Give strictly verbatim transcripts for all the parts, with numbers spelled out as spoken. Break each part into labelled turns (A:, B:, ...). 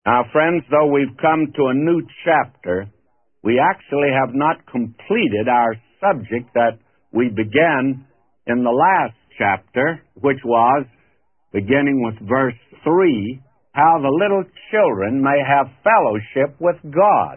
A: Now, friends, though we've come to a new chapter, we actually have not completed our subject that we began in the last chapter, which was, beginning with verse three, how the little children may have fellowship with God.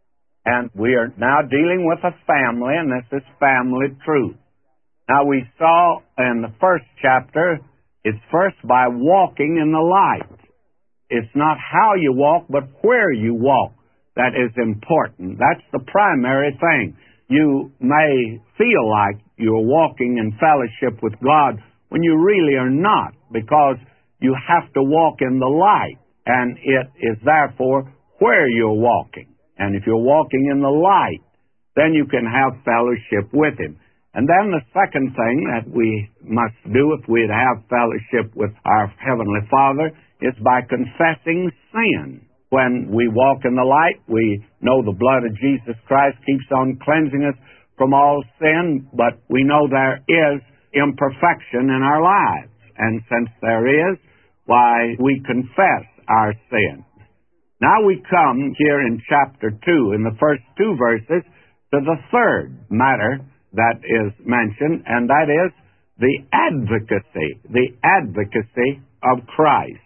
A: And we are now dealing with a family, and this is family truth. Now, we saw in the first chapter, it's first by walking in the light. It's not how you walk, but where you walk that is important. That's the primary thing. You may feel like you're walking in fellowship with God when you really are not, because you have to walk in the light, and it is therefore where you're walking. And if you're walking in the light, then you can have fellowship with Him. And then the second thing that we must do if we'd have fellowship with our Heavenly Father is by confessing sin. When we walk in the light, we know the blood of Jesus Christ keeps on cleansing us from all sin, but we know there is imperfection in our lives. And since there is, why, we confess our sins. Now we come here in chapter two, in the first two verses, to the third matter that is mentioned, and that is the advocacy, the advocacy of Christ.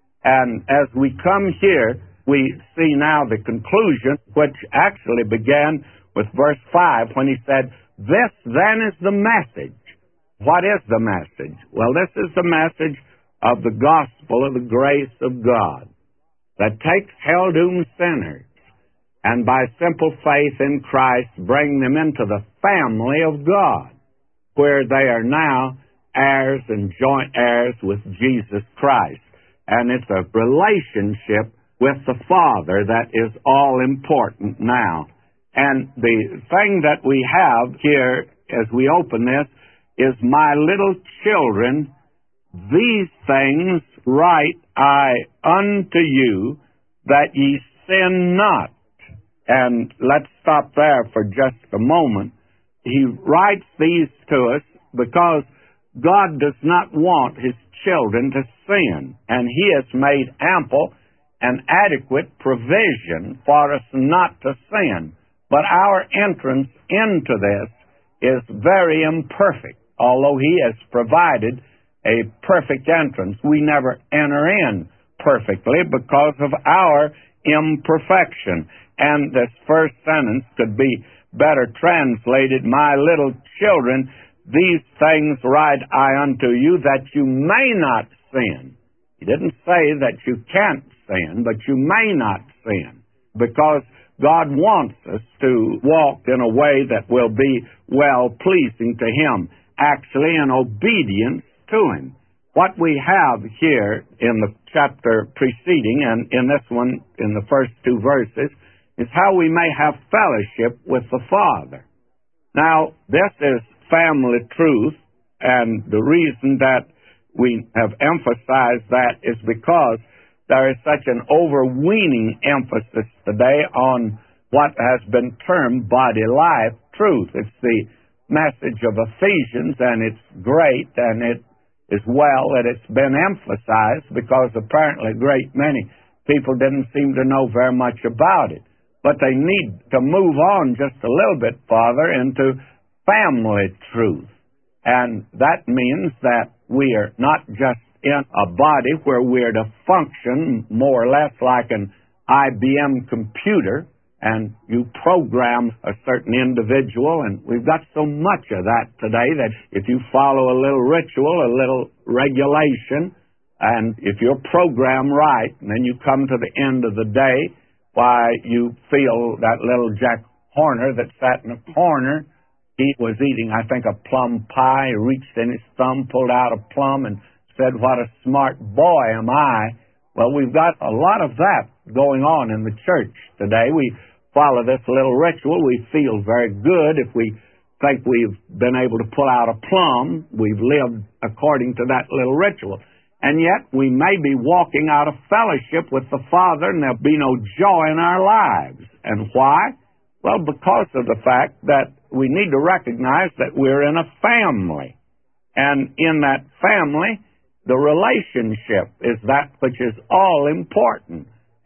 A: And as we come here, we see now the conclusion, which actually began with verse five, when he said, "This then is the message." What is the message? Well, this is the message of the gospel of the grace of God that takes hell-doomed sinners and by simple faith in Christ bring them into the family of God, where they are now heirs and joint heirs with Jesus Christ. And it's a relationship with the Father that is all important now. And the thing that we have here as we open this is, "My little children, these things write I unto you, that ye sin not." And let's stop there for just a moment. He writes these to us because God does not want His children to sin, and He has made ample and adequate provision for us not to sin. But our entrance into this is very imperfect. Although He has provided a perfect entrance, we never enter in perfectly because of our imperfection. And this first sentence could be better translated, "My little children, these things write I unto you, that you may not sin." He didn't say that you can't sin, but you may not sin, because God wants us to walk in a way that will be well-pleasing to Him, actually in obedience to Him. What we have here in the chapter preceding, and in this one, in the first two verses, is how we may have fellowship with the Father. Now, this is family truth, and the reason that we have emphasized that is because there is such an overweening emphasis today on what has been termed body life truth. It's the message of Ephesians, and it's great, and it is well that it's been emphasized, because apparently a great many people didn't seem to know very much about it. But they need to move on just a little bit farther into family truth. And that means that we are not just in a body where we're to function more or less like an I B M computer, and you program a certain individual, and we've got so much of that today that if you follow a little ritual, a little regulation, and if you're programmed right, and then you come to the end of the day, why, you feel that little Jack Horner that sat in a corner, he was eating, I think, a plum pie. He reached in his thumb, pulled out a plum, and said, "What a smart boy am I." Well, we've got a lot of that going on in the church today. We follow this little ritual. We feel very good if we think we've been able to pull out a plum. We've lived according to that little ritual. And yet we may be walking out of fellowship with the Father, and there'll be no joy in our lives. And why? Well, because of the fact that we need to recognize that we're in a family. And in that family, the relationship is that which is all important.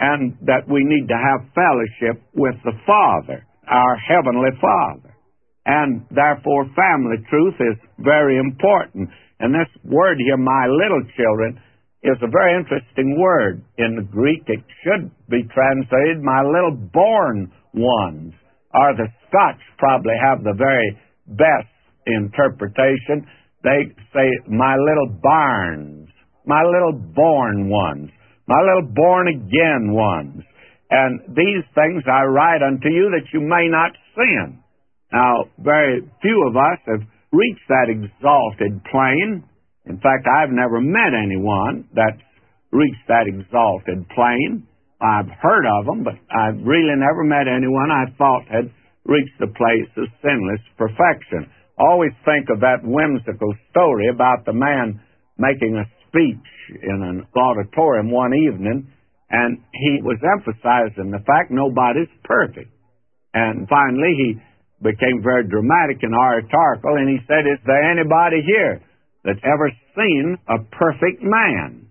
A: and that we need to have fellowship with the Father, our Heavenly Father. And therefore, family truth is very important. And this word here, my little children, is a very interesting word. In the Greek, it should be translated, my little born ones. Or the Scotch probably have the very best interpretation. They say, my little barns, my little born ones, my little born-again ones. And these things I write unto you that you may not sin. Now, very few of us have reached that exalted plane. In fact, I've never met anyone that's reached that exalted plane. I've heard of them, but I've really never met anyone I thought had reached the place of sinless perfection. I always think of that whimsical story about the man making a speech in an auditorium one evening, and he was emphasizing the fact nobody's perfect. And finally, he became very dramatic and oratorical, and he said, is there anybody here that's ever seen a perfect man?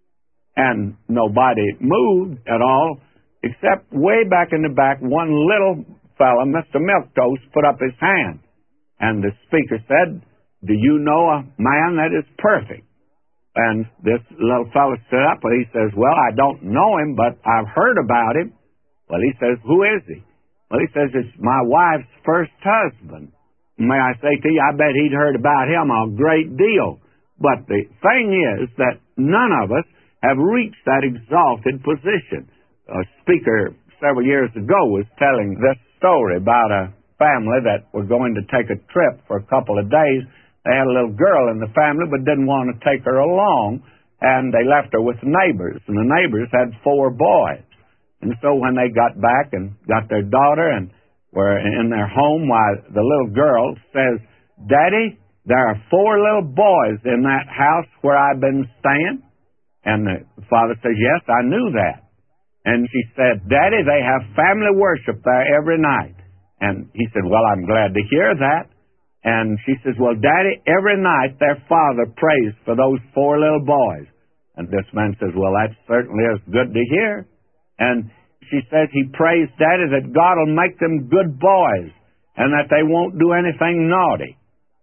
A: And nobody moved at all, except way back in the back, one little fellow, Mister Milquetoast, put up his hand. And the speaker said, do you know a man that is perfect? And this little fellow stood up, and he says, well, I don't know him, but I've heard about him. Well, he says, who is he? Well, he says, it's my wife's first husband. May I say to you, I bet he'd heard about him a great deal. But the thing is that none of us have reached that exalted position. A speaker several years ago was telling this story about a family that were going to take a trip for a couple of days. They had a little girl in the family but didn't want to take her along, and they left her with neighbors, and the neighbors had four boys. And so when they got back and got their daughter and were in their home, why, the little girl says, Daddy, there are four little boys in that house where I've been staying. And the father says, yes, I knew that. And she said, Daddy, they have family worship there every night. And he said, well, I'm glad to hear that. And she says, well, Daddy, every night their father prays for those four little boys. And this man says, well, that certainly is good to hear. And she says he prays, Daddy, that God will make them good boys and that they won't do anything naughty.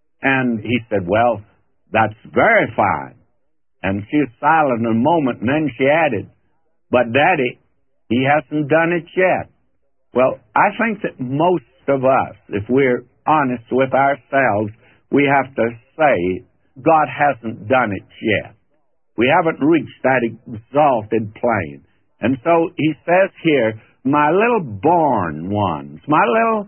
A: And he said, well, that's very fine. And she was silent a moment, and then she added, but Daddy, he hasn't done it yet. Well, I think that most of us, if we're honest with ourselves, we have to say, God hasn't done it yet. We haven't reached that exalted plane. And so he says here, my little born ones, my little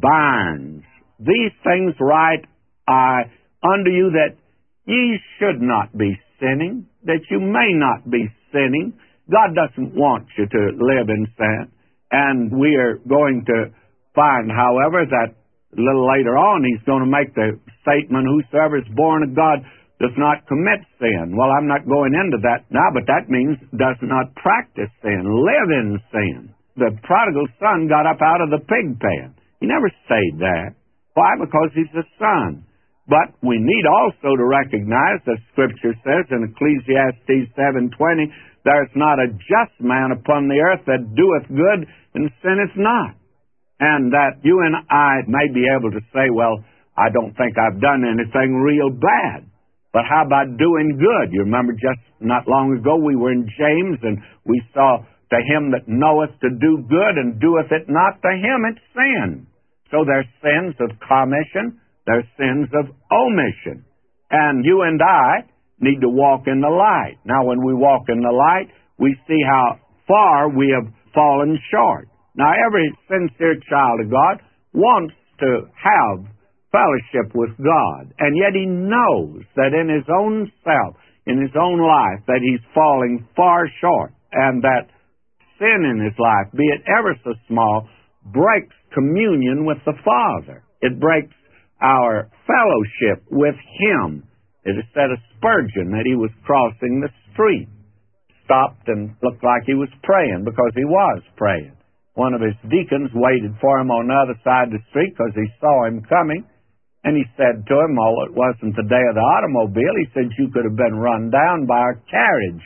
A: barns, these things write I unto you that ye should not be sinning, that you may not be sinning. God doesn't want you to live in sin. And we are going to find, however, that a little later on he's going to make the statement, whosoever is born of God does not commit sin. Well, I'm not going into that now, but that means does not practice sin, live in sin. The prodigal son got up out of the pig pen. He never stayed there. Why? Because he's a son. But we need also to recognize that Scripture says in Ecclesiastes seven twenty, there's not a just man upon the earth that doeth good and sinneth not. And that you and I may be able to say, well, I don't think I've done anything real bad. But how about doing good? You remember just not long ago we were in James and we saw, to him that knoweth to do good and doeth it not, to him it's sin. So there's sins of commission, there's sins of omission. And you and I need to walk in the light. Now when we walk in the light, we see how far we have fallen short. Now every sincere child of God wants to have fellowship with God, and yet he knows that in his own self, in his own life, that he's falling far short, and that sin in his life, be it ever so small, breaks communion with the Father. It breaks our fellowship with him. It is said of Spurgeon that he was crossing the street, stopped and looked like he was praying, because he was praying. One of his deacons waited for him on the other side of the street because he saw him coming. And he said to him, oh, it wasn't the day of the automobile. He said, you could have been run down by a carriage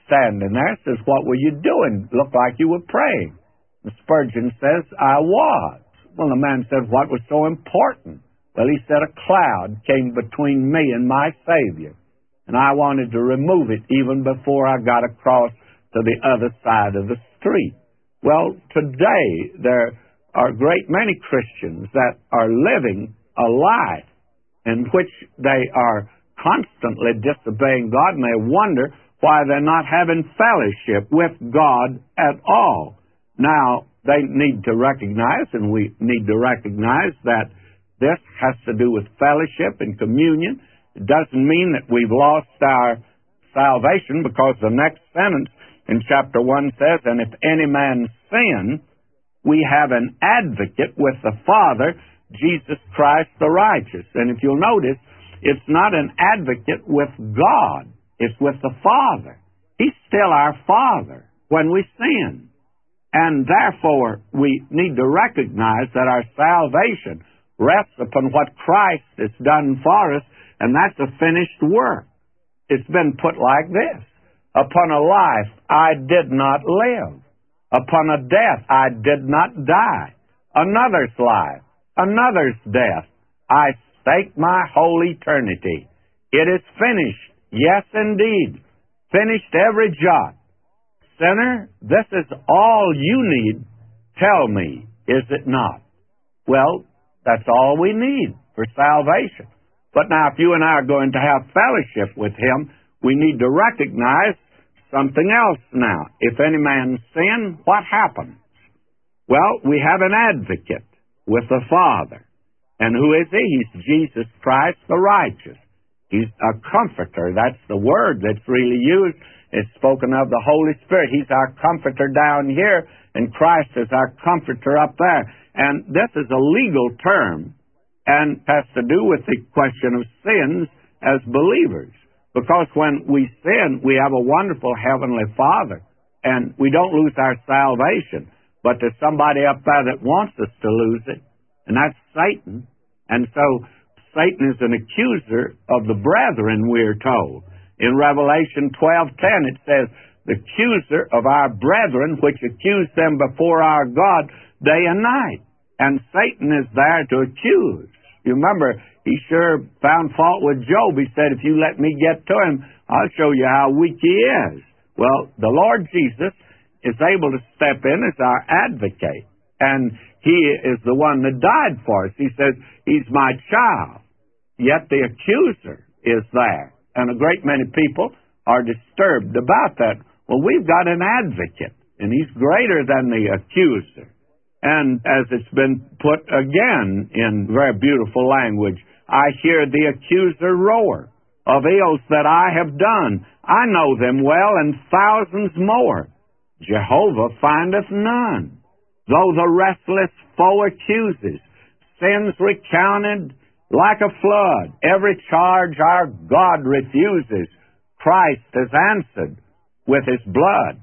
A: standing there, says, "What were you doing? Looked like you were praying." And Spurgeon says, "I was." Well, the man said, "What was so important?" Well, he said, "A cloud came between me and my Savior, and I wanted to remove it even before I got across to the other side of the street." Well, today there are a great many Christians that are living a life in which they are constantly disobeying God, and they wonder why they're not having fellowship with God at all. Now, they need to recognize, and we need to recognize, that this has to do with fellowship and communion. It doesn't mean that we've lost our salvation, because the next sentence in chapter one says, "And if any man sin, we have an advocate with the Father, Jesus Christ the righteous." And if you'll notice, it's not an advocate with God. It's with the Father. He's still our Father when we sin. And therefore, we need to recognize that our salvation rests upon what Christ has done for us, and that's a finished work. It's been put like this: "Upon a life I did not live. Upon a death I did not die. Another's life, another's death. I stake my whole eternity. It is finished. Yes, indeed. Finished every jot. Sinner, this is all you need. Tell me, is it not?" Well, that's all we need for salvation. But now, if you and I are going to have fellowship with Him, we need to recognize something else now. If any man sin, what happens? Well, we have an advocate with the Father. And who is He? He's Jesus Christ the righteous. He's a comforter. That's the word that's really used. It's spoken of the Holy Spirit. He's our comforter down here, and Christ is our comforter up there. And this is a legal term, and has to do with the question of sins as believers. Because when we sin, we have a wonderful Heavenly Father, and we don't lose our salvation. But there's somebody up there that wants us to lose it, and that's Satan. And so Satan is an accuser of the brethren, we're told. In Revelation twelve ten, it says, "The accuser of our brethren, which accuse them before our God day and night." And Satan is there to accuse. You remember, he sure found fault with Job. He said, "If you let me get to him, I'll show you how weak he is." Well, the Lord Jesus is able to step in as our advocate, and He is the one that died for us. He says, "He's my child." Yet the accuser is there, and a great many people are disturbed about that. Well, we've got an advocate, and He's greater than the accuser. And as it's been put again in very beautiful language, "I hear the accuser roar of ills that I have done. I know them well, and thousands more. Jehovah findeth none. Though the restless foe accuses, sins recounted like a flood. Every charge our God refuses, Christ has answered with His blood."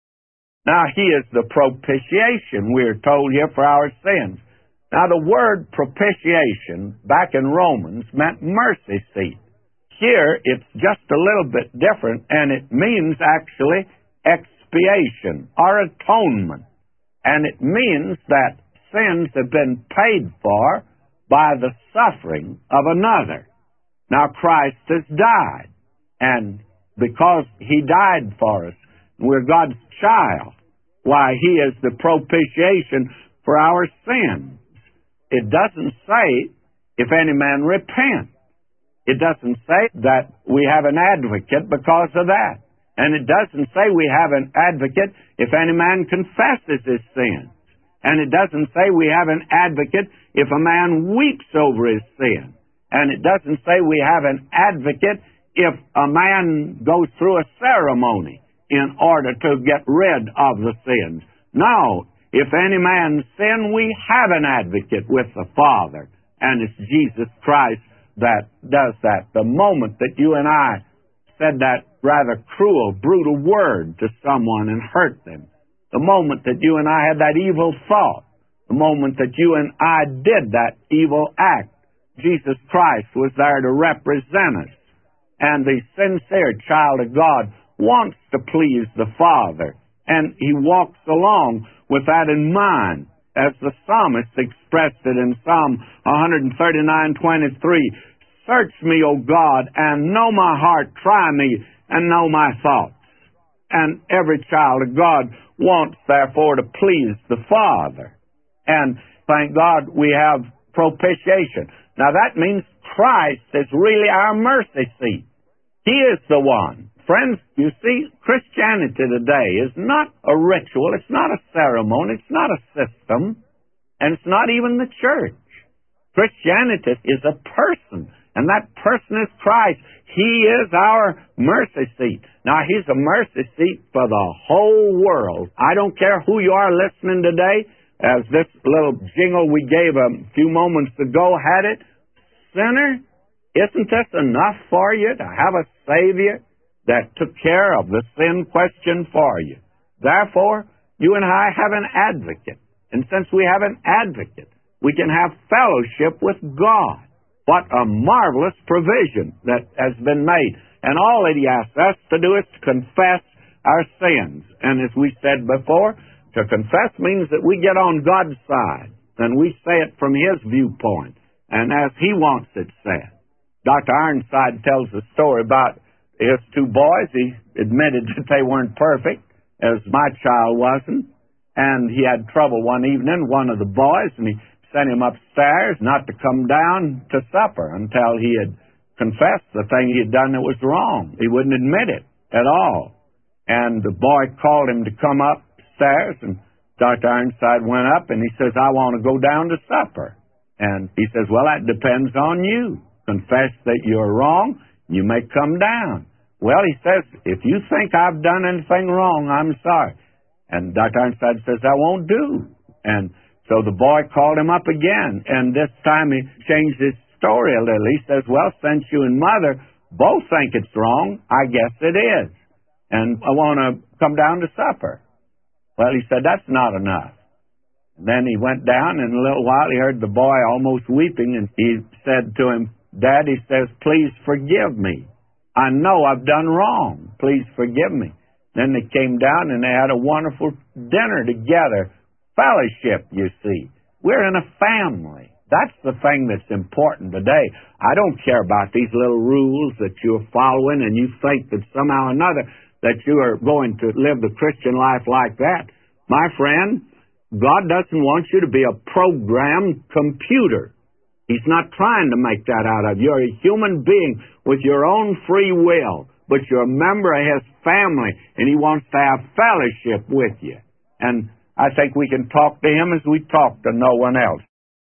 A: Now, He is the propitiation, we're told here, for our sins. Now, the word propitiation, back in Romans, meant mercy seat. Here, it's just a little bit different, and it means actually expiation or atonement. And it means that sins have been paid for by the suffering of another. Now, Christ has died, and because He died for us, we're God's child, why, He is the propitiation for our sins. It doesn't say, "If any man repent." It doesn't say that we have an advocate because of that. And it doesn't say we have an advocate if any man confesses his sins. And it doesn't say we have an advocate if a man weeps over his sin. And it doesn't say we have an advocate if a man goes through a ceremony in order to get rid of the sins. No, if any man sin, we have an advocate with the Father, and it's Jesus Christ that does that. The moment that you and I said that rather cruel, brutal word to someone and hurt them, the moment that you and I had that evil thought, the moment that you and I did that evil act, Jesus Christ was there to represent us. And the sincere child of God wants to please the Father, and he walks along with that in mind, as the psalmist expressed it in Psalm one thirty-nine twenty-three. Search me, O God, and know my heart. Try me, and know my thoughts. And every child of God wants, therefore, to please the Father. And thank God we have propitiation. Now that means Christ is really our mercy seat. He is the one. Friends, you see, Christianity today is not a ritual, it's not a ceremony, it's not a system, and it's not even the church. Christianity is a person, and that person is Christ. He is our mercy seat. Now, He's a mercy seat for the whole world. I don't care who you are listening today, as this little jingle we gave a few moments ago had it. Sinner, isn't this enough for you to have a Savior that took care of the sin question for you? Therefore, you and I have an advocate. And since we have an advocate, we can have fellowship with God. What a marvelous provision that has been made. And all that He asks us to do is to confess our sins. And as we said before, to confess means that we get on God's side, and we say it from His viewpoint, and as He wants it said. Doctor Ironside tells a story about his two boys. He admitted that they weren't perfect, as my child wasn't, and he had trouble one evening, one of the boys, and he sent him upstairs not to come down to supper until he had confessed the thing he had done that was wrong. He wouldn't admit it at all. And the boy called him to come upstairs, and Doctor Ironside went up, and he says, I want to go down to supper. And he says, well, that depends on you. Confess that you're wrong, you may come down. Well, he says, if you think I've done anything wrong, I'm sorry. And Doctor Ironside says, I won't do. And so the boy called him up again, and this time he changed his story a little. He says, well, since you and Mother both think it's wrong, I guess it is. And I want to come down to supper. Well, he said, that's not enough. And then he went down, and in a little while he heard the boy almost weeping, and he said to him, Dad, he says, please forgive me. I know I've done wrong. Please forgive me. Then they came down, and they had a wonderful dinner together. Fellowship, you see. We're in a family. That's the thing that's important today. I don't care about these little rules that you're following and you think that somehow or another that you are going to live the Christian life like that. My friend, God doesn't want you to be a programmed computer. He's not trying to make that out of you. You're a human being with your own free will, but you're a member of His family, and He wants to have fellowship with you. And I think we can talk to Him as we talk to no one else.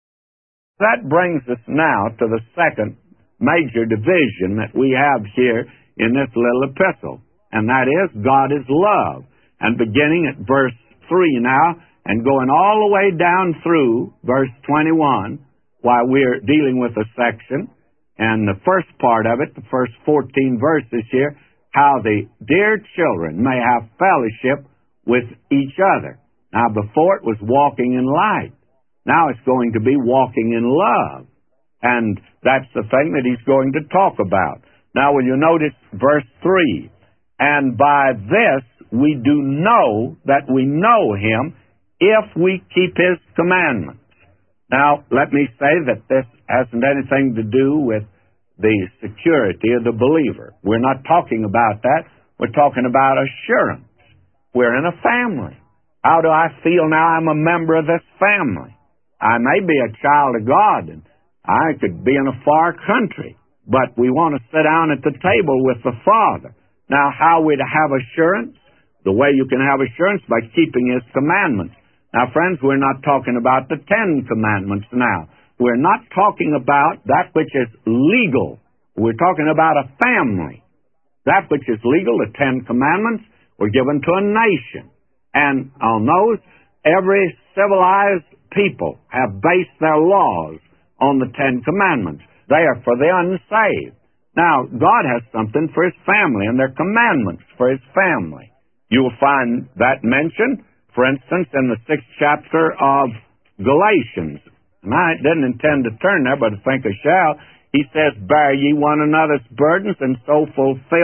A: That brings us now to the second major division that we have here in this little epistle, and that is God is love. And beginning at verse three now, and going all the way down through verse twenty-one, while we're dealing with a section, and the first part of it, the first fourteen verses here, how the dear children may have fellowship with each other. Now, before it was walking in light. Now it's going to be walking in love. And that's the thing that he's going to talk about. Now, will you notice verse three? And by this we do know that we know Him if we keep His commandments. Now, let me say that this hasn't anything to do with the security of the believer. We're not talking about that. We're talking about assurance. We're in a family. How do I feel now I'm a member of this family? I may be a child of God, and I could be in a far country, but we want to sit down at the table with the Father. Now, how are we to have assurance? The way you can have assurance by keeping His commandments. Now, friends, we're not talking about the Ten Commandments now. We're not talking about that which is legal. We're talking about a family. That which is legal, the Ten Commandments, were given to a nation. And on those, every civilized people have based their laws on the Ten Commandments. They are for the unsaved. Now, God has something for His family, and they're commandments for His family. You'll find that mentioned, for instance, in the sixth chapter of Galatians. And I didn't intend to turn there, but I think I shall. He says, bear ye one another's burdens, and so fulfill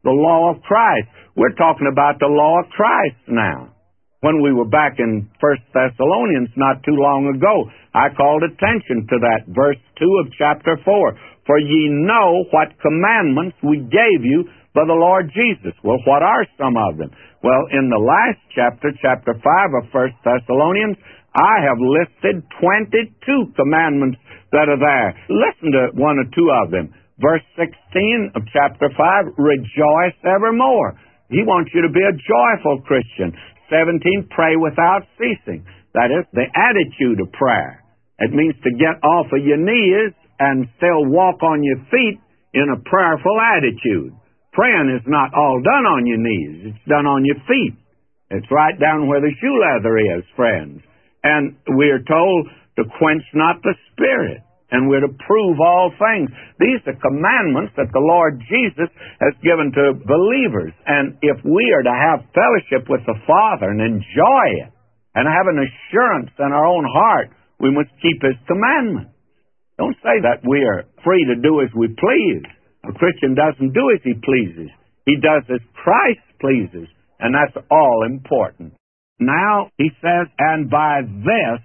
A: the law of Christ. We're talking about the law of Christ now. When we were back in First Thessalonians not too long ago, I called attention to that, verse two of chapter four. For ye know what commandments we gave you by the Lord Jesus. Well, what are some of them? Well, in the last chapter, chapter five of First Thessalonians, I have listed twenty-two commandments that are there. Listen to one or two of them. Verse sixteen of chapter five, rejoice evermore. He wants you to be a joyful Christian. seventeen, pray without ceasing. That is the attitude of prayer. It means to get off of your knees and still walk on your feet in a prayerful attitude. Praying is not all done on your knees. It's done on your feet. It's right down where the shoe leather is, friends. And we are told to quench not the spirit, and we're to prove all things. These are commandments that the Lord Jesus has given to believers. And if we are to have fellowship with the Father and enjoy it and have an assurance in our own heart, we must keep His commandments. Don't say that we are free to do as we please. A Christian doesn't do as he pleases. He does as Christ pleases, and that's all important. Now, he says, and by this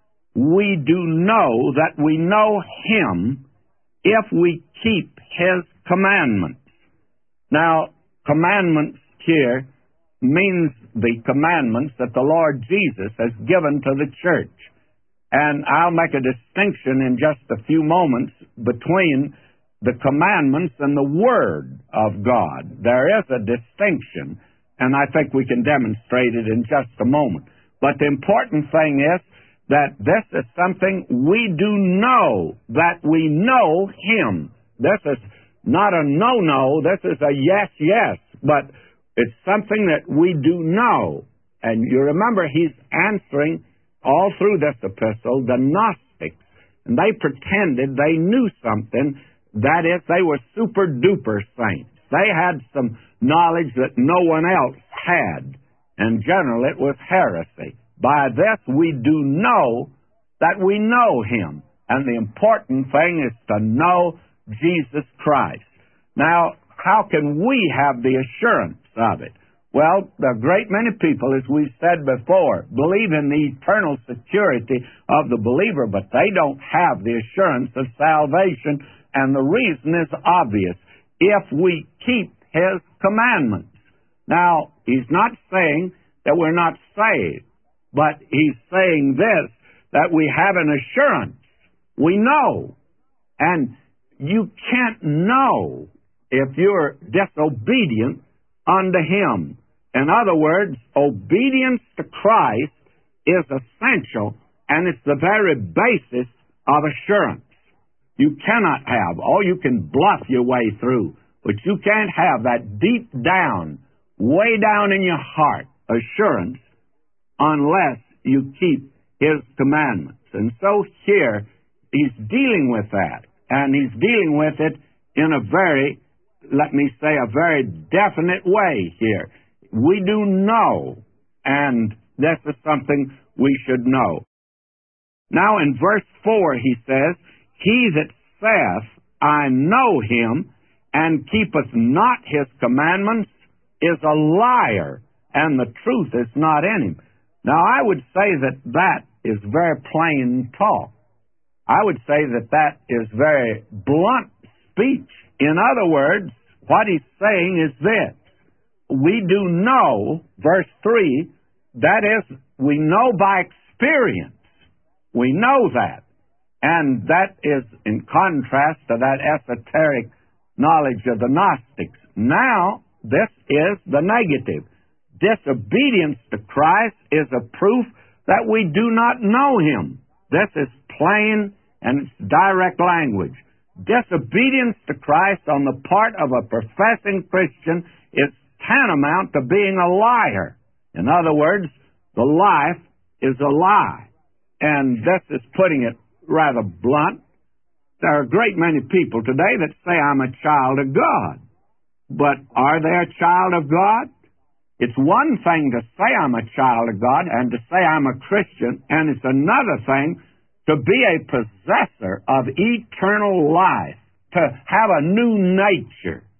A: we do know that we know Him if we keep His commandments. Now, commandments here means the commandments that the Lord Jesus has given to the church. And I'll make a distinction in just a few moments between the commandments and the Word of God. There is a distinction, and I think we can demonstrate it in just a moment. But the important thing is that this is something we do know, that we know Him. This is not a no-no, this is a yes-yes, but it's something that we do know. And you remember, he's answering all through this epistle the Gnostics, and they pretended they knew something. That is, they were super-duper saints. They had some knowledge that no one else had, and generally it was heresy. By this we do know that we know Him, and the important thing is to know Jesus Christ. Now, how can we have the assurance of it? Well, there are a great many people, as we said before, believe in the eternal security of the believer, but they don't have the assurance of salvation, and the reason is obvious. If we keep His commandments. Now, he's not saying that we're not saved, but he's saying this, that we have an assurance. We know. And you can't know if you're disobedient unto Him. In other words, obedience to Christ is essential, and it's the very basis of assurance. You cannot have, or you can bluff your way through, but you can't have that deep down, way down in your heart assurance unless you keep His commandments. And so here, he's dealing with that, and he's dealing with it in a very, let me say, a very definite way here. We do know, and this is something we should know. Now in verse four he says, He that saith, I know Him, and keepeth not His commandments, is a liar, and the truth is not in him. Now I would say that that is very plain talk. I would say that that is very blunt speech. In other words, what he's saying is this. We do know, verse three, that is, we know by experience. We know that. And that is in contrast to that esoteric knowledge of the Gnostics. Now, this is the negative. Disobedience to Christ is a proof that we do not know Him. This is plain and it's direct language. Disobedience to Christ on the part of a professing Christian is tantamount to being a liar. In other words, the life is a lie. And this is putting it rather blunt. There are a great many people today that say, I'm a child of God. But are they a child of God? It's one thing to say I'm a child of God and to say I'm a Christian, and it's another thing to be a possessor of eternal life, to have a new nature.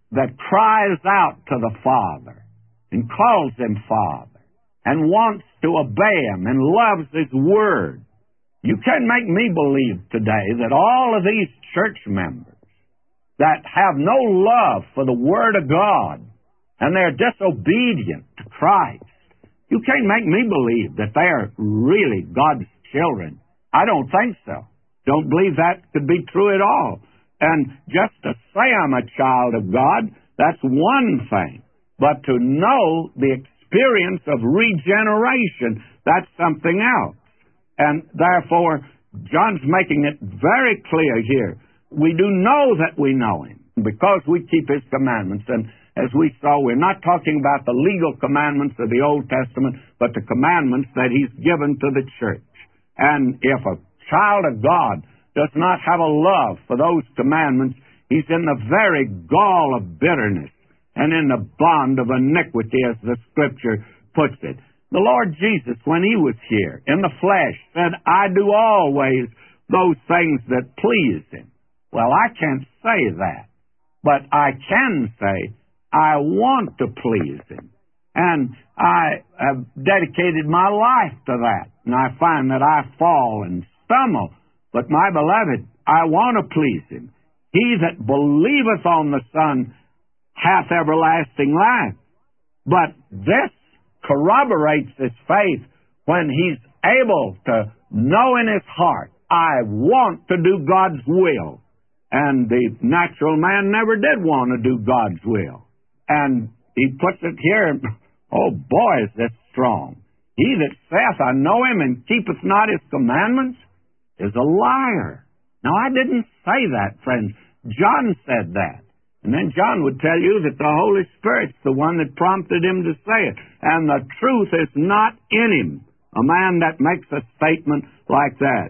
A: that cries out to the Father and calls Him Father and wants to obey Him and loves His Word. You can't make me believe today that all of these church members that have no love for the Word of God and they're disobedient to Christ, you can't make me believe that they are really God's children. I don't think so. Don't believe that could be true at all. And just to say I'm a child of God, that's one thing. But to know the experience of regeneration, that's something else. And therefore, John's making it very clear here. We do know that we know Him because we keep His commandments. And as we saw, we're not talking about the legal commandments of the Old Testament, but the commandments that He's given to the church. And if a child of God does not have a love for those commandments, he's in the very gall of bitterness and in the bond of iniquity, as the Scripture puts it. The Lord Jesus, when He was here in the flesh, said, I do always those things that please Him. Well, I can't say that, but I can say I want to please Him. And I have dedicated my life to that. And I find that I fall and stumble. But my beloved, I want to please Him. He that believeth on the Son hath everlasting life. But this corroborates his faith when he's able to know in his heart, I want to do God's will. And the natural man never did want to do God's will. And he puts it here, oh boy, is this strong. He that saith, I know Him, and keepeth not His commandments, is a liar. Now, I didn't say that, friends. John said that. And then John would tell you that the Holy Spirit's the one that prompted him to say it. And the truth is not in him, a man that makes a statement like that.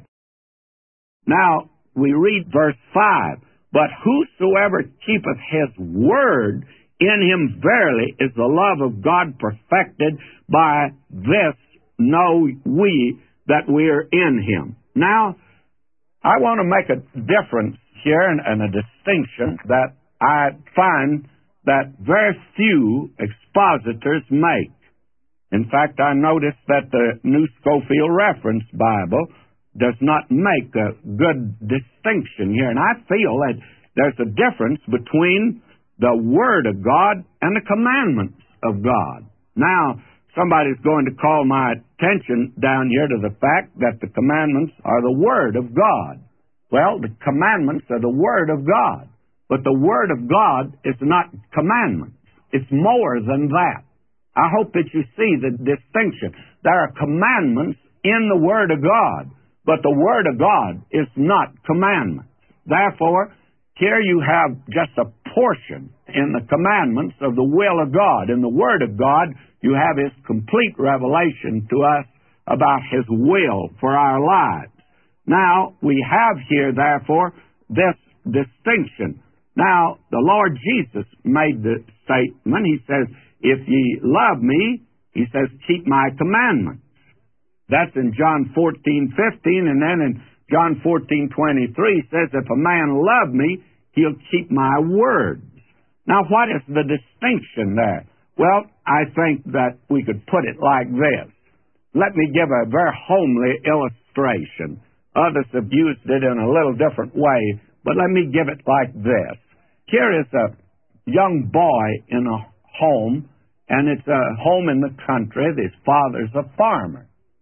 A: Now, we read verse five, but whosoever keepeth His word, in him verily is the love of God perfected. By this know we that we are in Him. Now, I want to make a difference here and, and a distinction that I find that very few expositors make. In fact, I noticed that the New Scofield Reference Bible does not make a good distinction here. And I feel that there's a difference between the Word of God and the commandments of God. Now, somebody's going to call my attention down here to the fact that the commandments are the Word of God. Well, the commandments are the Word of God. But the Word of God is not commandments. It's more than that. I hope that you see the distinction. There are commandments in the Word of God, but the Word of God is not commandments. Therefore, here you have just a portion in the commandments of the will of God. In the Word of God, you have His complete revelation to us about His will for our lives. Now, we have here, therefore, this distinction. Now, the Lord Jesus made the statement. He says, if ye love me, He says, keep my commandments. That's in John fourteen fifteen, and then in John fourteen twenty-three says, if a man love me, he'll keep my words. Now, what is the distinction there? Well, I think that we could put it like this. Let me give a very homely illustration. Others have used it in a little different way, but let me give it like this. Here is a young boy in a home, and it's a home in the country. His father's a farmer.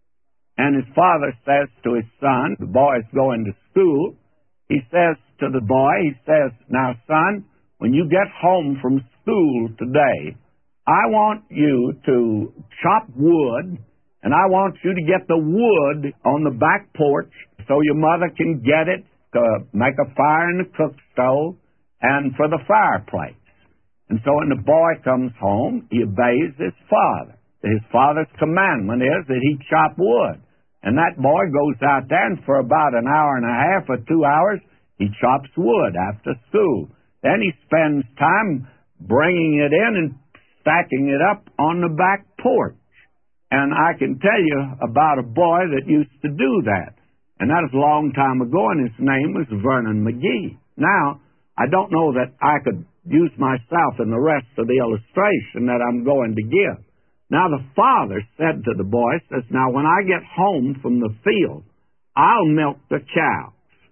A: And his father says to his son, the boy's going to school, he says to the boy, he says, now, son, when you get home from school today, I want you to chop wood, and I want you to get the wood on the back porch so your mother can get it to make a fire in the cook stove and for the fireplace. And so when the boy comes home, he obeys his father. His father's commandment is that he chop wood. And that boy goes out there, and for about an hour and a half or two hours, he chops wood after school. Then he spends time bringing it in and stacking it up on the back porch. And I can tell you about a boy that used to do that. And that was a long time ago, and his name was Vernon McGee. Now, I don't know that I could use myself in the rest of the illustration that I'm going to give. Now the father said to the boy, says, now when I get home from the field, I'll milk the cows.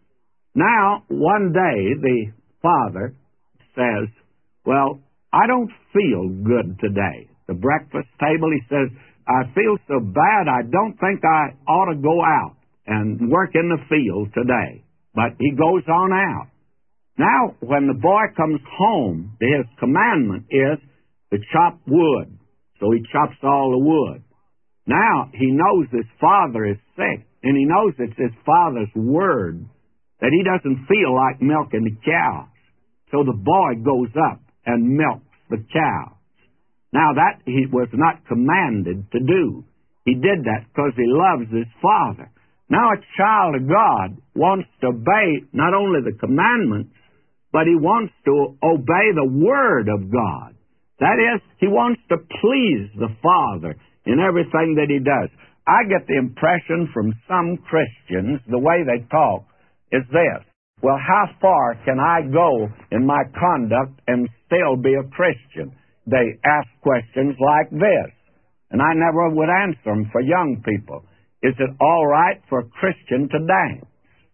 A: Now, one day the father says, well, I don't feel good today. The breakfast table, he says, I feel so bad I don't think I ought to go out and work in the field today. But he goes on out. Now, when the boy comes home, his commandment is to chop wood. So he chops all the wood. Now, he knows his father is sick, and he knows it's his father's word that he doesn't feel like milking the cows. So the boy goes up and milks the cows. Now, that he was not commanded to do. He did that because he loves his father. Now, a child of God wants to obey not only the commandments, but he wants to obey the word of God. That is, he wants to please the Father in everything that he does. I get the impression from some Christians, the way they talk, is this. Well, how far can I go in my conduct and still be a Christian? They ask questions like this, and I never would answer them for young people. Is it all right for a Christian to dance?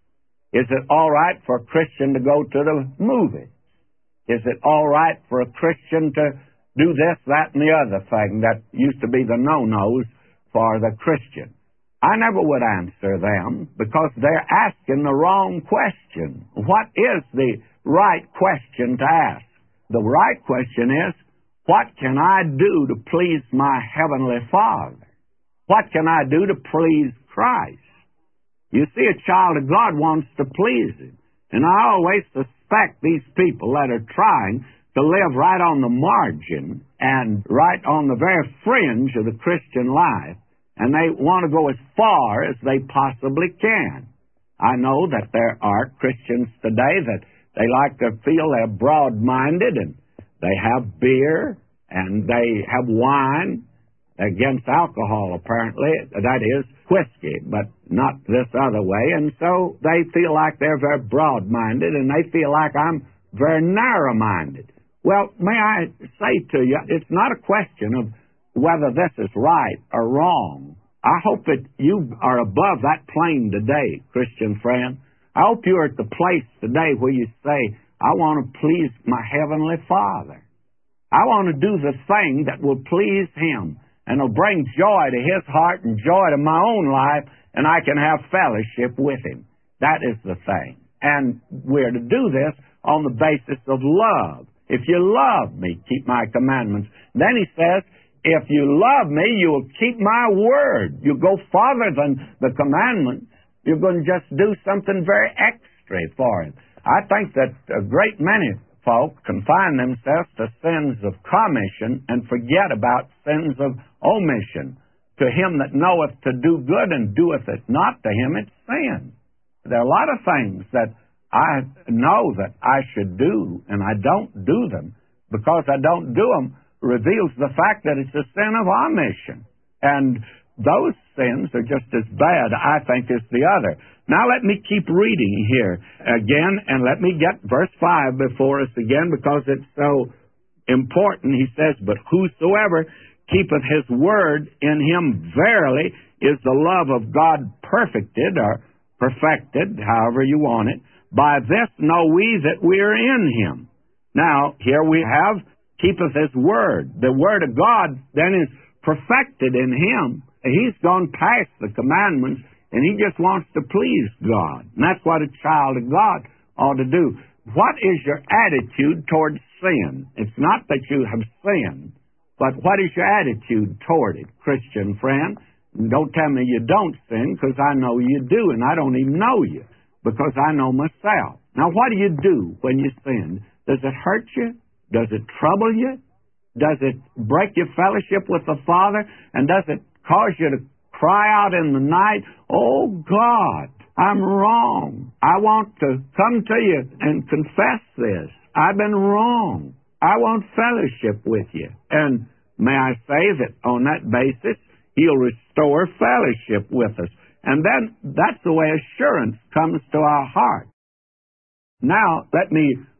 A: Is it all right for a Christian to go to the movies? Is it all right for a Christian to do this, that, and the other thing that used to be the no-nos for the Christian? I never would answer them because they're asking the wrong question. What is the right question to ask? The right question is, what can I do to please my Heavenly Father? What can I do to please Christ? You see, a child of God wants to please Him. And I always suspect these people that are trying to live right on the margin and right on the very fringe of the Christian life, and they want to go as far as they possibly can. I know that there are Christians today that they like to feel they're broad-minded, and they have beer, and they have wine, against alcohol, apparently. That is, whiskey, but not this other way. And so they feel like they're very broad-minded, and they feel like I'm very narrow-minded. Well, may I say to you, it's not a question of whether this is right or wrong. I hope that you are above that plane today, Christian friend. I hope you're at the place today where you say, I want to please my Heavenly Father. I want to do the thing that will please Him and will bring joy to His heart and joy to my own life, and I can have fellowship with Him. That is the thing. And we're to do this on the basis of love. If you love me, keep my commandments. Then He says, if you love me, you will keep my word. You go farther than the commandments. You're going to just do something very extra for Him. I think that a great many folk confine themselves to sins of commission and forget about sins of omission. To him that knoweth to do good and doeth it not, to him it's sin. There are a lot of things that I know that I should do, and I don't do them. Because I don't do them reveals the fact that it's a sin of omission. And those sins are just as bad, I think, as the other. Now let me keep reading here again, and let me get verse five before us again, because it's so important. He says, but whosoever keepeth his word, in him verily is the love of God perfected, or perfected, however you want it. By this know we that we are in him. Now, here we have, keepeth his word. The word of God then is perfected in him. He's gone past the commandments, and he just wants to please God. And that's what a child of God ought to do. What is your attitude towards sin? It's not that you have sinned, but what is your attitude toward it, Christian friend? And don't tell me you don't sin, because I know you do, and I don't even know you, because I know myself. Now, what do you do when you sin? Does it hurt you? Does it trouble you? Does it break your fellowship with the Father? And does it cause you to cry out in the night, oh God, I'm wrong. I want to come to you and confess this. I've been wrong. I want fellowship with you. And may I say that on that basis, He'll restore fellowship with us. And then that's the way assurance comes to our heart. Now, let me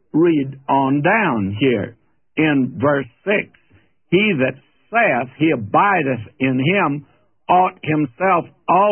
A: read on down here in verse six. He that saith he abideth in him ought himself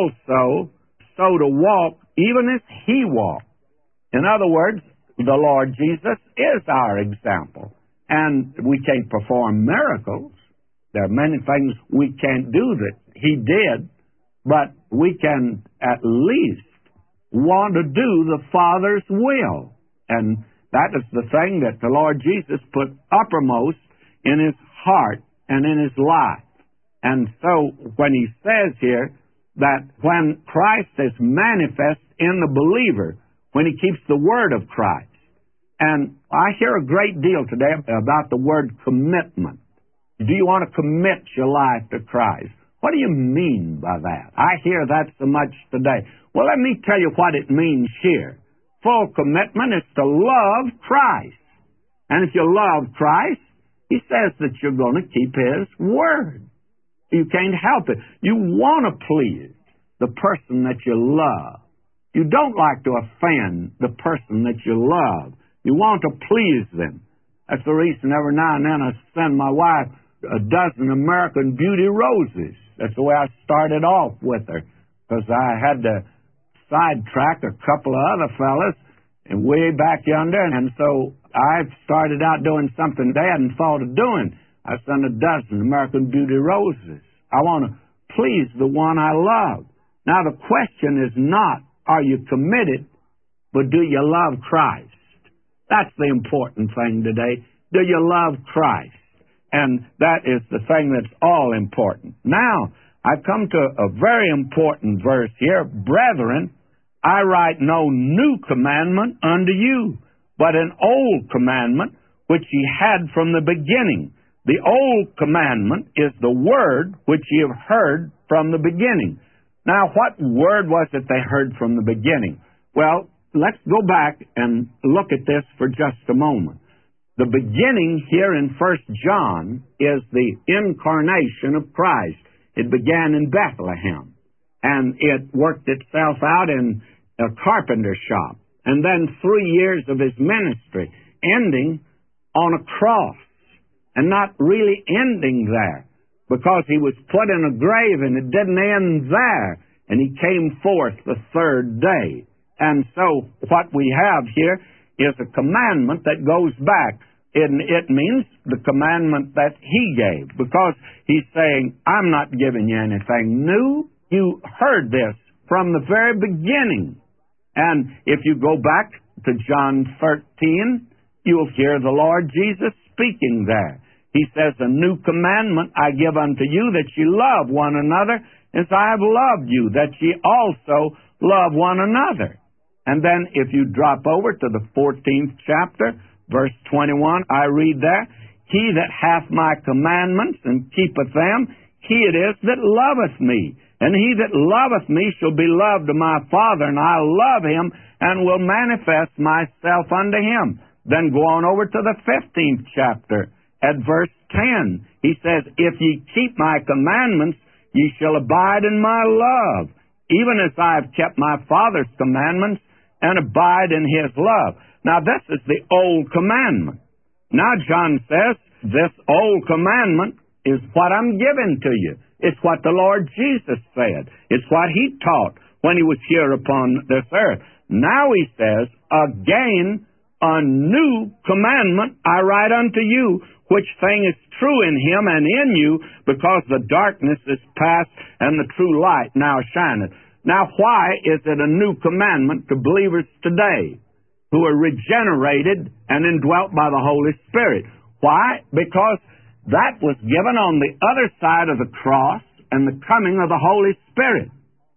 A: also so to walk, even as he walked. In other words, the Lord Jesus is our example. And we can't perform miracles. There are many things we can't do that he did, but we can at least want to do the Father's will. And that is the thing that the Lord Jesus put uppermost in his heart and in his life. And so when he says here that when Christ is manifest in the believer, when he keeps the word of Christ, and I hear a great deal today about the word commitment. Do you want to commit your life to Christ? What do you mean by that? I hear that so much today. Well, let me tell you what it means here. Full commitment is to love Christ. And if you love Christ, he says that you're going to keep his word. You can't help it. You want to please the person that you love. You don't like to offend the person that you love. You want to please them. That's the reason every now and then I send my wife a dozen American Beauty roses. That's the way I started off with her, because I had to sidetrack a couple of other fellas and way back yonder, and so I started out doing something they hadn't thought of doing. I sent a dozen American Beauty roses. I want to please the one I love. Now the question is not, are you committed, but do you love Christ? That's the important thing today. Do you love Christ? And that is the thing that's all important. Now, I come to a very important verse here. Brethren, I write no new commandment unto you, but an old commandment which ye had from the beginning. The old commandment is the word which ye have heard from the beginning. Now, what word was it they heard from the beginning? Well, let's go back and look at this for just a moment. The beginning here in First John is the incarnation of Christ. It began in Bethlehem, and it worked itself out in a carpenter shop, and then three years of his ministry, ending on a cross, and not really ending there, because he was put in a grave, and it didn't end there, and he came forth the third day. And so what we have here is a commandment that goes back. It, it means the commandment that he gave, because he's saying, I'm not giving you anything new. You heard this from the very beginning. And if you go back to John thirteen, you'll hear the Lord Jesus speaking there. He says, a new commandment I give unto you, that ye love one another as I have loved you, that ye also love one another. And then if you drop over to the fourteenth chapter, verse twenty-one, I read there, he that hath my commandments and keepeth them, he it is that loveth me. And he that loveth me shall be loved of my Father, and I love him, and will manifest myself unto him. Then go on over to the fifteenth chapter, at verse ten. He says, if ye keep my commandments, ye shall abide in my love, even as I have kept my Father's commandments, and abide in his love. Now, this is the old commandment. Now, John says, this old commandment is what I'm giving to you. It's what the Lord Jesus said. It's what he taught when he was here upon this earth. Now he says, again, a new commandment I write unto you, which thing is true in him and in you, because the darkness is past and the true light now shineth. Now, why is it a new commandment to believers today who are regenerated and indwelt by the Holy Spirit? Why? Because that was given on the other side of the cross and the coming of the Holy Spirit.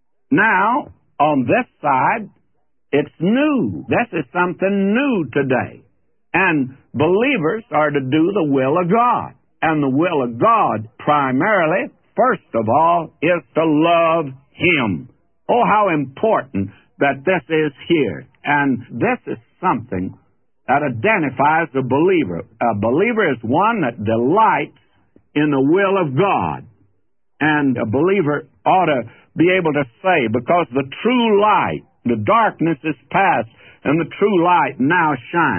A: Now, on this side, it's new. This is something new today. And believers are to do the will of God. And the will of God, primarily, first of all, is to love him. Oh, how important that this is here. And this is something that identifies a believer. A believer is one that delights in the will of God. And a believer ought to be able to say, because the true light, the darkness is past, and the true light now shineth.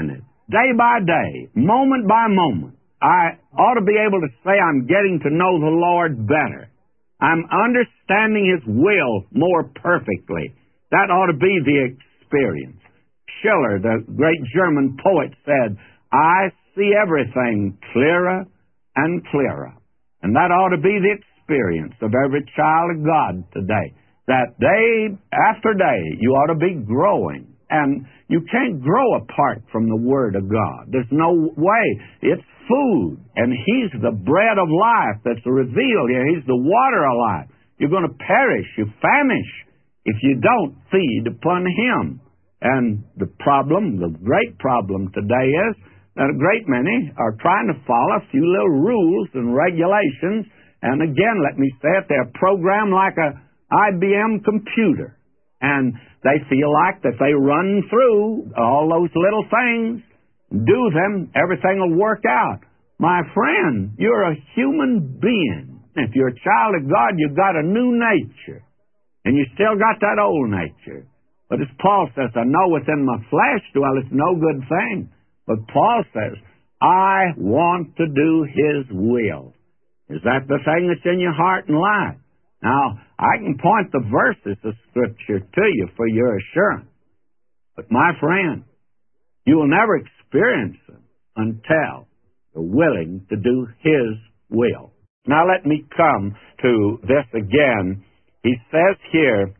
A: day by day, moment by moment, I ought to be able to say I'm getting to know the Lord better. I'm understanding His will more perfectly. That ought to be the experience. Schiller, the great German poet, said, I see everything clearer and clearer. And that ought to be the experience of every child of God today. That day after day, you ought to be growing. And you can't grow apart from the Word of God. There's no way. It's food. And He's the bread of life that's revealed here. He's the water of life. You're going to perish. You famish if you don't feed upon Him. And the problem, the great problem today is that a great many are trying to follow a few little rules and regulations. And again, let me say it, they're programmed like a I B M computer. And they feel like that they run through all those little things, do them, everything will work out. My friend, you're a human being. If you're a child of God, you've got a new nature. And you still got that old nature. But as Paul says, I know within my flesh dwelleth no good thing. But Paul says, I want to do His will. Is that the thing that's in your heart and life? Now, I can point the verses of Scripture to you for your assurance. But my friend, you will never experience them until you're willing to do His will. Now let me come to this again. He says here,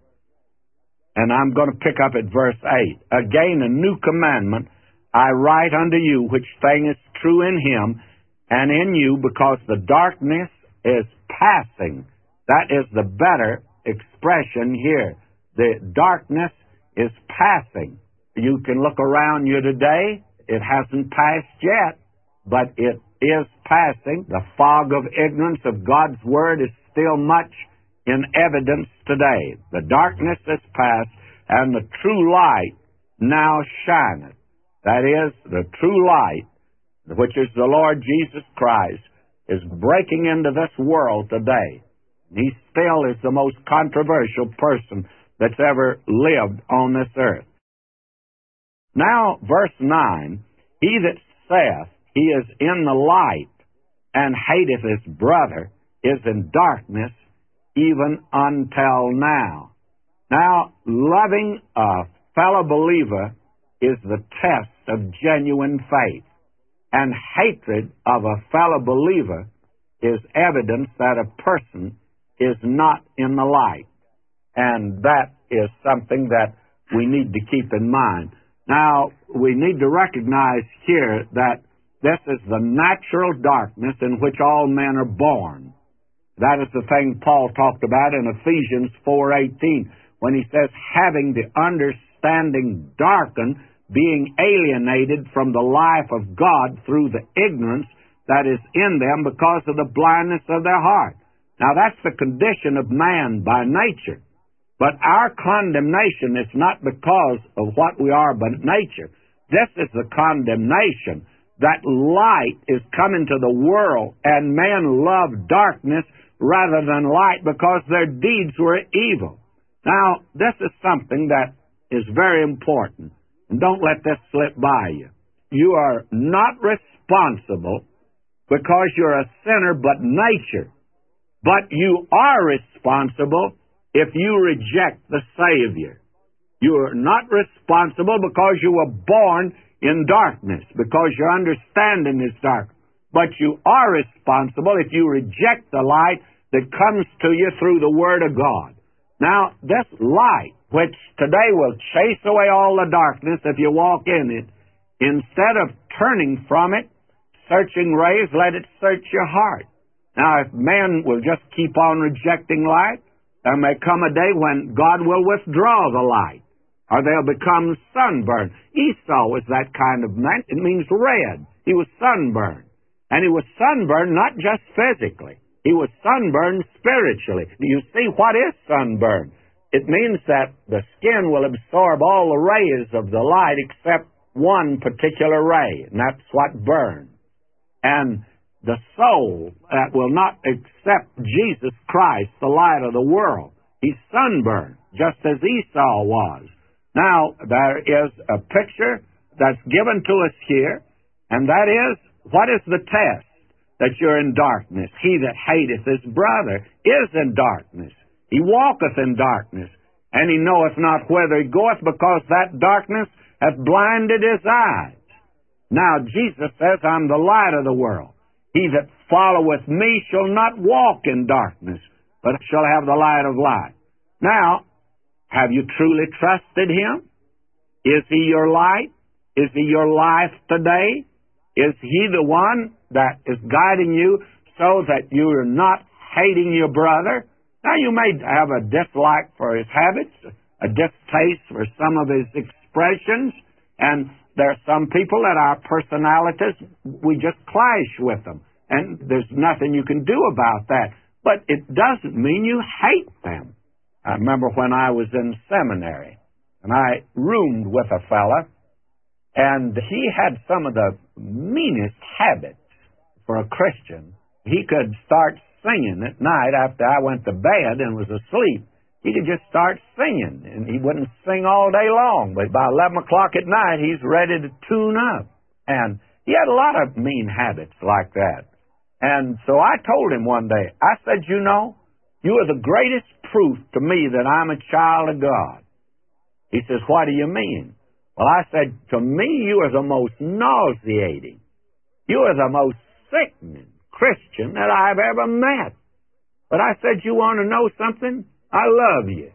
A: and I'm going to pick up at verse eight, again a new commandment I write unto you, which thing is true in Him and in you, because the darkness is passing. That is the better expression here. The darkness is passing. You can look around you today. It hasn't passed yet, but it is passing. The fog of ignorance of God's Word is still much in evidence today. The darkness is past, and the true light now shineth. That is, the true light, which is the Lord Jesus Christ, is breaking into this world today. He still is the most controversial person that's ever lived on this earth. Now, verse nine, he that saith he is in the light and hateth his brother is in darkness even until now. Now, loving a fellow believer is the test of genuine faith, and hatred of a fellow believer is evidence that a person is not in the light. And that is something that we need to keep in mind. Now, we need to recognize here that this is the natural darkness in which all men are born. That is the thing Paul talked about in Ephesians four eighteen, when he says, having the understanding darkened, being alienated from the life of God through the ignorance that is in them because of the blindness of their heart. Now, that's the condition of man by nature. But our condemnation is not because of what we are by nature. This is the condemnation that light is coming to the world, and men love darkness rather than light because their deeds were evil. Now, this is something that is very important. And don't let this slip by you. You are not responsible because you're a sinner but nature. But you are responsible if you reject the Savior. You are not responsible because you were born in darkness, because your understanding is dark. But you are responsible if you reject the light that comes to you through the Word of God. Now, this light, which today will chase away all the darkness if you walk in it, instead of turning from it, searching rays, let it search your heart. Now, if men will just keep on rejecting light, there may come a day when God will withdraw the light, or they'll become sunburned. Esau was that kind of man. It means red. He was sunburned. And he was sunburned not just physically. He was sunburned spiritually. Do you see what is sunburn? It means that the skin will absorb all the rays of the light except one particular ray, and that's what burns. And the soul that will not accept Jesus Christ, the light of the world, he's sunburned, just as Esau was. Now, there is a picture that's given to us here, and that is, what is the test? That you're in darkness. He that hateth his brother is in darkness. He walketh in darkness, and he knoweth not whither he goeth, because that darkness hath blinded his eyes. Now, Jesus says, I'm the light of the world. He that followeth me shall not walk in darkness, but shall have the light of life. Now, have you truly trusted him? Is he your light? Is he your life today? Is he the one that is guiding you so that you are not hating your brother? Now, you may have a dislike for his habits, a distaste for some of his expressions, and there are some people that our personalities, we just clash with them, and there's nothing you can do about that. But it doesn't mean you hate them. I remember when I was in seminary, and I roomed with a fella, and he had some of the meanest habits for a Christian. He could start singing at night after I went to bed and was asleep. He could just start singing, and he wouldn't sing all day long. But by eleven o'clock at night, he's ready to tune up. And he had a lot of mean habits like that. And so I told him one day, I said, you know, you are the greatest proof to me that I'm a child of God. He says, what do you mean? Well, I said, to me, you are the most nauseating, you are the most sickening Christian that I've ever met. But I said, you want to know something? I love you.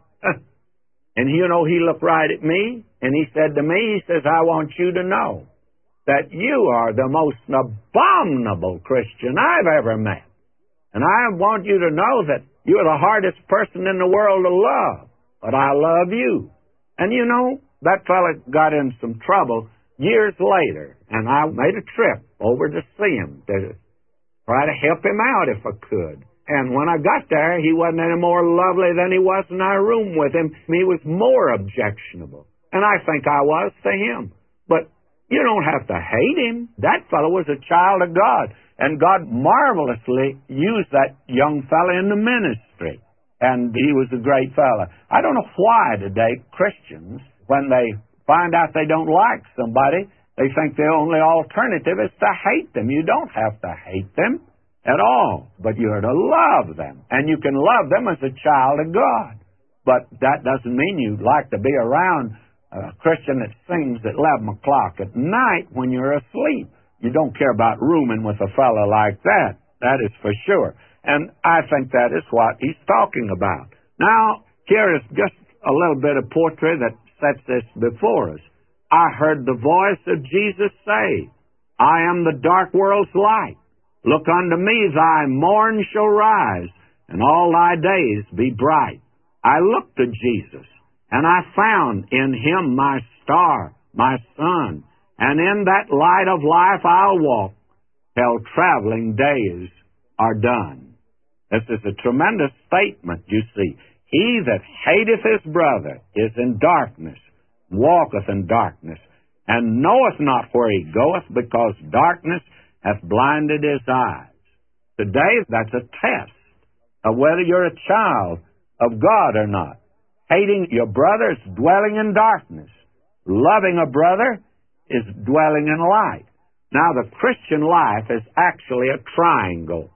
A: And you know, he looked right at me, and he said to me, he says, I want you to know that you are the most abominable Christian I've ever met. And I want you to know that you're the hardest person in the world to love, but I love you. And you know, that fella got in some trouble years later, and I made a trip over to see him to try to help him out if I could. And when I got there, he wasn't any more lovely than he was in our room with him. He was more objectionable. And I think I was to him. But you don't have to hate him. That fellow was a child of God. And God marvelously used that young fellow in the ministry. And he was a great fellow. I don't know why today Christians, when they find out they don't like somebody, they think the only alternative is to hate them. You don't have to hate them at all, but you're to love them. And you can love them as a child of God. But that doesn't mean you like to be around a Christian that sings at eleven o'clock at night when you're asleep. You don't care about rooming with a fellow like that. That is for sure. And I think that is what he's talking about. Now, here is just a little bit of poetry that sets this before us. I heard the voice of Jesus say, I am the dark world's light. Look unto me, thy morn shall rise, and all thy days be bright. I looked to Jesus, and I found in him my star, my sun, and in that light of life I'll walk, till traveling days are done. This is a tremendous statement, you see. He that hateth his brother is in darkness, walketh in darkness, and knoweth not where he goeth, because darkness hath blinded his eyes. Today, that's a test of whether you're a child of God or not. Hating your brother is dwelling in darkness. Loving a brother is dwelling in light. Now, the Christian life is actually a triangle.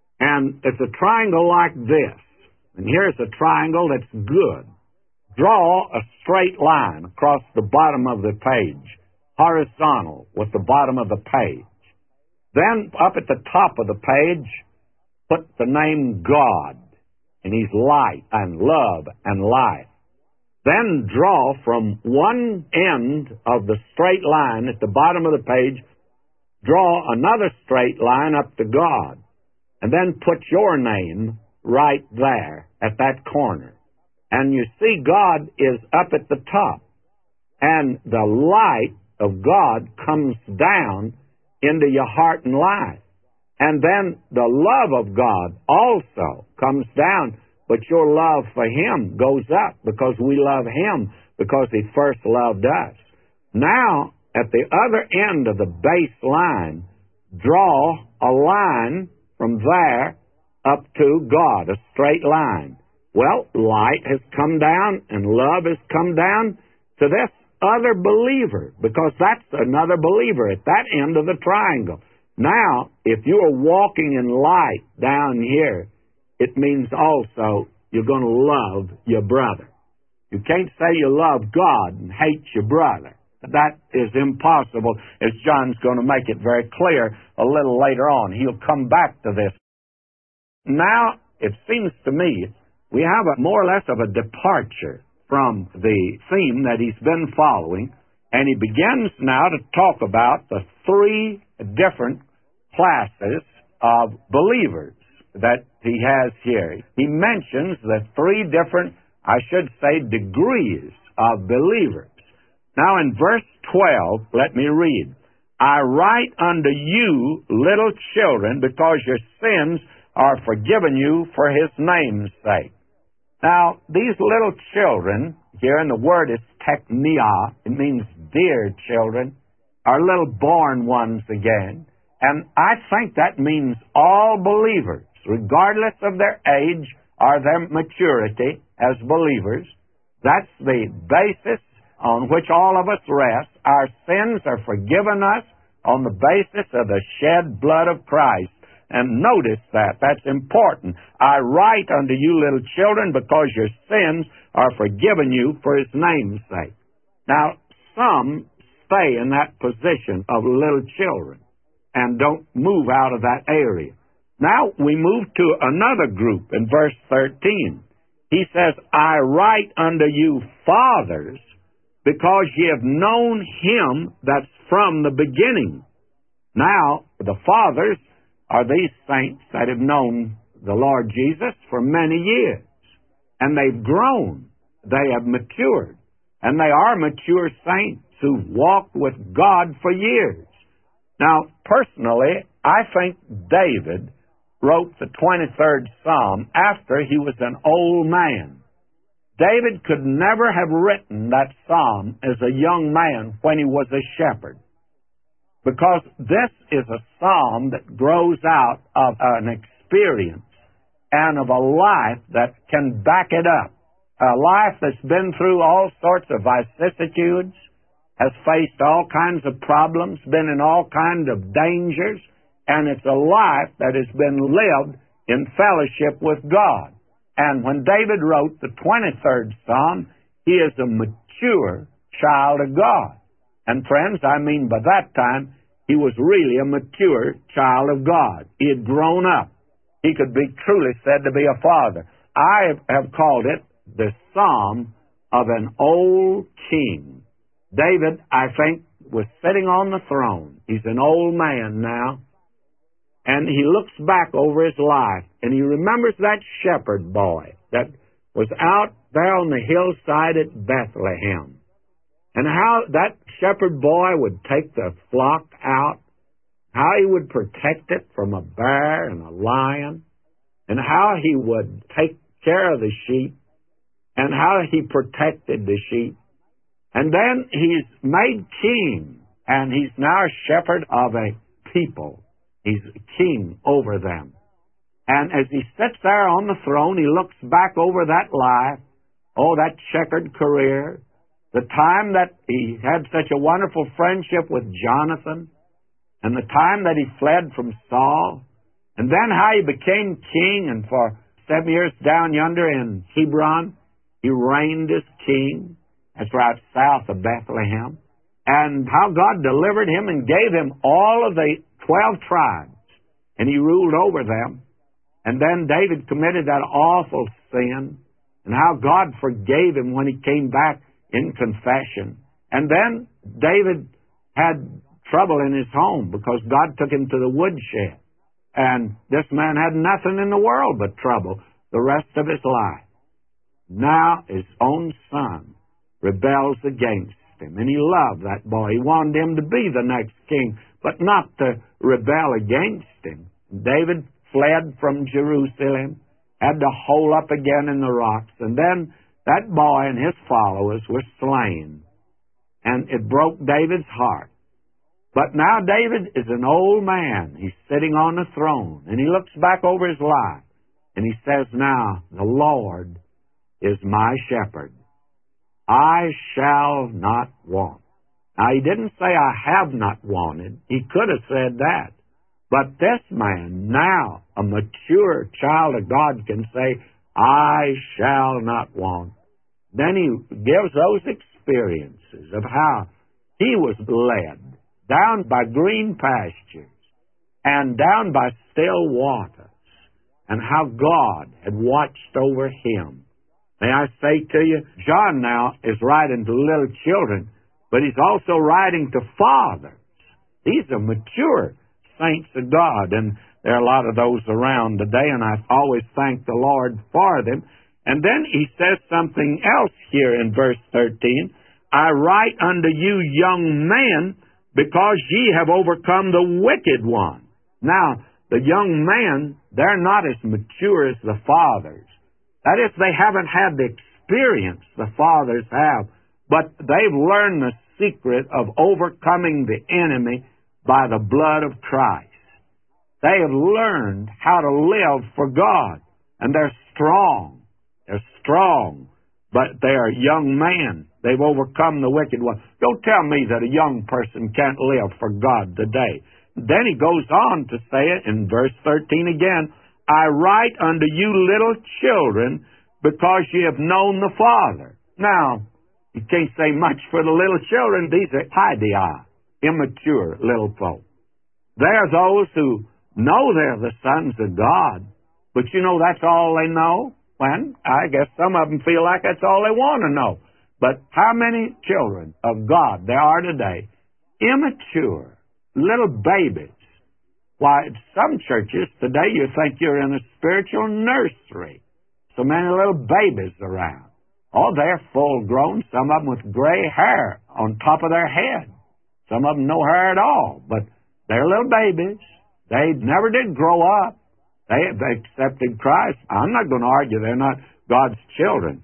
A: And it's a triangle like this. And here's a triangle that's good. Draw a straight line across the bottom of the page, horizontal with the bottom of the page. Then, up at the top of the page, put the name God, and he's light and love and life. Then draw from one end of the straight line at the bottom of the page, draw another straight line up to God, and then put your name right there at that corner. And you see God is up at the top, and the light of God comes down into your heart and life. And then the love of God also comes down, but your love for him goes up because we love him because he first loved us. Now, at the other end of the base line, draw a line from there up to God, a straight line. Well, light has come down and love has come down to this other believer, because that's another believer at that end of the triangle. Now, if you are walking in light down here, it means also you're going to love your brother. You can't say you love God and hate your brother. That is impossible, as John's going to make it very clear a little later on. He'll come back to this. Now, it seems to me we have a more or less of a departure from the theme that he's been following, and he begins now to talk about the three different classes of believers that he has here. He mentions the three different, I should say, degrees of believers. Now in verse twelve, let me read. I write unto you, little children, because your sins are forgiven you for his name's sake. Now, these little children, here in the word is teknia, it means dear children, are little born ones again. And I think that means all believers, regardless of their age or their maturity as believers. That's the basis on which all of us rest. Our sins are forgiven us on the basis of the shed blood of Christ. And notice that. That's important. I write unto you, little children, because your sins are forgiven you for his name's sake. Now, some stay in that position of little children and don't move out of that area. Now, we move to another group in verse thirteen. He says, I write unto you, fathers, because ye have known him that's from the beginning. Now, the fathers are these saints that have known the Lord Jesus for many years. And they've grown. They have matured. And they are mature saints who've walked with God for years. Now, personally, I think David wrote the twenty-third Psalm after he was an old man. David could never have written that psalm as a young man when he was a shepherd, because this is a psalm that grows out of an experience and of a life that can back it up. A life that's been through all sorts of vicissitudes, has faced all kinds of problems, been in all kinds of dangers, and it's a life that has been lived in fellowship with God. And when David wrote the twenty-third Psalm, he is a mature child of God. And friends, I mean by that time, he was really a mature child of God. He had grown up. He could be truly said to be a father. I have called it the Psalm of an old king. David, I think, was sitting on the throne. He's an old man now. And he looks back over his life, and he remembers that shepherd boy that was out there on the hillside at Bethlehem. And how that shepherd boy would take the flock out, how he would protect it from a bear and a lion, and how he would take care of the sheep, and how he protected the sheep. And then he's made king, and he's now a shepherd of a people. He's a king over them. And as he sits there on the throne, he looks back over that life, oh, that checkered career, the time that he had such a wonderful friendship with Jonathan, and the time that he fled from Saul, and then how he became king, and for seven years down yonder in Hebron, he reigned as king. That's right south of Bethlehem. And how God delivered him and gave him all of the twelve tribes, and he ruled over them. And then David committed that awful sin, and how God forgave him when he came back in confession. And then David had trouble in his home because God took him to the woodshed. And this man had nothing in the world but trouble the rest of his life. Now his own son rebels against him, and he loved that boy. He wanted him to be the next king, but not to rebel against him. David fled from Jerusalem, had to hole up again in the rocks, and then that boy and his followers were slain. And it broke David's heart. But now David is an old man. He's sitting on the throne, and he looks back over his life, and he says, now, the Lord is my shepherd. I shall not want. Now, he didn't say, I have not wanted. He could have said that. But this man, now, a mature child of God, can say, I shall not want. Then he gives those experiences of how he was led down by green pastures and down by still waters, and how God had watched over him. May I say to you, John now is writing to little children, but he's also writing to fathers. These are mature saints of God, and there are a lot of those around today, and I always thank the Lord for them. And then he says something else here in verse thirteen. I write unto you, young men, because ye have overcome the wicked one. Now, the young men, they're not as mature as the fathers. That is, they haven't had the experience the fathers have, but they've learned the secret of overcoming the enemy by the blood of Christ. They have learned how to live for God, and they're strong. They're strong, but they are young men. They've overcome the wicked one. Don't tell me that a young person can't live for God today. Then he goes on to say it in verse thirteen again, I write unto you little children, because ye have known the Father. Now, you can't say much for the little children. These are idea, immature little folk. They're those who know they're the sons of God, but you know that's all they know? Well, I guess some of them feel like that's all they want to know. But how many children of God there are today, immature, little babies? Why, some churches today you think you're in a spiritual nursery. So many little babies around. Oh, they're full grown, some of them with gray hair on top of their head. Some of them no hair at all, but they're little babies. They never did grow up. They, they accepted Christ. I'm not going to argue they're not God's children.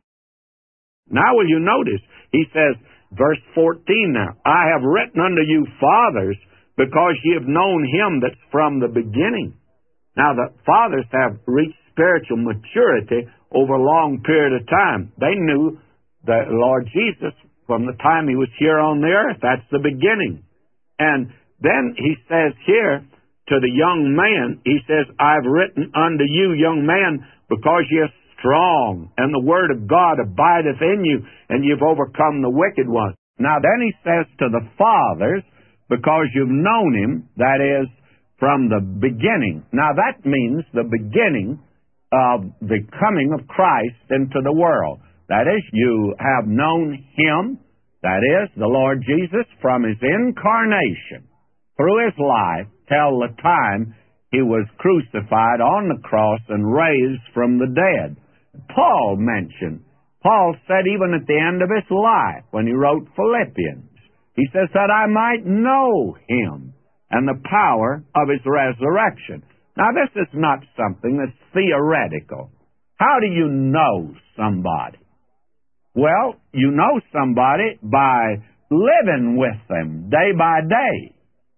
A: Now will you notice, he says, verse fourteen now, I have written unto you, fathers, because ye have known him that's from the beginning. Now the fathers have reached spiritual maturity over a long period of time. They knew the Lord Jesus from the time he was here on the earth. That's the beginning. And then he says here to the young man, he says, I've written unto you, young man, because ye are strong, and the word of God abideth in you, and you've overcome the wicked one. Now then he says to the fathers, because you've known him, that is, from the beginning. Now that means the beginning of the coming of Christ into the world. That is, you have known him, that is, the Lord Jesus, from his incarnation through his life till the time he was crucified on the cross and raised from the dead. Paul mentioned, Paul said even at the end of his life when he wrote Philippians, he says that I might know him and the power of his resurrection. Now this is not something that's theoretical. How do you know somebody? Well, you know somebody by living with them day by day.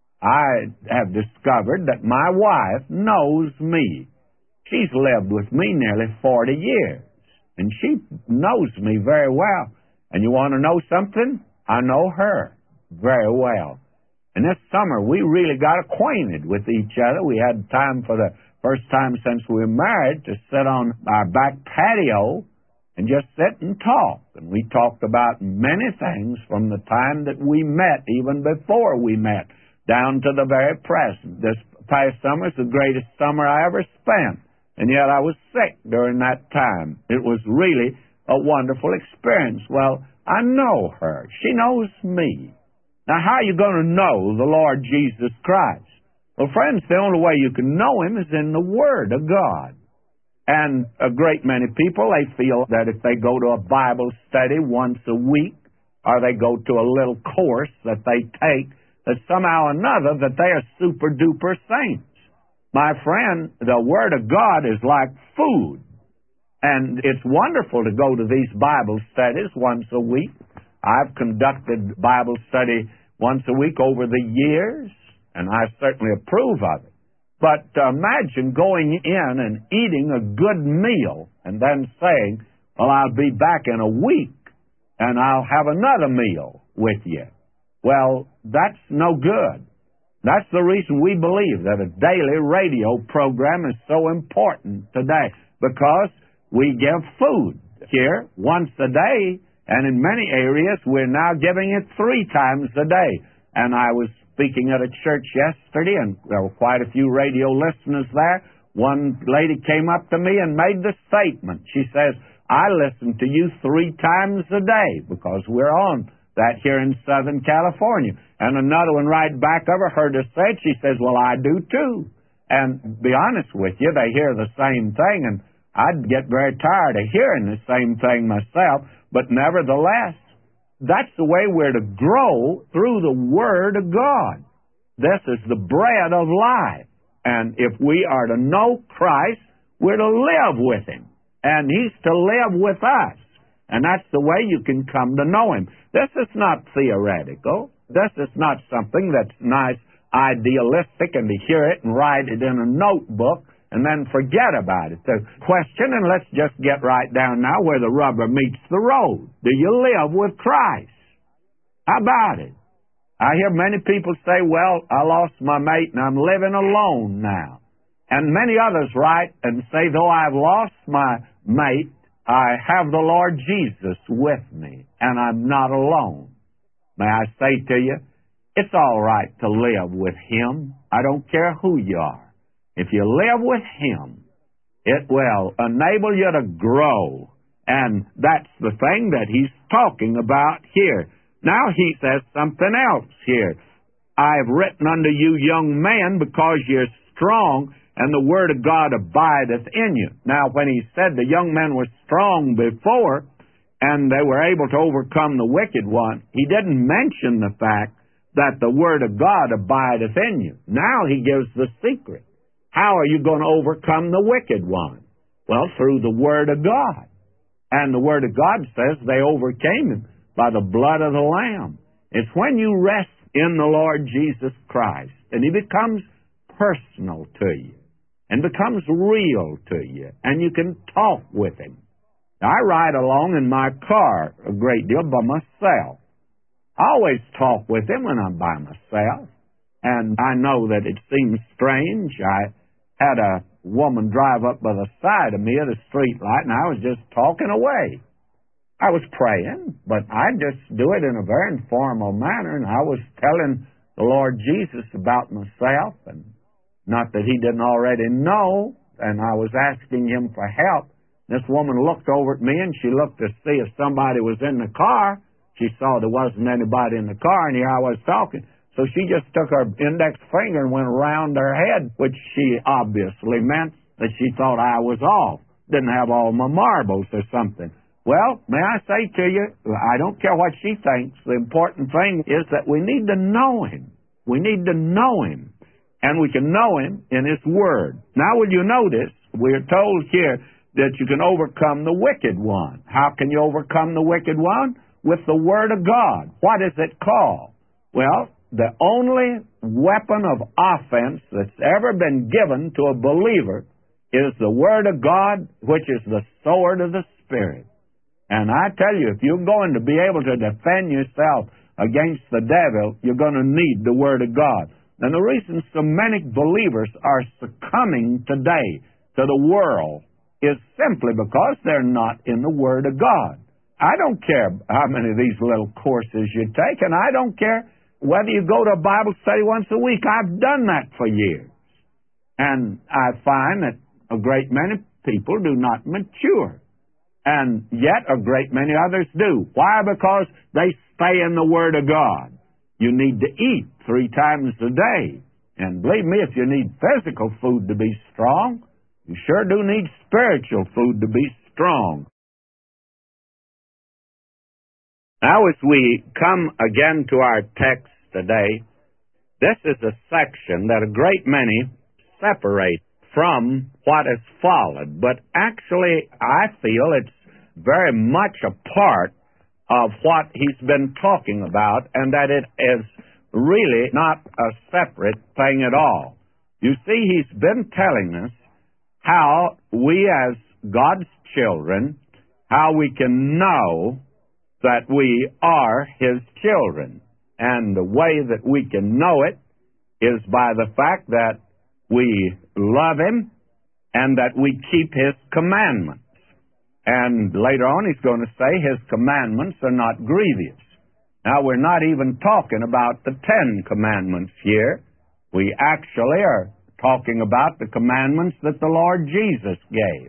A: I have discovered that my wife knows me. She's lived with me nearly forty years, and she knows me very well. And you want to know something? I know her very well. And this summer, we really got acquainted with each other. We had time for the first time since we were married to sit on our back patio and just sit and talk. And we talked about many things from the time that we met, even before we met, down to the very present. This past summer is the greatest summer I ever spent, and yet I was sick during that time. It was really a wonderful experience. Well, I know her. She knows me. Now, how are you going to know the Lord Jesus Christ? Well, friends, the only way you can know him is in the Word of God. And a great many people, they feel that if they go to a Bible study once a week, or they go to a little course that they take, that somehow or another that they are super-duper saints. My friend, the Word of God is like food. And it's wonderful to go to these Bible studies once a week. I've conducted Bible study once a week over the years, and I certainly approve of it. But uh, imagine going in and eating a good meal and then saying, well, I'll be back in a week. and I'll have another meal with you. Well, that's no good. That's the reason we believe that a daily radio program is so important today, because we give food here once a day, and in many areas we're now giving it three times a day. And I was speaking at a church yesterday, and there were quite a few radio listeners there. One lady came up to me and made the statement. She says, I listen to you three times a day, because we're on that here in Southern California. And another one right back of her heard us say it. She says, well, I do too. And be honest with you, they hear the same thing, and I'd get very tired of hearing the same thing myself. But nevertheless, that's the way we're to grow, through the Word of God. This is the bread of life. And if we are to know Christ, we're to live with Him. And He's to live with us. And that's the way you can come to know Him. This is not theoretical. This is not something that's nice, idealistic, and to hear it and write it in a notebook and then forget about it. The question, and let's just get right down now where the rubber meets the road. Do you live with Christ? How about it? I hear many people say, well, I lost my mate and I'm living alone now. And many others write and say, though I've lost my mate, I have the Lord Jesus with me, and I'm not alone. May I say to you, it's all right to live with Him. I don't care who you are. If you live with Him, it will enable you to grow. And that's the thing that He's talking about here. Now He says something else here. I've written unto you, young men, because you're strong, and the Word of God abideth in you. Now, when He said the young men were strong before, and they were able to overcome the wicked one, He didn't mention the fact that the Word of God abideth in you. Now He gives the secret. How are you going to overcome the wicked one? Well, through the Word of God. And the Word of God says they overcame him by the blood of the Lamb. It's when you rest in the Lord Jesus Christ, and He becomes personal to you, and becomes real to you, and you can talk with Him. Now, I ride along in my car a great deal by myself. I always talk with Him when I'm by myself, and I know that it seems strange. I had a woman drive up by the side of me at a street light, and I was just talking away. I was praying, but I just do it in a very informal manner, and I was telling the Lord Jesus about myself, and not that He didn't already know, and I was asking Him for help. This woman looked over at me, and she looked to see if somebody was in the car. She saw there wasn't anybody in the car, and here I was talking. So she just took her index finger and went around her head, which she obviously meant that she thought I was off, didn't have all my marbles or something. Well, may I say to you, I don't care what she thinks. The important thing is that we need to know Him. We need to know Him. And we can know Him in His Word. Now, will you notice, we're told here that you can overcome the wicked one. How can you overcome the wicked one? With the Word of God. What is it called? Well, the only weapon of offense that's ever been given to a believer is the Word of God, which is the sword of the Spirit. And I tell you, if you're going to be able to defend yourself against the devil, you're going to need the Word of God. And the reason so many believers are succumbing today to the world is simply because they're not in the Word of God. I don't care how many of these little courses you take, and I don't care whether you go to a Bible study once a week. I've done that for years. And I find that a great many people do not mature. And yet a great many others do. Why? Because they stay in the Word of God. You need to eat three times a day. And believe me, if you need physical food to be strong, you sure do need spiritual food to be strong. Now, as we come again to our text today, this is a section that a great many separate from what has followed. But actually, I feel it's very much a part of what he's been talking about, and that it is really not a separate thing at all. You see, he's been telling us how we as God's children, how we can know that we are His children. And the way that we can know it is by the fact that we love Him and that we keep His commandments. And later on He's going to say His commandments are not grievous. Now, we're not even talking about the Ten Commandments here. We actually are talking about the commandments that the Lord Jesus gave.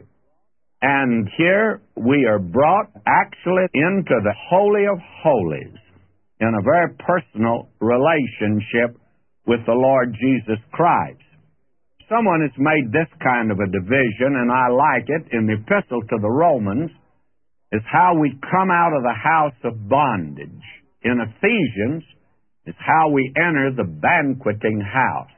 A: And here we are brought actually into the Holy of Holies in a very personal relationship with the Lord Jesus Christ. Someone has made this kind of a division, and I like it, in the Epistle to the Romans, is how we come out of the house of bondage. In Ephesians, is how we enter the banqueting house.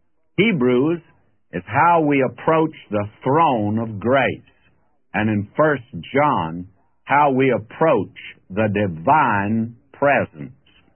A: Hebrews is how we approach the throne of grace. And in First John, how we approach the divine presence.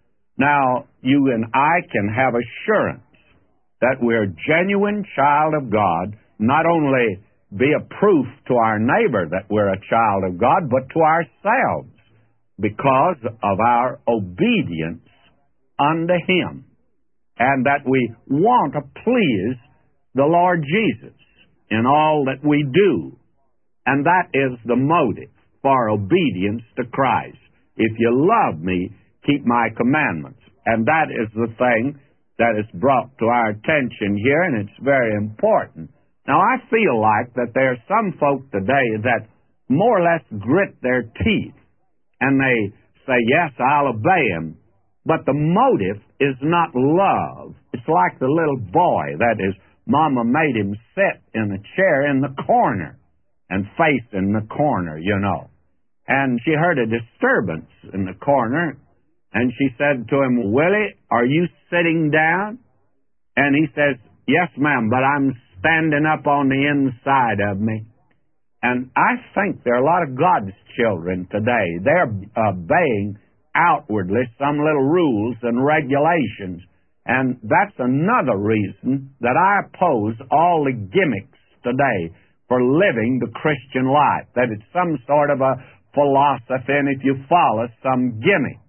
A: Now, you and I can have assurance that we're a genuine child of God, not only be a proof to our neighbor that we're a child of God, but to ourselves, because of our obedience unto Him, and that we want to please the Lord Jesus in all that we do. And that is the motive for obedience to Christ. If you love me, keep my commandments. And that is the thing that is brought to our attention here, and it's very important. Now, I feel like that there are some folk today that more or less grit their teeth, and they say, yes, I'll obey Him. But the motive is not love. It's like the little boy that his mama made him sit in a chair in the corner and facing the corner, you know. And she heard a disturbance in the corner, and she said to him, Willie, are you sitting down? And he says, yes, ma'am, but I'm standing up on the inside of me. And I think there are a lot of God's children today. They're obeying outwardly some little rules and regulations. And that's another reason that I oppose all the gimmicks today for living the Christian life, that it's some sort of a philosophy, and if you follow some gimmicks,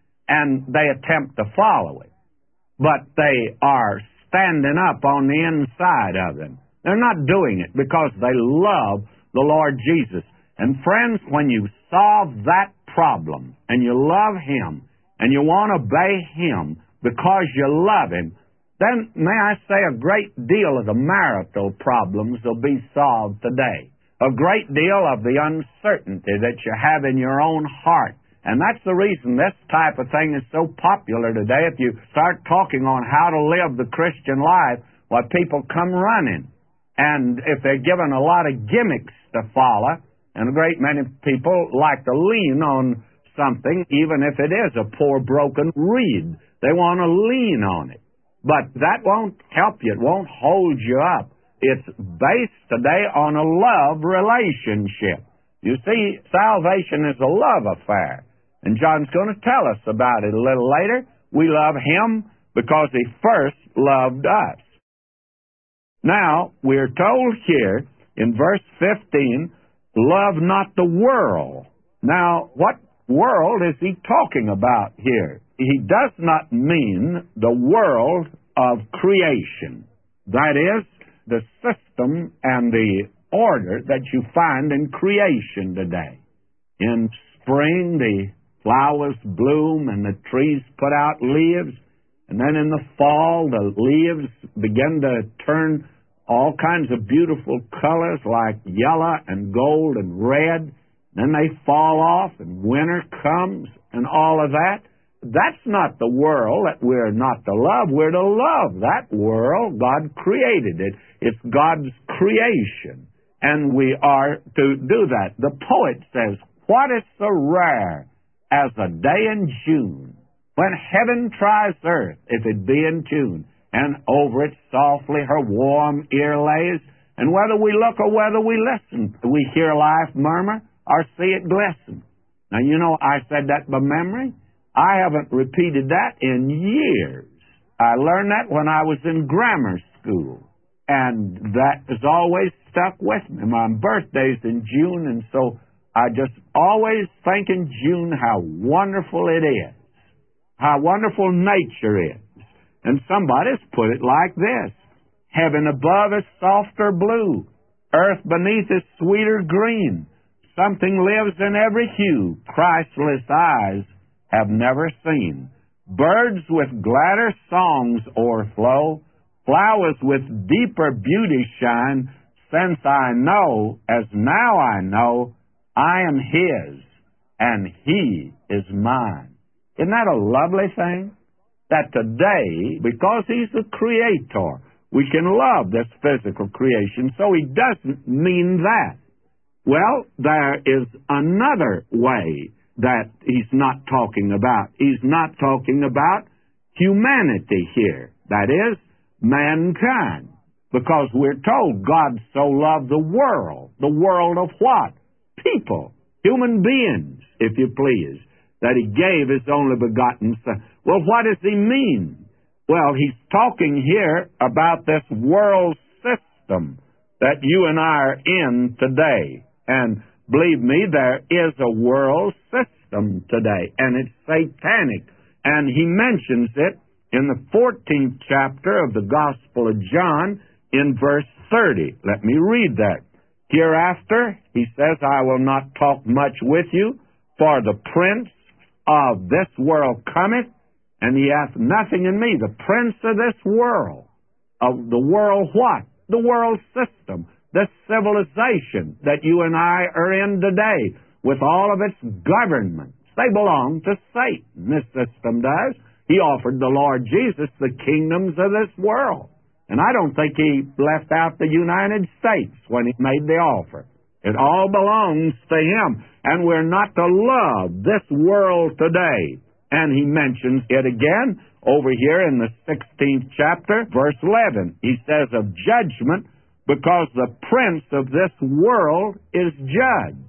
A: and they attempt to follow it, but they are standing up on the inside of them. They're not doing it because they love the Lord Jesus. And friends, when you solve that problem, and you love Him, and you want to obey Him because you love Him, then, may I say, a great deal of the marital problems will be solved today. A great deal of the uncertainty that you have in your own heart. And that's the reason this type of thing is so popular today. If you start talking on how to live the Christian life, well, people come running. And if they're given a lot of gimmicks to follow, and a great many people like to lean on something, even if it is a poor broken reed. They want to lean on it. But that won't help you. It won't hold you up. It's based today on a love relationship. You see, salvation is a love affair. And John's going to tell us about it a little later. We love Him because He first loved us. Now, we're told here in verse fifteen, love not the world. Now, what world is he talking about here? He does not mean the world of creation. That is, the system and the order that you find in creation today. In spring, the flowers bloom and the trees put out leaves, and then in the fall, the leaves begin to turn all kinds of beautiful colors like yellow and gold and red. Then they fall off, and winter comes, and all of that. That's not the world that we're not to love. We're to love that world. God created it. It's God's creation, and we are to do that. The poet says, what is so rare as a day in June, when heaven tries earth, if it be in tune, and over it softly her warm ear lays, and whether we look or whether we listen, we hear life murmur or see it glisten. Now, you know, I said that by memory. I haven't repeated that in years. I learned that when I was in grammar school, and that has always stuck with me. My birthday's in June, and so I just always think in June how wonderful it is, how wonderful nature is. And somebody's put it like this: heaven above is softer blue, earth beneath is sweeter green. Something lives in every hue Christless eyes have never seen. Birds with gladder songs o'erflow, flowers with deeper beauty shine. Since I know, as now I know, I am His, and He is mine. Isn't that a lovely thing? That today, because He's the Creator, we can love this physical creation, so He doesn't mean that. Well, there is another way that He's not talking about. He's not talking about humanity here. That is, mankind. Because we're told God so loved the world. The world of what? People. Human beings, if you please. That He gave His only begotten Son. Well, what does He mean? Well, He's talking here about this world system that you and I are in today. And believe me, there is a world system today, and it's satanic. And He mentions it in the fourteenth chapter of the Gospel of John in verse thirty. Let me read that. Hereafter, He says, I will not talk much with you, for the prince of this world cometh, and he hath nothing in me. The prince of this world. Of the world what? The world system. This civilization that you and I are in today, with all of its governments. They belong to Satan, this system does. He offered the Lord Jesus the kingdoms of this world. And I don't think He left out the United States when He made the offer. It all belongs to Him. And we're not to love this world today. And He mentions it again over here in the sixteenth chapter, verse eleven. He says of judgment, because the prince of this world is judged.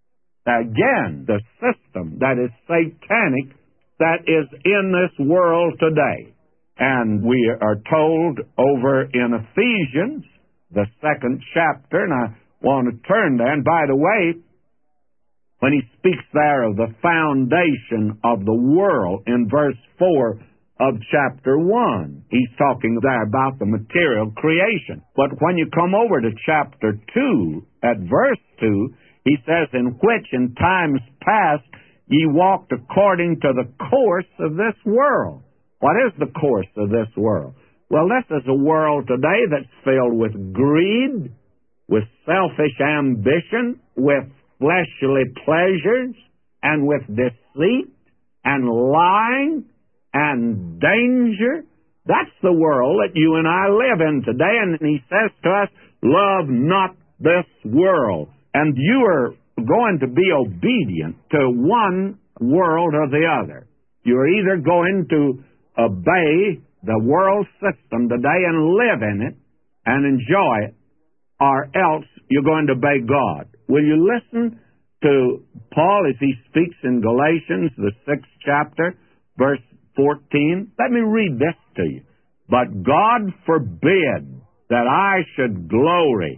A: Again, the system that is satanic that is in this world today. And we are told over in Ephesians, the second chapter, and I want to turn there. And by the way, when he speaks there of the foundation of the world in verse four of chapter one, he's talking there about the material creation. But when you come over to chapter two, at verse two, he says, in which in times past ye walked according to the course of this world. What is the course of this world? Well, this is a world today that's filled with greed, with selfish ambition, with fleshly pleasures, and with deceit, and lying, and danger. That's the world that you and I live in today. And He says to us, love not this world. And you are going to be obedient to one world or the other. You're either going to obey the world system today and live in it and enjoy it, or else you're going to obey God. Will you listen to Paul as he speaks in Galatians, the sixth chapter, verse fourteen? Let me read this to you. But God forbid that I should glory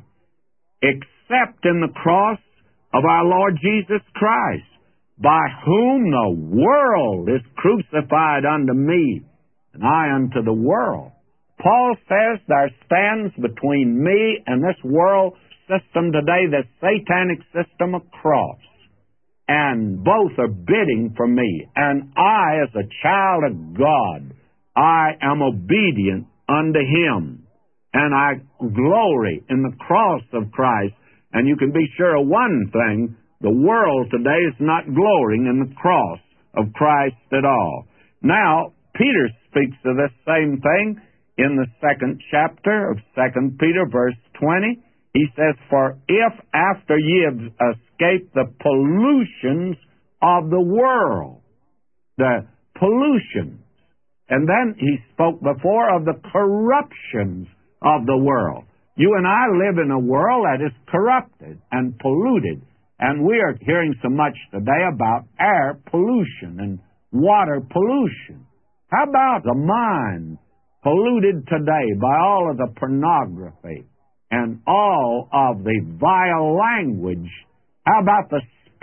A: except in the cross of our Lord Jesus Christ, by whom the world is crucified unto me, and I unto the world. Paul says there stands between me and this world system today, this satanic system, a cross. And both are bidding for me. And I, as a child of God, I am obedient unto Him. And I glory in the cross of Christ. And you can be sure of one thing, the world today is not glorying in the cross of Christ at all. Now, Peter speaks of this same thing in the second chapter of Second Peter, verse twenty. He says, for if after ye have escaped the pollutions of the world, the pollutions, and then he spoke before of the corruptions of the world. You and I live in a world that is corrupted and polluted, and we are hearing so much today about air pollution and water pollution. How about the mind polluted today by all of the pornography and all of the vile language? How about the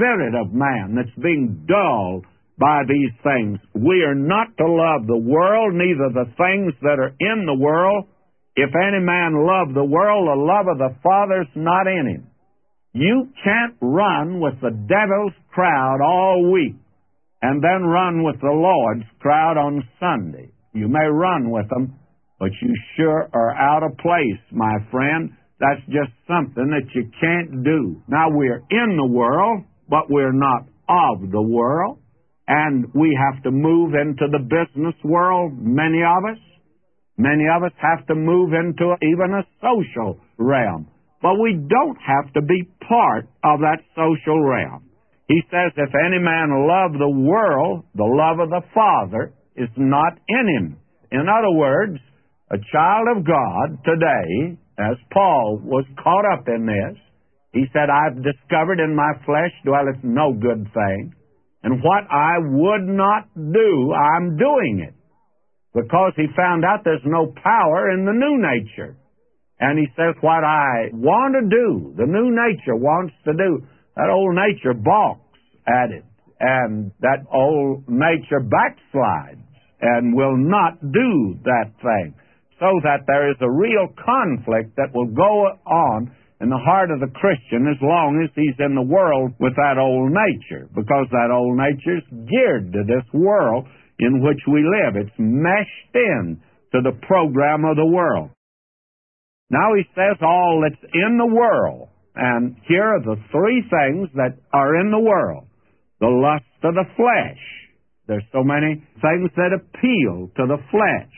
A: spirit of man that's being dulled by these things. We are not to love the world, neither the things that are in the world. If any man love the world, the love of the Father's not in him. You can't run with the devil's crowd all week and then run with the Lord's crowd on Sunday. You may run with them, but you sure are out of place, my friend. That's just something that you can't do. Now, we're in the world, but we're not of the world. And we have to move into the business world, many of us. Many of us have to move into even a social realm. But we don't have to be part of that social realm. He says, if any man love the world, the love of the Father is not in him. In other words, a child of God today, as Paul was caught up in this, he said, I've discovered in my flesh dwelleth no good thing. And what I would not do, I'm doing it. Because he found out there's no power in the new nature. And he says, what I want to do, the new nature wants to do, that old nature balks at it. And that old nature backslides and will not do that thing. So that there is a real conflict that will go on in the heart of the Christian as long as he's in the world with that old nature, because that old nature's geared to this world in which we live. It's meshed in to the program of the world. Now he says all that's in the world, and here are the three things that are in the world. The lust of the flesh. There's so many things that appeal to the flesh.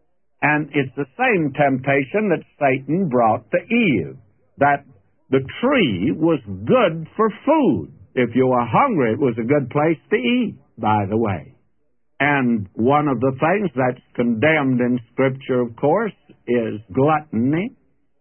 A: And it's the same temptation that Satan brought to Eve. That the tree was good for food. If you were hungry, it was a good place to eat, by the way. And one of the things that's condemned in Scripture, of course, is gluttony.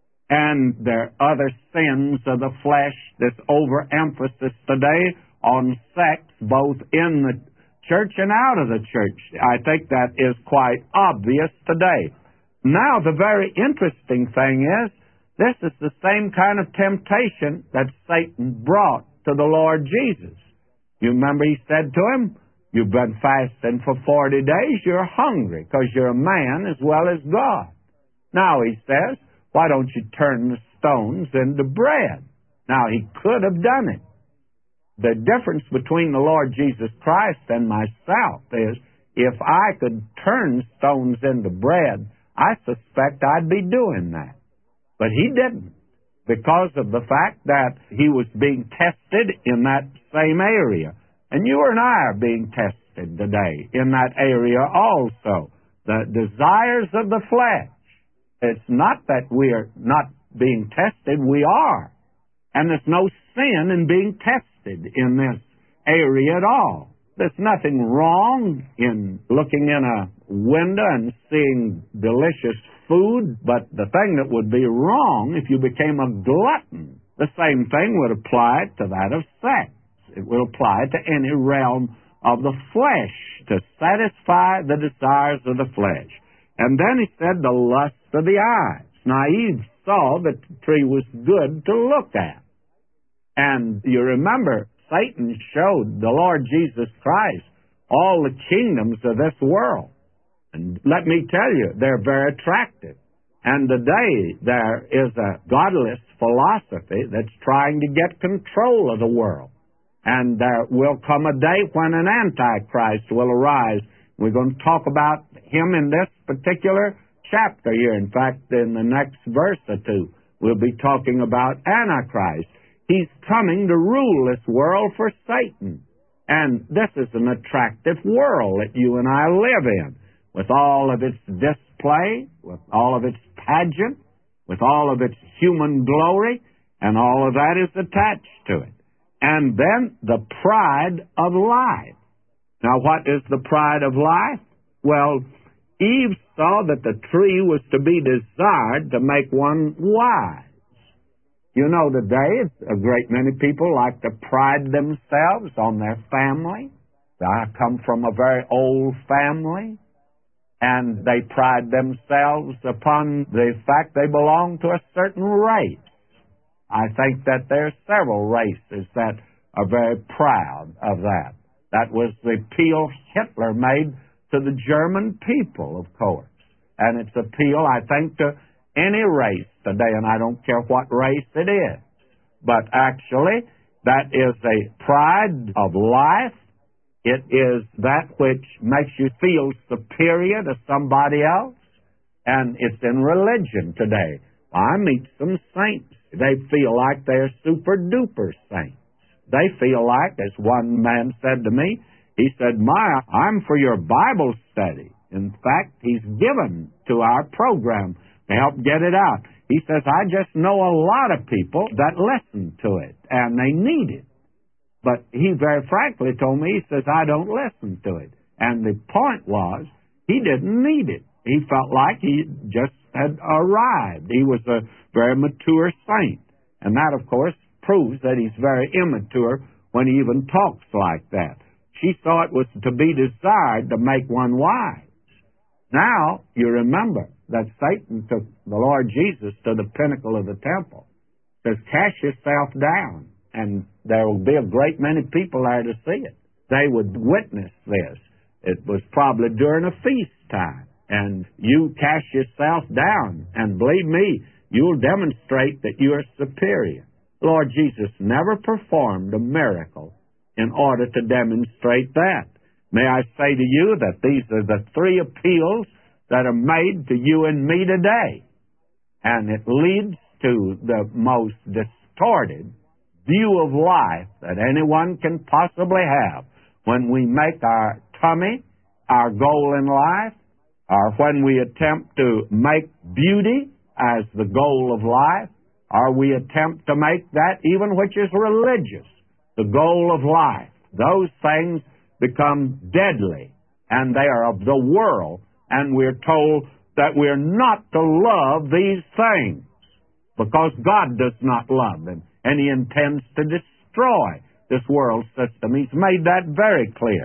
A: And there are other sins of the flesh, this overemphasis today on sex, both in the church and out of the church. I think that is quite obvious today. Now, the very interesting thing is, this is the same kind of temptation that Satan brought to the Lord Jesus. You remember he said to him, you've been fasting for forty days, you're hungry, because you're a man as well as God. Now, he says, why don't you turn the stones into bread? Now, he could have done it. The difference between the Lord Jesus Christ and myself is, if I could turn stones into bread, I suspect I'd be doing that. But he didn't, because of the fact that he was being tested in that same area. And you and I are being tested today in that area also. The desires of the flesh. It's not that we are not being tested, we are. And there's no sin in being tested in this area at all. There's nothing wrong in looking in a window and seeing delicious food, but the thing that would be wrong if you became a glutton, the same thing would apply to that of sex. It would apply to any realm of the flesh, to satisfy the desires of the flesh. And then he said the lust of the eyes. Now Eve saw that the tree was good to look at. And you remember, Satan showed the Lord Jesus Christ all the kingdoms of this world. And let me tell you, they're very attractive. And today there is a godless philosophy that's trying to get control of the world. And there will come a day when an Antichrist will arise. We're going to talk about him in this particular chapter here. In fact, in the next verse or two, we'll be talking about Antichrist. He's coming to rule this world for Satan. And this is an attractive world that you and I live in, with all of its display, with all of its pageant, with all of its human glory, and all of that is attached to it. And then the pride of life. Now, what is the pride of life? Well, Eve saw that the tree was to be desired to make one wise. You know, today, a great many people like to pride themselves on their family. I come from a very old family, and they pride themselves upon the fact they belong to a certain race. I think that there are several races that are very proud of that. That was the appeal Hitler made to the German people, of course. And it's appeal, I think, to any race today, and I don't care what race it is. But actually, that is a pride of life. It is that which makes you feel superior to somebody else. And it's in religion today. I meet some saints. They feel like they're super-duper saints. They feel like, as one man said to me, he said, "My, I'm for your Bible study." In fact, he's given to our program to help get it out. He says, "I just know a lot of people that listen to it, and they need it." But he very frankly told me, he says, "I don't listen to it." And the point was, he didn't need it. He felt like he just had arrived. He was a very mature saint. And that, of course, proves that he's very immature when he even talks like that. She saw it was to be desired to make one wise. Now, you remember that Satan took the Lord Jesus to the pinnacle of the temple. Says, "Cast yourself down," and there will be a great many people there to see it. They would witness this. It was probably during a feast time. And you cast yourself down, and believe me, you'll demonstrate that you are superior. Lord Jesus never performed a miracle in order to demonstrate that. May I say to you that these are the three appeals that are made to you and me today. And it leads to the most distorted view of life that anyone can possibly have when we make our tummy our goal in life, or when we attempt to make beauty as the goal of life, or we attempt to make that even which is religious the goal of life. Those things become deadly, and they are of the world, and we're told that we're not to love these things because God does not love them, and He intends to destroy this world system. He's made that very clear.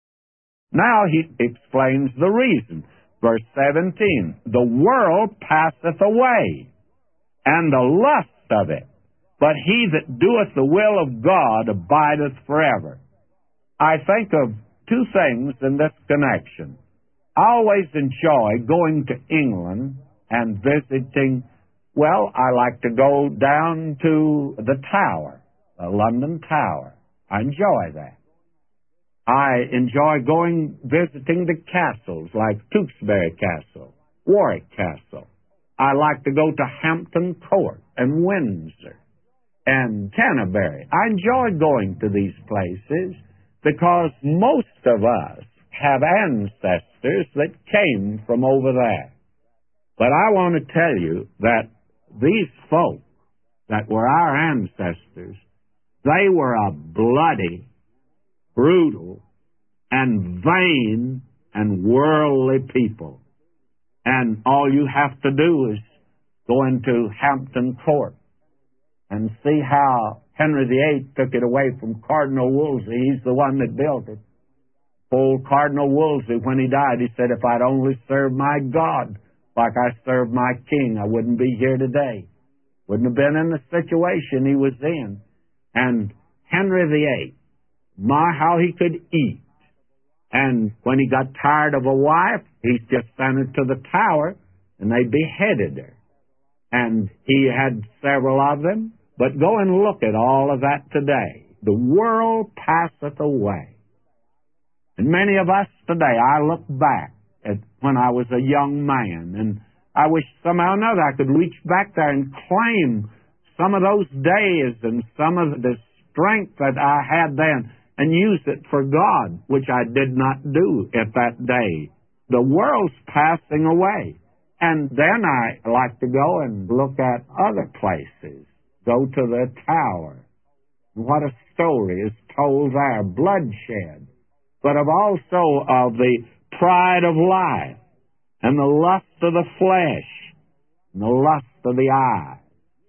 A: Now He explains the reason. Verse seventeen, "The world passeth away, and the lust of it, but he that doeth the will of God abideth forever." I think of two things in this connection. I always enjoy going to England and visiting, well, I like to go down to the Tower, the London Tower. I enjoy that. I enjoy going, visiting the castles like Tewkesbury Castle, Warwick Castle. I like to go to Hampton Court and Windsor and Canterbury. I enjoy going to these places because most of us have ancestors that came from over there. But I want to tell you that these folk that were our ancestors, they were a bloody, brutal, and vain and worldly people. And all you have to do is go into Hampton Court and see how Henry the Eighth took it away from Cardinal Wolsey. He's the one that built it. Old Cardinal Wolsey, when he died, he said, "If I'd only served my God like I served my king, I wouldn't be here today. Wouldn't have been in the situation he was in." And Henry the Eighth, my, how he could eat. And when he got tired of a wife, he just sent her to the Tower, and they beheaded her. And he had several of them. But go and look at all of that today. The world passeth away. And many of us today, I look back at when I was a young man, and I wish somehow or another I could reach back there and claim some of those days and some of the strength that I had then and use it for God, which I did not do at that day. The world's passing away. And then I like to go and look at other places. Go to the Tower. What a story is told there, bloodshed. But of also of the pride of life, and the lust of the flesh, and the lust of the eye.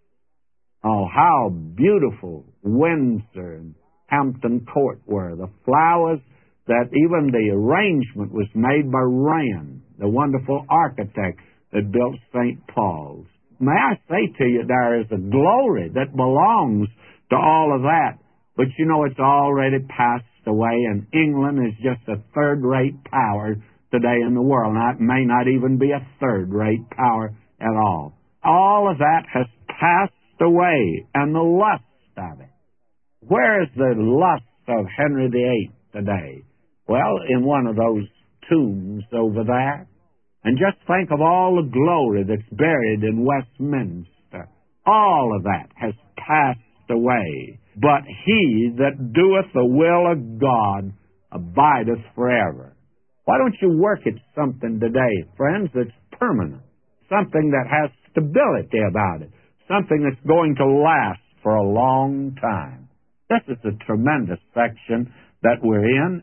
A: Oh, how beautiful Windsor and Hampton Court were. The flowers, that even the arrangement was made by Wren, the wonderful architect that built Saint Paul's. May I say to you, there is a glory that belongs to all of that. But you know, it's already passed away, and England is just a third-rate power today in the world. Now, it may not even be a third-rate power at all. All of that has passed away, and the lust of it. Where is the lust of Henry the Eighth today? Well, in one of those tombs over there. And just think of all the glory that's buried in Westminster. All of that has passed away. But he that doeth the will of God abideth forever. Why don't you work at something today, friends, that's permanent? Something that has stability about it. Something that's going to last for a long time. This is a tremendous section that we're in.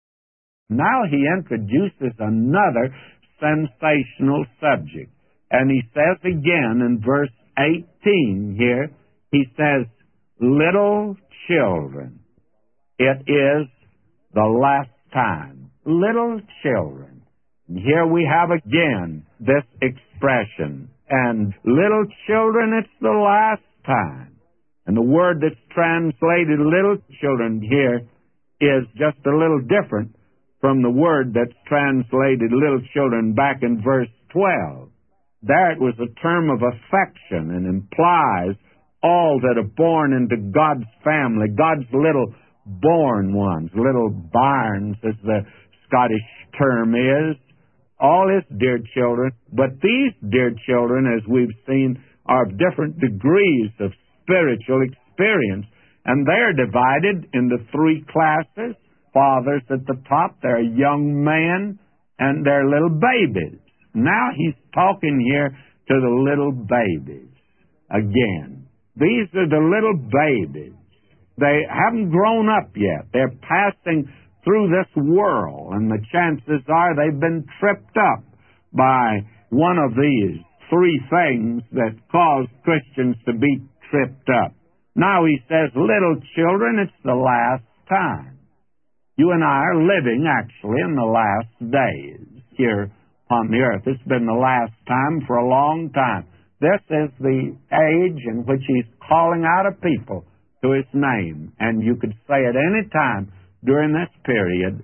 A: Now he introduces another sensational subject. And he says again in verse eighteen here, he says, little children, it is the last time. Little children. And here we have again this expression. And little children, it's the last time. And the word that's translated little children here is just a little different from the word that's translated little children back in verse twelve. There it was a term of affection and implies all that are born into God's family, God's little born ones, little bairns, as the Scottish term is, all his dear children. But these dear children, as we've seen, are of different degrees of spiritual experience, and they're divided into three classes. Fathers at the top, they're young men, and they're little babies. Now he's talking here to the little babies again. These are the little babies. They haven't grown up yet. They're passing through this world, and the chances are they've been tripped up by one of these three things that cause Christians to be tripped up. Now he says, little children, it's the last time. You and I are living, actually, in the last days here upon the earth. It's been the last time for a long time. This is the age in which he's calling out a people to his name. And you could say at any time during this period,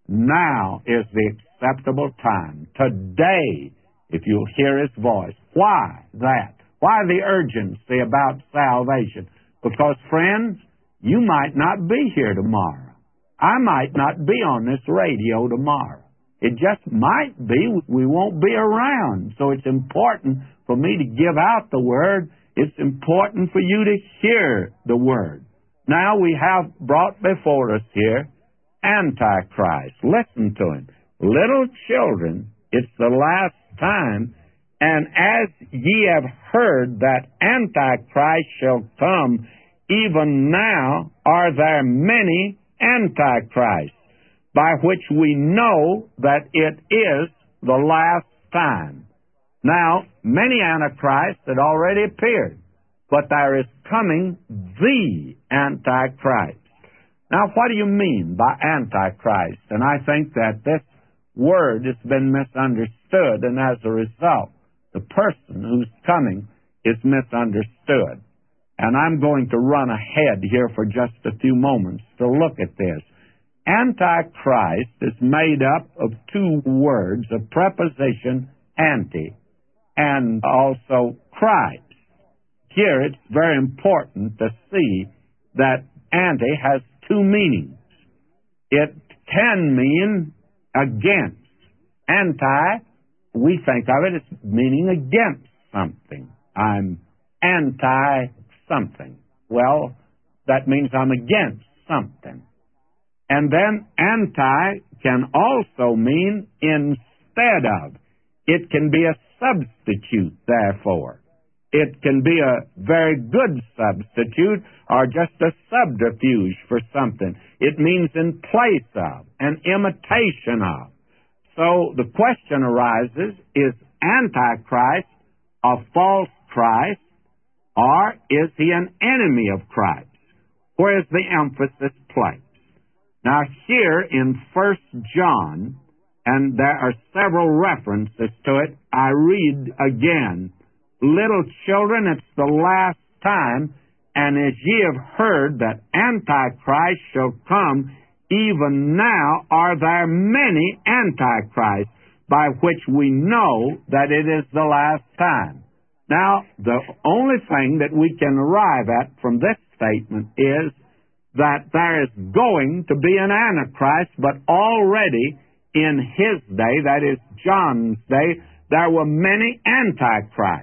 A: now is the acceptable time. Today, if you'll hear his voice. Why that? Why the urgency about salvation? Because, friends, you might not be here tomorrow. I might not be on this radio tomorrow. It just might be. We won't be around. So it's important for me to give out the Word. It's important for you to hear the Word. Now we have brought before us here Antichrist. Listen to him. Little children, it's the last time, and as ye have heard that Antichrist shall come, even now are there many Antichrists, by which we know that it is the last time. Now, many Antichrists had already appeared, but there is coming the Antichrist. Now, what do you mean by Antichrist? And I think that this word has been misunderstood, and as a result, the person who's coming is misunderstood. And I'm going to run ahead here for just a few moments to look at this. Antichrist is made up of two words, a preposition, anti, and also Christ. Here it's very important to see that anti has two meanings. It can mean against. Anti, we think of it as meaning against something. I'm anti-something. Well, that means I'm against something. And then anti can also mean instead of. It can be a substitute, therefore. It can be a very good substitute or just a subterfuge for something. It means in place of, an imitation of. So the question arises, is Antichrist a false Christ, or is he an enemy of Christ? Where is the emphasis placed? Now here in First John, and there are several references to it, I read again, little children, it's the last time, And as ye have heard that Antichrist shall come, even now are there many Antichrists, by which we know that it is the last time. Now, the only thing that we can arrive at from this statement is that there is going to be an Antichrist, but already in his day, that is John's day, there were many Antichrists.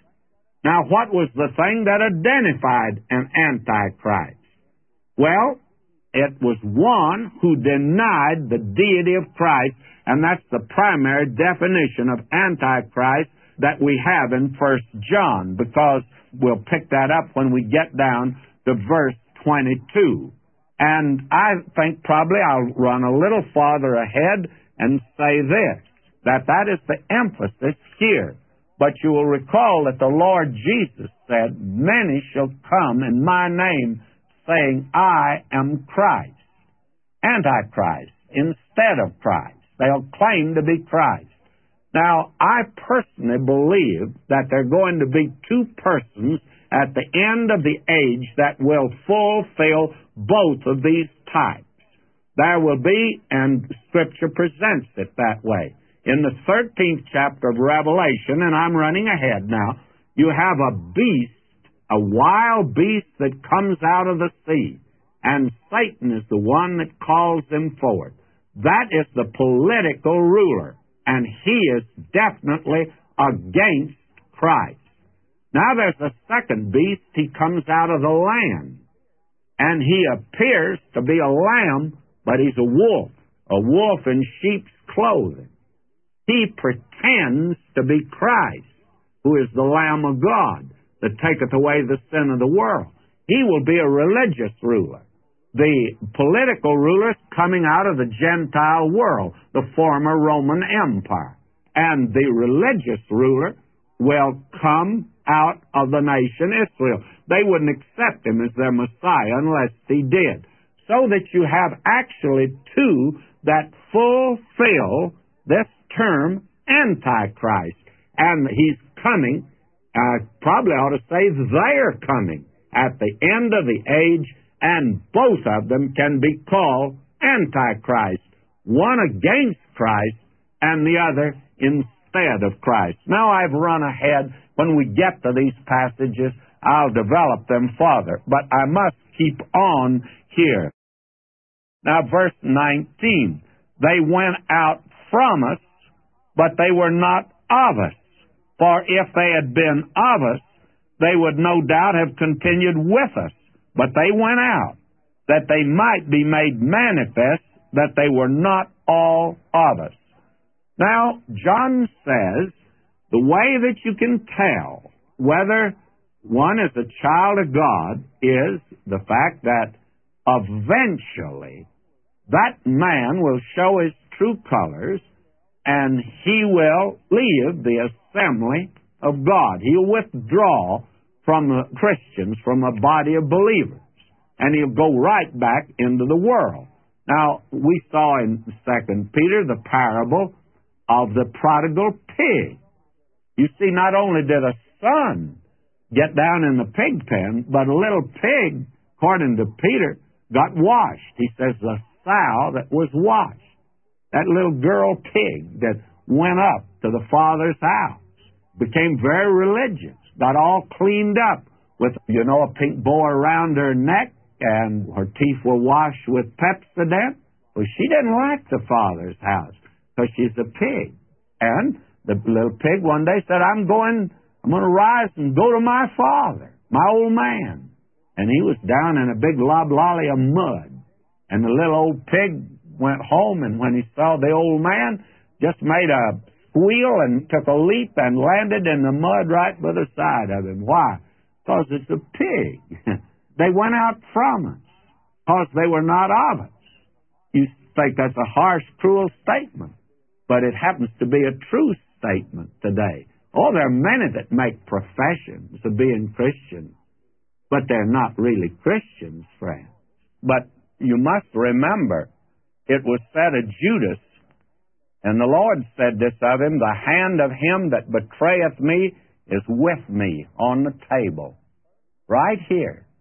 A: Now, what was the thing that identified an Antichrist? Well, it was one who denied the deity of Christ, and that's the primary definition of Antichrist that we have in First John, because we'll pick that up when we get down to verse twenty-two. And I think probably I'll run a little farther ahead and say this, that that is the emphasis here. But you will recall that the Lord Jesus said, many shall come in my name, saying, I am Christ. Antichrist, instead of Christ. They'll claim to be Christ. Now, I personally believe that there are going to be two persons at the end of the age that will fulfill both of these types. There will be, and Scripture presents it that way. In the thirteenth chapter of Revelation, and I'm running ahead now, you have a beast, a wild beast that comes out of the sea, and Satan is the one that calls him forth. That is the political ruler, and he is definitely against Christ. Now there's a second beast. He comes out of the land, and he appears to be a lamb, but he's a wolf, a wolf in sheep's clothing. He pretends to be Christ, who is the Lamb of God, that taketh away the sin of the world. He will be a religious ruler. The political ruler is coming out of the Gentile world, the former Roman Empire. And the religious ruler will come out of the nation Israel. They wouldn't accept him as their Messiah unless he did. So that you have actually two that fulfill this term Antichrist. And he's coming, uh, probably ought to say they're coming at the end of the age, and both of them can be called Antichrist. One against Christ and the other instead of Christ. Now I've run ahead. When we get to these passages, I'll develop them further. But I must keep on here. Now verse nineteen. They went out from us, but they were not of us. For if they had been of us, they would no doubt have continued with us. But they went out, that they might be made manifest that they were not all of us. Now, John says, the way that you can tell whether one is a child of God is the fact that eventually that man will show his true colors, and he will leave the assembly of God. He'll withdraw from the Christians, from a body of believers, and he'll go right back into the world. Now, we saw in Second Peter the parable of the prodigal pig. You see, not only did a son get down in the pig pen, but a little pig, according to Peter, got washed. He says the sow that was washed. That little girl pig that went up to the father's house, became very religious, got all cleaned up with, you know, a pink bow around her neck, and her teeth were washed with Pepsodent. Well, she didn't like the father's house because she's a pig. And the little pig one day said, I'm going, I'm going to rise and go to my father, my old man. And he was down in a big loblolly of mud. And the little old pig went home, and when he saw the old man, just made a squeal and took a leap and landed in the mud right by the side of him. Why? Because it's a pig. They went out from us because they were not of us. You think that's a harsh, cruel statement, but it happens to be a true statement today. Oh, there are many that make professions of being Christians, but they're not really Christians, friends. But you must remember, it was said of Judas, and the Lord said this of him, the hand of him that betrayeth me is with me on the table. Right here.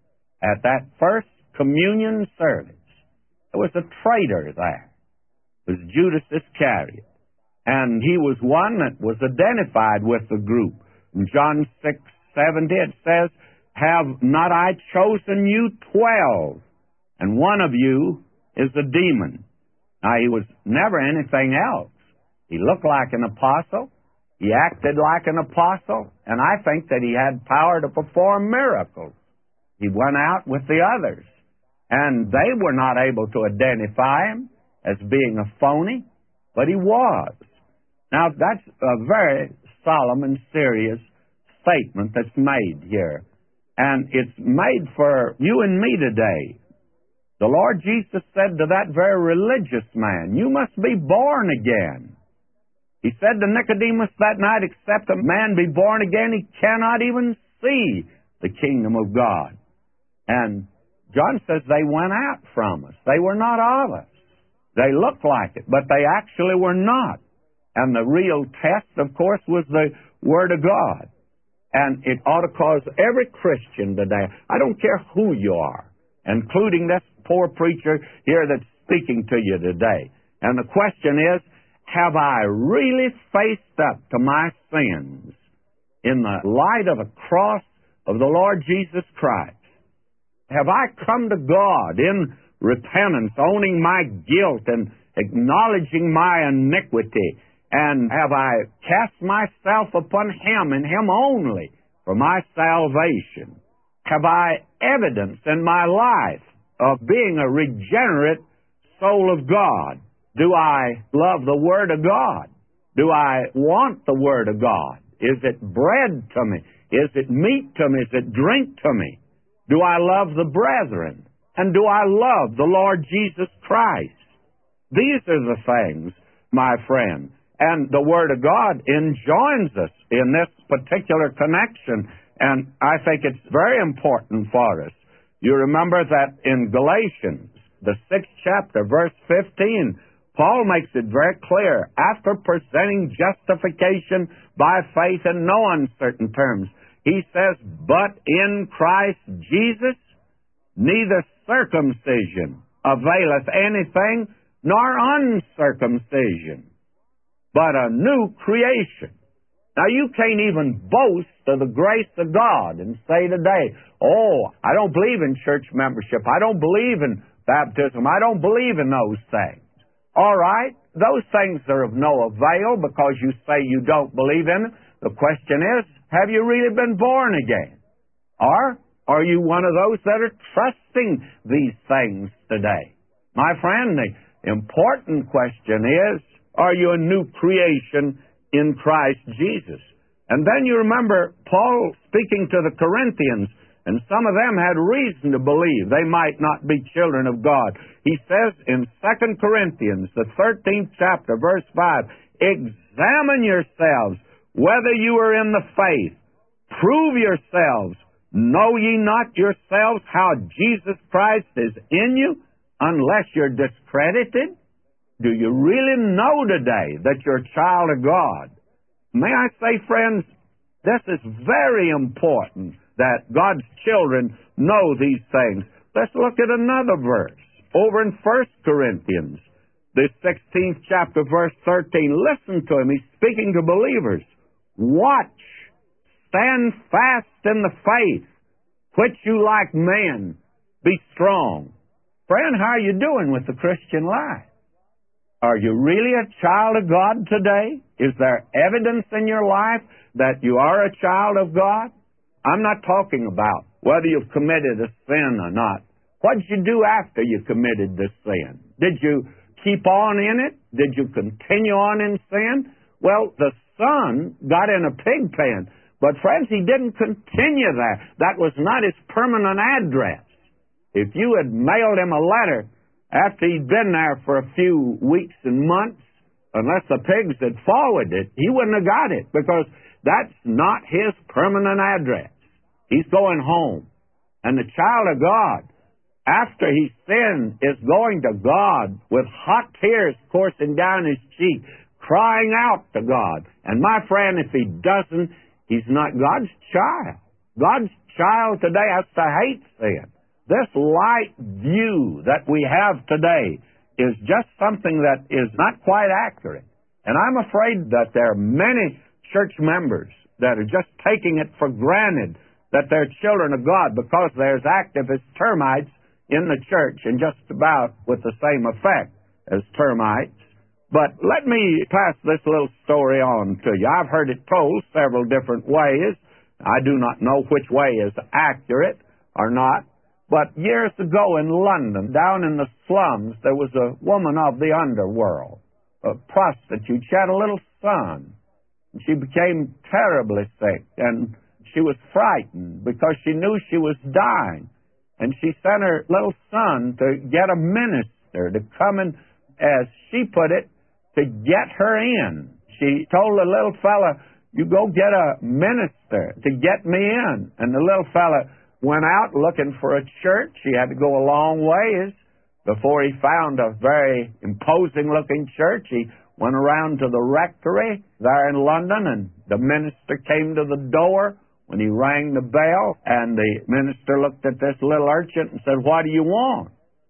A: at that first communion service, there was a traitor there. It was Judas Iscariot. And he was one that was identified with the group. In John six seventy it says, "Have not I chosen you twelve, and one of you is a demon." Now, he was never anything else. He looked like an apostle. He acted like an apostle. And I think that he had power to perform miracles. He went out with the others. And they were not able to identify him as being a phony, but he was. Now, that's a very solemn and serious statement that's made here. And it's made for you and me today. The Lord Jesus said to that very religious man, "You must be born again." He said to Nicodemus that night, "Except a man be born again, he cannot even see the kingdom of God." And John says they went out from us. They were not of us. They looked like it, but they actually were not. And the real test, of course, was the Word of God. And it ought to cause every Christian today, I don't care who you are, including this poor preacher here that's speaking to you today. And the question is, have I really faced up to my sins in the light of the cross of the Lord Jesus Christ? Have I come to God in repentance, owning my guilt and acknowledging my iniquity? And have I cast myself upon Him and Him only for my salvation? Have I evidence in my life of being a regenerate soul of God? Do I love the Word of God? Do I want the Word of God? Is it bread to me? Is it meat to me? Is it drink to me? Do I love the brethren? And do I love the Lord Jesus Christ? These are the things, my friend. And the Word of God enjoins us in this particular connection. And I think it's very important for us. You remember that in Galatians, the sixth chapter, verse fifteen, Paul makes it very clear, after presenting justification by faith in no uncertain terms, he says, "But in Christ Jesus, neither circumcision availeth anything, nor uncircumcision, but a new creation." Now, you can't even boast of the grace of God and say today, "Oh, I don't believe in church membership. I don't believe in baptism. I don't believe in those things." All right, those things are of no avail because you say you don't believe in them. The question is, have you really been born again? Or are you one of those that are trusting these things today? My friend, the important question is, are you a new creation in Christ Jesus? And then you remember Paul speaking to the Corinthians, and some of them had reason to believe they might not be children of God. He says in Second Corinthians, the thirteenth chapter, verse five, "Examine yourselves whether you are in the faith. Prove yourselves. Know ye not yourselves how Jesus Christ is in you, unless you're discredited?" Do you really know today that you're a child of God? May I say, friends, this is very important that God's children know these things. Let's look at another verse over in First Corinthians, the sixteenth chapter, verse thirteen. Listen to him. He's speaking to believers. "Watch, stand fast in the faith, which you like men, be strong." Friend, how are you doing with the Christian life? Are you really a child of God today? Is there evidence in your life that you are a child of God? I'm not talking about whether you've committed a sin or not. What did you do after you committed the sin? Did you keep on in it? Did you continue on in sin? Well, the son got in a pig pen, but friends, he didn't continue there. That was not his permanent address. If you had mailed him a letter after he'd been there for a few weeks and months, unless the pigs had forwarded it, he wouldn't have got it, because that's not his permanent address. He's going home. And the child of God, after he sinned, is going to God with hot tears coursing down his cheek, crying out to God. And my friend, if he doesn't, he's not God's child. God's child today has to hate sin. This light view that we have today is just something that is not quite accurate. And I'm afraid that there are many church members that are just taking it for granted that they're children of God because there's activist termites in the church and just about with the same effect as termites. But let me pass this little story on to you. I've heard it told several different ways. I do not know which way is accurate or not. But years ago in London, down in the slums, there was a woman of the underworld, a prostitute. She had a little son. She became terribly sick, and she was frightened because she knew she was dying. And she sent her little son to get a minister to come and, as she put it, to get her in. She told the little fella, you go get a minister to get me in. And the little fella went out looking for a church. He had to go a long ways before he found a very imposing-looking church. He went around to the rectory there in London, and the minister came to the door when he rang the bell, and the minister looked at this little urchin and said, what do you want?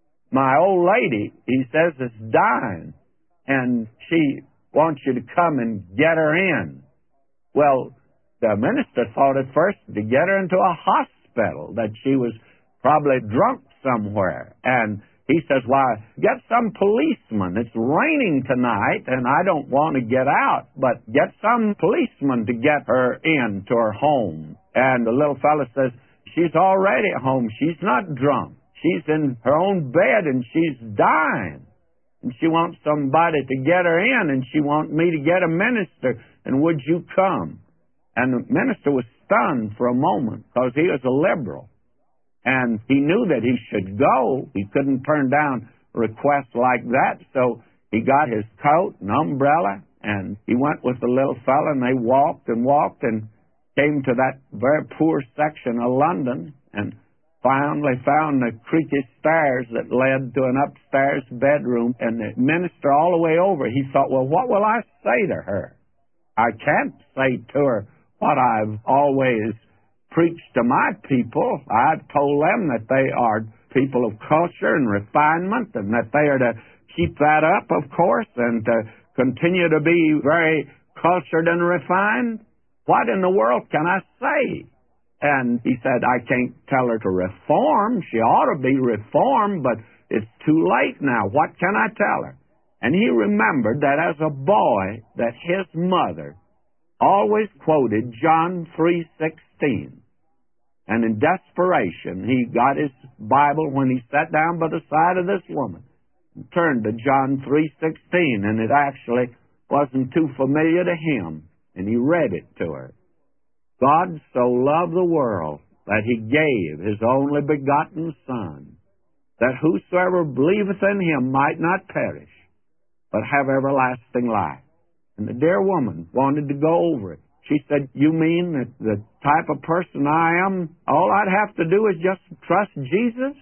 A: My old lady, he says, is dying, and she wants you to come and get her in. Well, the minister thought at first to get her into a hospital, that she was probably drunk somewhere. And he says, why, get some policeman. It's raining tonight, and I don't want to get out, but get some policeman to get her in to her home. And the little fella says, she's already at home. She's not drunk. She's in her own bed, and she's dying. And she wants somebody to get her in, and she wants me to get a minister, and would you come? And the minister was stunned for a moment because he was a liberal. And he knew that he should go. He couldn't turn down a request like that. So he got his coat and umbrella, and he went with the little fella, and they walked and walked and came to that very poor section of London and finally found the creaky stairs that led to an upstairs bedroom. And the minister all the way over, he thought, well, what will I say to her? I can't say to her what I've always preached to my people. I've told them that they are people of culture and refinement, and that they are to keep that up, of course, and to continue to be very cultured and refined. What in the world can I say? And he said, I can't tell her to reform. She ought to be reformed, but it's too late now. What can I tell her? And he remembered that as a boy, that his mother always quoted John three sixteen. And in desperation, he got his Bible when he sat down by the side of this woman and turned to John three sixteen, and it actually wasn't too familiar to him, and he read it to her. God so loved the world that he gave his only begotten Son, that whosoever believeth in him might not perish, but have everlasting life. And the dear woman wanted to go over it. She said, you mean that the type of person I am, all I'd have to do is just trust Jesus?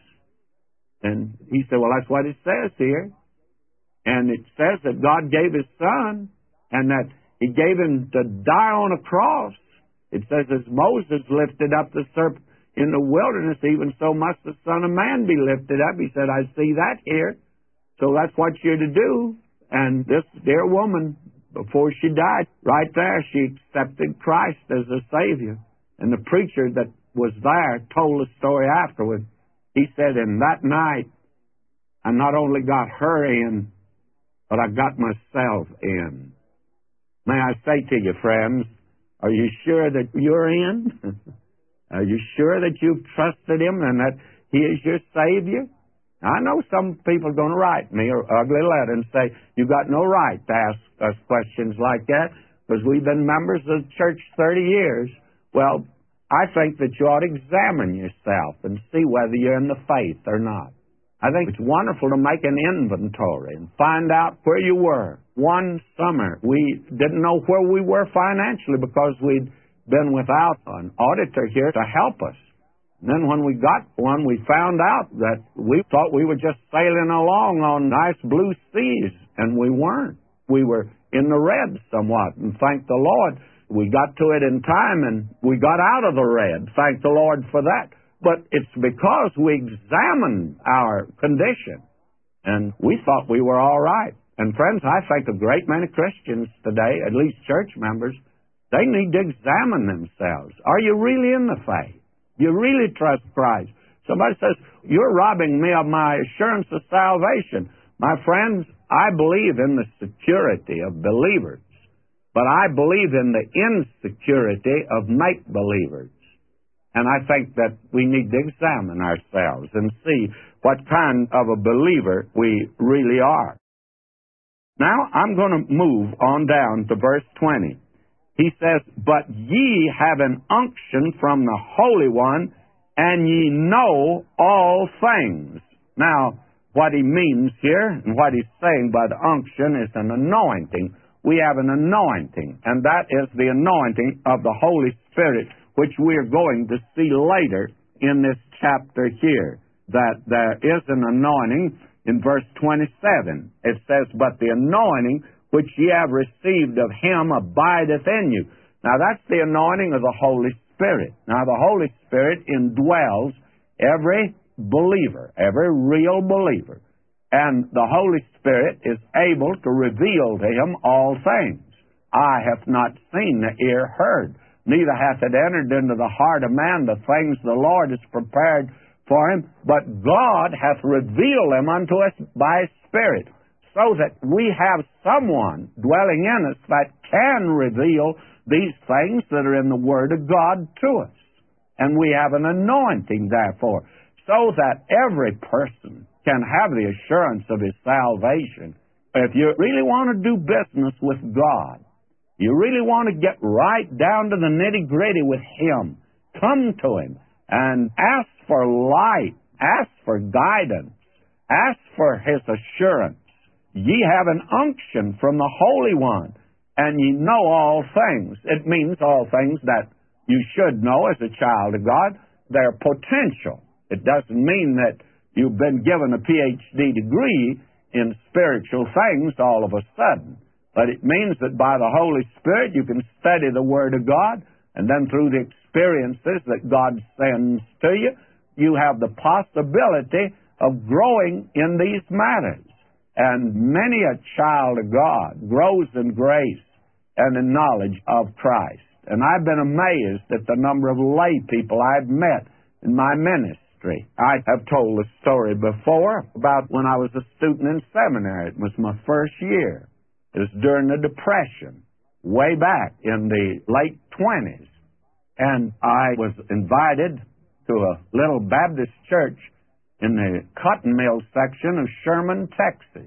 A: And he said, well, that's what it says here. And it says that God gave his Son, and that he gave him to die on a cross. It says, as Moses lifted up the serpent in the wilderness, even so must the Son of Man be lifted up. He said, I see that here. So that's what you're to do. And this dear woman, before she died, right there, she accepted Christ as a Savior. And the preacher that was there told the story afterward. He said, in that night, I not only got her in, but I got myself in. May I say to you, friends, are you sure that you're in? Are you sure that you've trusted him and that he is your Savior? I know some people are going to write me an ugly letter and say, you got no right to ask us questions like that because we've been members of the church thirty years. Well, I think that you ought to examine yourself and see whether you're in the faith or not. I think it's wonderful to make an inventory and find out where you were. One summer, we didn't know where we were financially because we'd been without an auditor here to help us. And then when we got one, we found out that we thought we were just sailing along on nice blue seas, and we weren't. We were in the red somewhat, and thank the Lord, we got to it in time, and we got out of the red. Thank the Lord for that. but it's because we examined our condition, and we thought we were all right. And friends, I think a great many Christians today, at least church members, they need to examine themselves. Are you really in the faith? Do you really trust Christ? Somebody says, you're robbing me of my assurance of salvation. My friends, I believe in the security of believers, but I believe in the insecurity of make-believers. And I think that we need to examine ourselves and see what kind of a believer we really are. Now, I'm going to move on down to verse twenty. He says, but ye have an unction from the Holy One, and ye know all things. Now, what he means here, and what he's saying by the unction, is an anointing. We have an anointing, and that is the anointing of the Holy Spirit, which we are going to see later in this chapter here, that there is an anointing. In verse twenty-seven, it says, but the anointing which ye have received of him abideth in you. Now, that's the anointing of the Holy Spirit. Now, the Holy Spirit indwells every believer, every real believer. And the Holy Spirit is able to reveal to him all things. Eye hath not seen, the ear heard, neither hath it entered into the heart of man the things the Lord has prepared for him, but God hath revealed them unto us by His Spirit, so that we have someone dwelling in us that can reveal these things that are in the Word of God to us. And we have an anointing, therefore, so that every person can have the assurance of his salvation. If you really want to do business with God, you really want to get right down to the nitty-gritty with Him, come to Him and ask for light, ask for guidance, ask for His assurance. Ye have an unction from the Holy One, and ye know all things. It means all things that you should know as a child of God. They're potential. It doesn't mean that you've been given a P H D degree in spiritual things all of a sudden. But it means that by the Holy Spirit you can study the Word of God, and then through the experiences that God sends to you, you have the possibility of growing in these matters. And many a child of God grows in grace and in knowledge of Christ. And I've been amazed at the number of lay people I've met in my ministry. I have told the story before about when I was a student in seminary. It was my first year. It was during the Depression, way back in the late twenties. And I was invited to a little Baptist church in the cotton mill section of Sherman, Texas.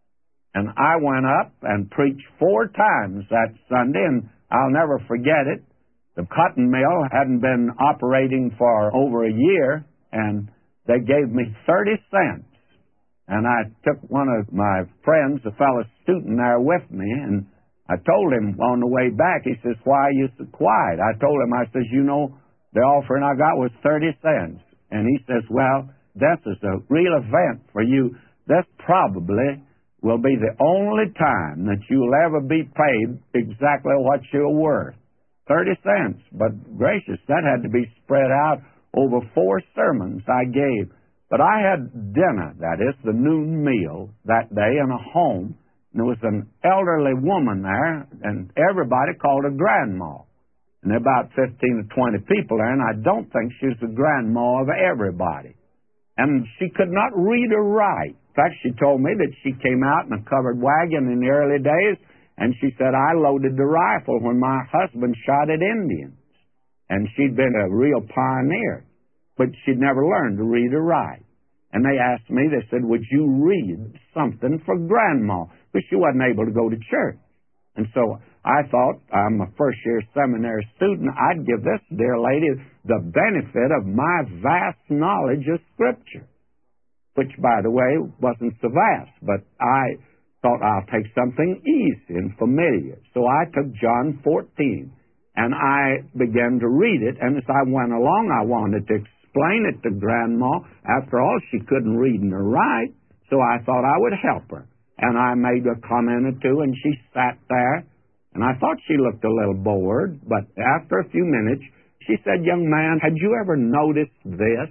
A: And I went up and preached four times that Sunday, and I'll never forget it. The cotton mill hadn't been operating for over a year, and they gave me thirty cents. And I took one of my friends, a fellow student there with me, and I told him on the way back, he says, why are you so quiet? I told him, I says, you know, the offering I got was thirty cents. And he says, well, this is a real event for you. This probably will be the only time that you'll ever be paid exactly what you're worth. thirty cents. But gracious, that had to be spread out over four sermons I gave. But I had dinner, that is, the noon meal that day in a home. And there was an elderly woman there, and everybody called her Grandma. And there were about fifteen or twenty people there, and I don't think she was the grandma of everybody. And she could not read or write. In fact, she told me that she came out in a covered wagon in the early days, and she said, I loaded the rifle when my husband shot at Indians. And she'd been a real pioneer, but she'd never learned to read or write. And they asked me, they said, would you read something for Grandma? But she wasn't able to go to church. And so I thought, I'm a first-year seminary student, I'd give this dear lady the benefit of my vast knowledge of Scripture, which, by the way, wasn't so vast, but I thought I'll take something easy and familiar. So I took John fourteen, and I began to read it, and as I went along, I wanted to explain it to Grandma. After all, she couldn't read nor write, so I thought I would help her. And I made a comment or two, and she sat there, and I thought she looked a little bored, but after a few minutes, She said, young man, had you ever noticed this?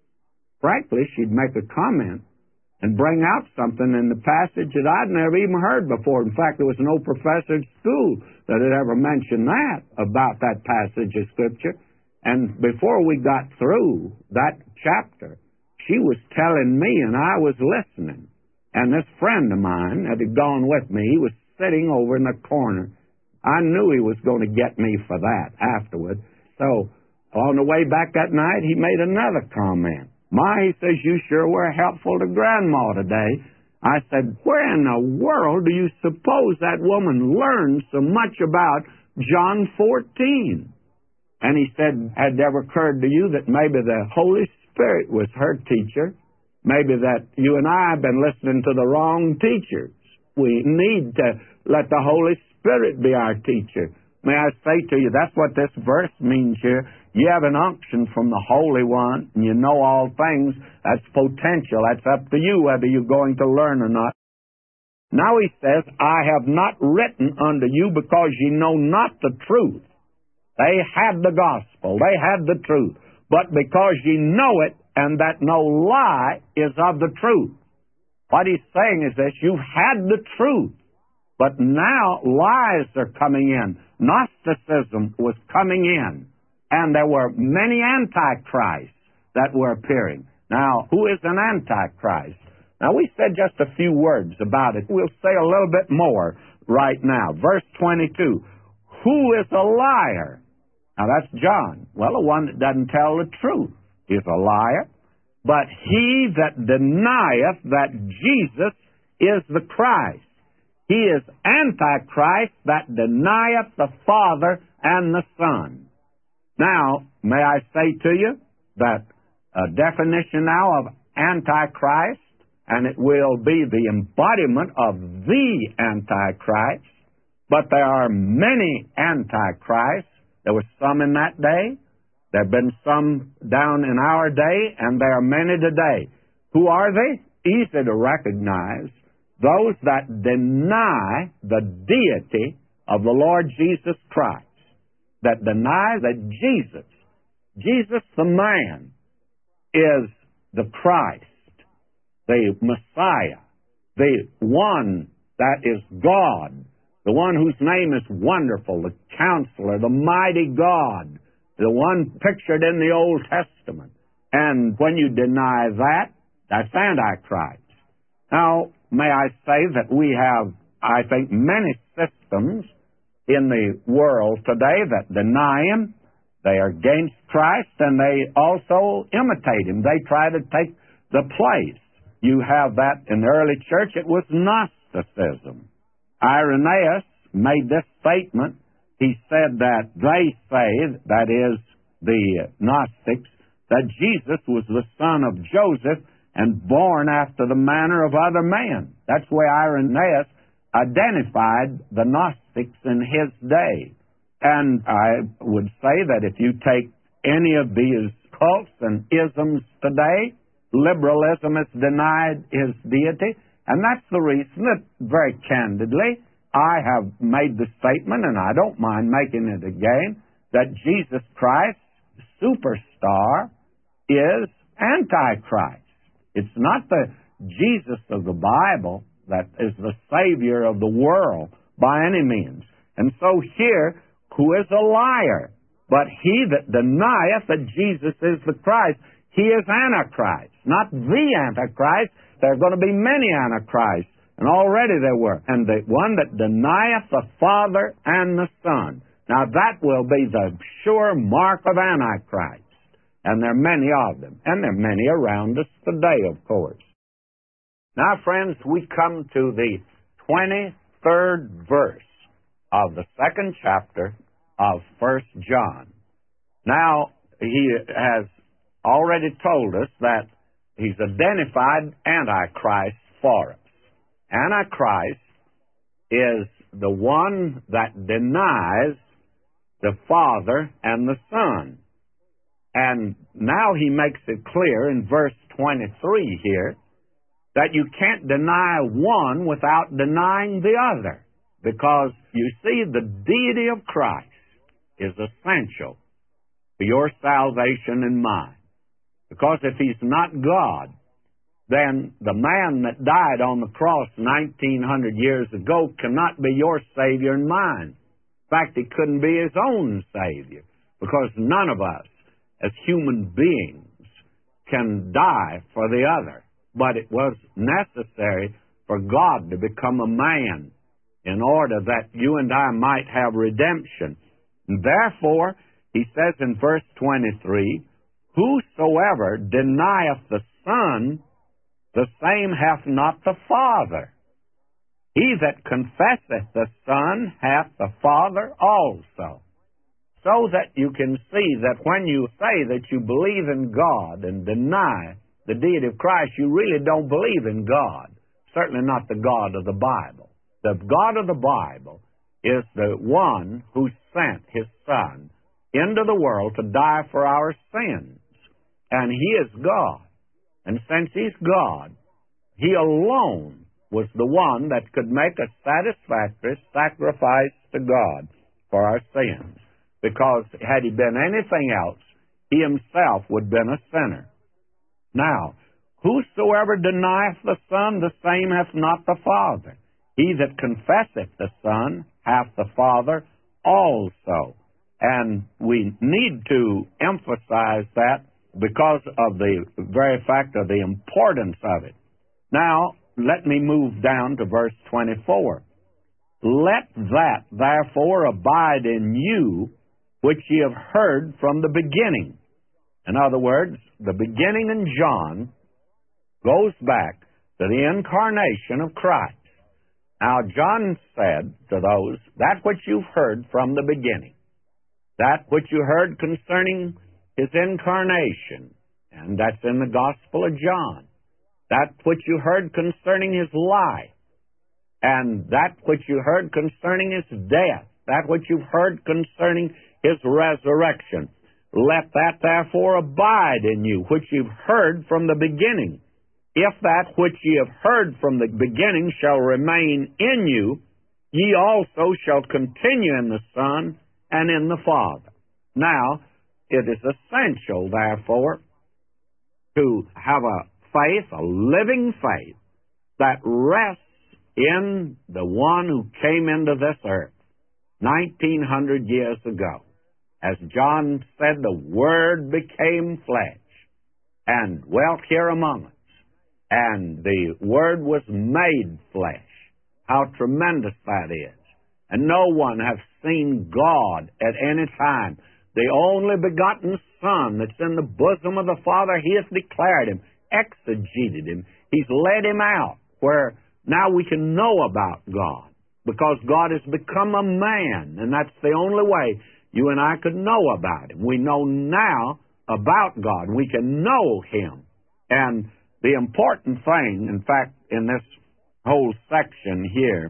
A: Frankly, she'd make a comment and bring out something in the passage that I'd never even heard before. In fact, there was no professor at school that had ever mentioned that about that passage of Scripture. And before we got through that chapter, she was telling me, and I was listening. And this friend of mine that had gone with me, he was sitting over in the corner. I knew he was going to get me for that afterward. So on the way back that night, he made another comment. My, he says, you sure were helpful to Grandma today. I said, where in the world do you suppose that woman learned so much about John fourteen? And he said, had it ever occurred to you that maybe the Holy Spirit was her teacher? Maybe that you and I have been listening to the wrong teachers. We need to let the Holy Spirit be our teacher. May I say to you, that's what this verse means here. You have an unction from the Holy One, and you know all things. That's potential. That's up to you whether you're going to learn or not. Now he says, I have not written unto you because ye know not the truth. They had the gospel. They had the truth. But because ye know it, and that no lie is of the truth. What he's saying is this, you've had the truth, but now lies are coming in. Gnosticism was coming in, and there were many antichrists that were appearing. Now, who is an antichrist? Now, we said just a few words about it. We'll say a little bit more right now. Verse twenty-two, who is a liar? Now, that's John. Well, the one that doesn't tell the truth is a liar. But he that denieth that Jesus is the Christ. He is Antichrist that denieth the Father and the Son. Now, may I say to you that a definition now of Antichrist, and it will be the embodiment of the Antichrist, but there are many Antichrists. There were some in that day. There have been some down in our day, and there are many today. Who are they? Easy to recognize. Those that deny the deity of the Lord Jesus Christ. That deny that Jesus, Jesus the man, is the Christ, the Messiah, the one that is God, the one whose name is Wonderful, the Counselor, the Mighty God, the one pictured in the Old Testament. And when you deny that, that's Antichrist. Now, may I say that we have, I think, many systems in the world today that deny Him. They are against Christ, and they also imitate Him. They try to take the place. You have that in the early church. It was Gnosticism. Irenaeus made this statement. He said that they say, that is, the Gnostics, that Jesus was the son of Joseph and born after the manner of other men. That's the way Irenaeus identified the Gnostics in his day. And I would say that if you take any of these cults and isms today, liberalism has denied his deity, and that's the reason that, very candidly, I have made the statement, and I don't mind making it again, that Jesus Christ, superstar, is Antichrist. It's not the Jesus of the Bible that is the Savior of the world by any means. And so here, who is a liar? But he that denieth that Jesus is the Christ, he is Antichrist, not the Antichrist. There are going to be many Antichrists, and already there were. And the one that denieth the Father and the Son. Now that will be the sure mark of Antichrist. And there are many of them. And there are many around us today, of course. Now, friends, we come to the twenty-third verse of the second chapter of First John. Now, he has already told us that he's identified Antichrist for us. Antichrist is the one that denies the Father and the Son. And now he makes it clear in verse twenty-three here that you can't deny one without denying the other. Because, you see, the deity of Christ is essential. for your salvation and mine. Because if he's not God, then the man that died on the cross nineteen hundred years ago cannot be your Savior and mine. In fact, he couldn't be his own Savior, because none of us, as human beings, can die for the other. But it was necessary for God to become a man in order that you and I might have redemption. And therefore, he says in verse twenty-three, whosoever denieth the Son, the same hath not the Father. He that confesseth the Son hath the Father also. So that you can see that when you say that you believe in God and deny the deity of Christ, you really don't believe in God. Certainly not the God of the Bible. The God of the Bible is the one who sent his Son into the world to die for our sins. And he is God. And since he's God, he alone was the one that could make a satisfactory sacrifice to God for our sins. Because had he been anything else, he himself would have been a sinner. Now, whosoever denieth the Son, the same hath not the Father. He that confesseth the Son hath the Father also. And we need to emphasize that because of the very fact of the importance of it. Now, let me move down to verse twenty-four. Let that therefore abide in you which ye have heard from the beginning. In other words, the beginning in John goes back to the incarnation of Christ. Now, John said to those, that which you've heard from the beginning, that which you heard concerning his incarnation, and that's in the Gospel of John, that which you heard concerning his life, and that which you heard concerning his death, that which you've heard concerning his resurrection, let that therefore abide in you, which you've heard from the beginning. If that which ye have heard from the beginning shall remain in you, ye also shall continue in the Son and in the Father. Now, it is essential, therefore, to have a faith, a living faith, that rests in the one who came into this earth nineteen hundred years ago. As John said, the Word became flesh and dwelt here among us. And the Word was made flesh. How tremendous that is. And no one hath seen God at any time. The only begotten Son that's in the bosom of the Father, he has declared him, exegeted him. He's led him out where now we can know about God, because God has become a man, and that's the only way you and I could know about him. We know now about God. We can know him. And the important thing, in fact, in this whole section here,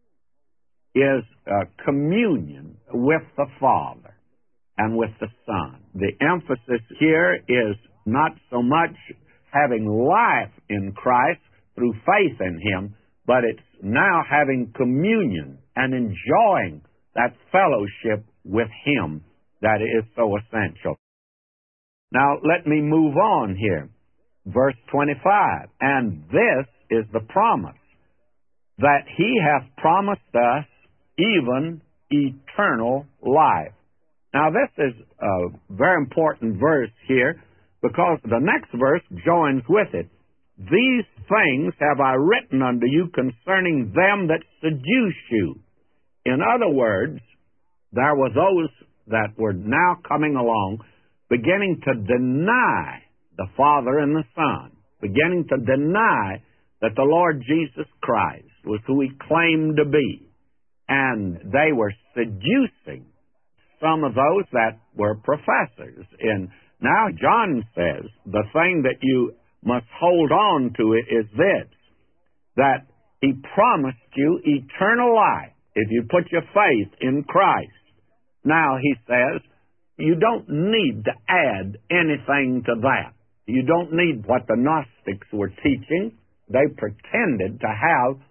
A: is uh, communion with the Father and with the Son. The emphasis here is not so much having life in Christ through faith in him, but it's now having communion and enjoying that fellowship with him that is so essential. Now, let me move on here. Verse twenty-five, and this is the promise, that he hath promised us even eternal life. Now, this is a very important verse here, because the next verse joins with it. These things have I written unto you concerning them that seduce you. In other words, there were those that were now coming along, beginning to deny the Father and the Son, beginning to deny that the Lord Jesus Christ was who he claimed to be. And they were seducing some of those that were professors. And now John says the thing that you must hold on to it is this, that he promised you eternal life if you put your faith in Christ. Now, he says, you don't need to add anything to that. You don't need what the Gnostics were teaching. They pretended to have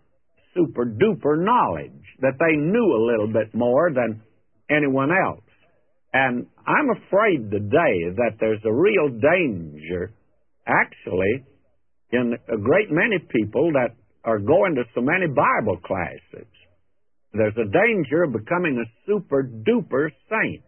A: super-duper knowledge, that they knew a little bit more than anyone else. And I'm afraid today that there's a real danger, actually, in a great many people that are going to so many Bible classes. There's a danger of becoming a super-duper saint.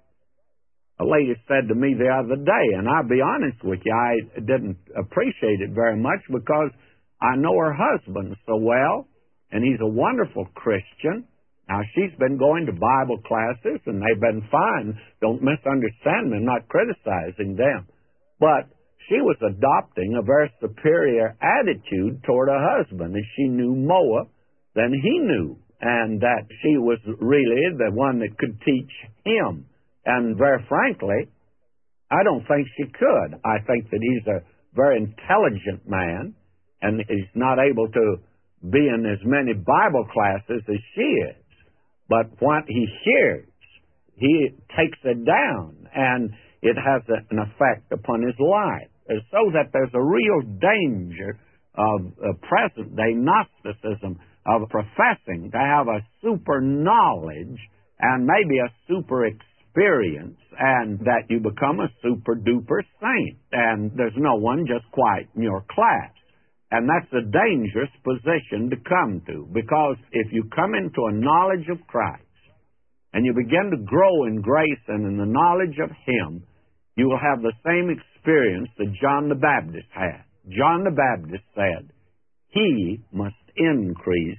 A: A lady said to me the other day, and I'll be honest with you, I didn't appreciate it very much because I know her husband so well, and he's a wonderful Christian. Now, she's been going to Bible classes, and they've been fine. Don't misunderstand me. I'm not criticizing them. But she was adopting a very superior attitude toward her husband, and she knew more than he knew, and that she was really the one that could teach him. And very frankly, I don't think she could. I think that he's a very intelligent man, and he's not able to be in as many Bible classes as she is. But what he hears, he takes it down, and it has an effect upon his life. So that there's a real danger of uh, present-day Gnosticism, of professing to have a super knowledge and maybe a super experience, and that you become a super-duper saint, and there's no one just quite in your class. And that's a dangerous position to come to, because if you come into a knowledge of Christ and you begin to grow in grace and in the knowledge of Him, you will have the same experience that John the Baptist had. John the Baptist said, "He must increase,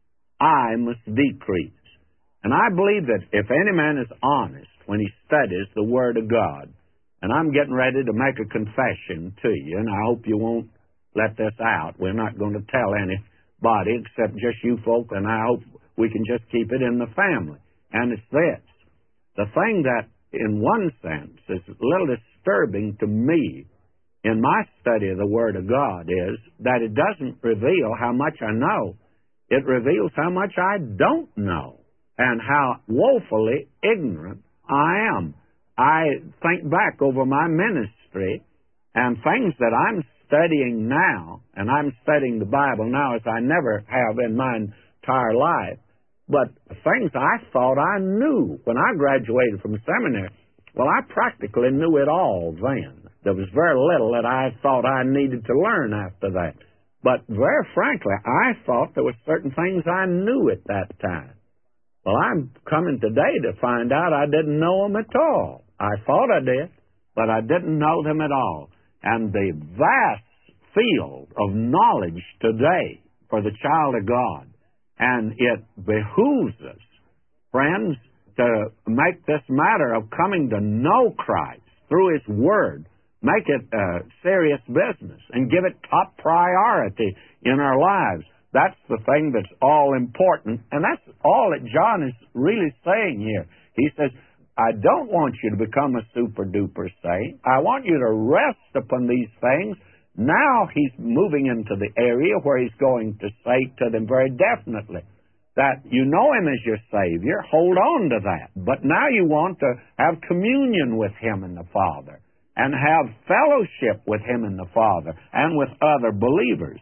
A: I must decrease." And I believe that if any man is honest when he studies the Word of God, and I'm getting ready to make a confession to you, and I hope you won't let this out. We're not going to tell anybody except just you folk, and I hope we can just keep it in the family. And it's this. The thing that, in one sense, is a little disturbing to me in my study of the Word of God is that it doesn't reveal how much I know. It reveals how much I don't know and how woefully ignorant I am. I think back over my ministry and things that I'm studying now, and I'm studying the Bible now as I never have in my entire life, but things I thought I knew when I graduated from seminary, well, I practically knew it all then. There was very little that I thought I needed to learn after that. But very frankly, I thought there were certain things I knew at that time. Well, I'm coming today to find out I didn't know them at all. I thought I did, but I didn't know them at all. And the vast field of knowledge today for the child of God, and it behooves us, friends, to make this matter of coming to know Christ through His Word, make it a serious business and give it top priority in our lives. That's the thing that's all important, and that's all that John is really saying here. He says, I don't want you to become a super-duper saint. I want you to rest upon these things. Now he's moving into the area where he's going to say to them very definitely that you know Him as your Savior, hold on to that. But now you want to have communion with Him and the Father, and have fellowship with Him and the Father, and with other believers.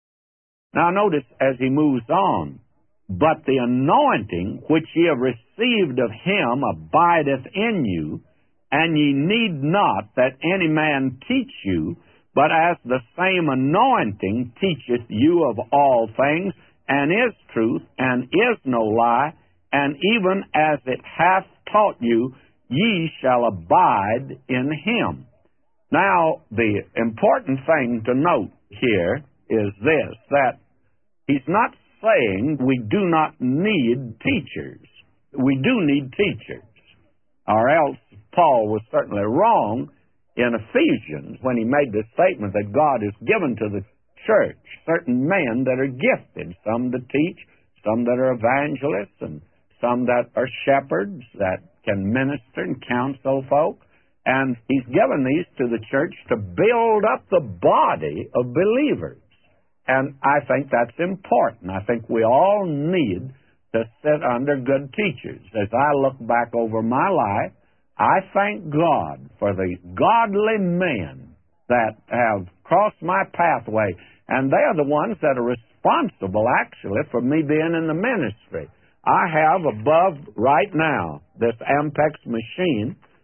A: Now notice as he moves on, but the anointing which ye have received of Him abideth in you, and ye need not that any man teach you, but as the same anointing teacheth you of all things, and is truth, and is no lie, and even as it hath taught you, ye shall abide in Him. Now, the important thing to note here is this, that he's not saying we do not need teachers. We do need teachers, or else Paul was certainly wrong in Ephesians when he made the statement that God has given to the church certain men that are gifted, some to teach, some that are evangelists, and some that are shepherds that can minister and counsel folk. And he's given these to the church to build up the body of believers. And I think that's important. I think we all need to sit under good teachers. As I look back over my life, I thank God for the godly men that have crossed my pathway, and they are the ones that are responsible, actually, for me being in the ministry. I have above right now this Ampex machine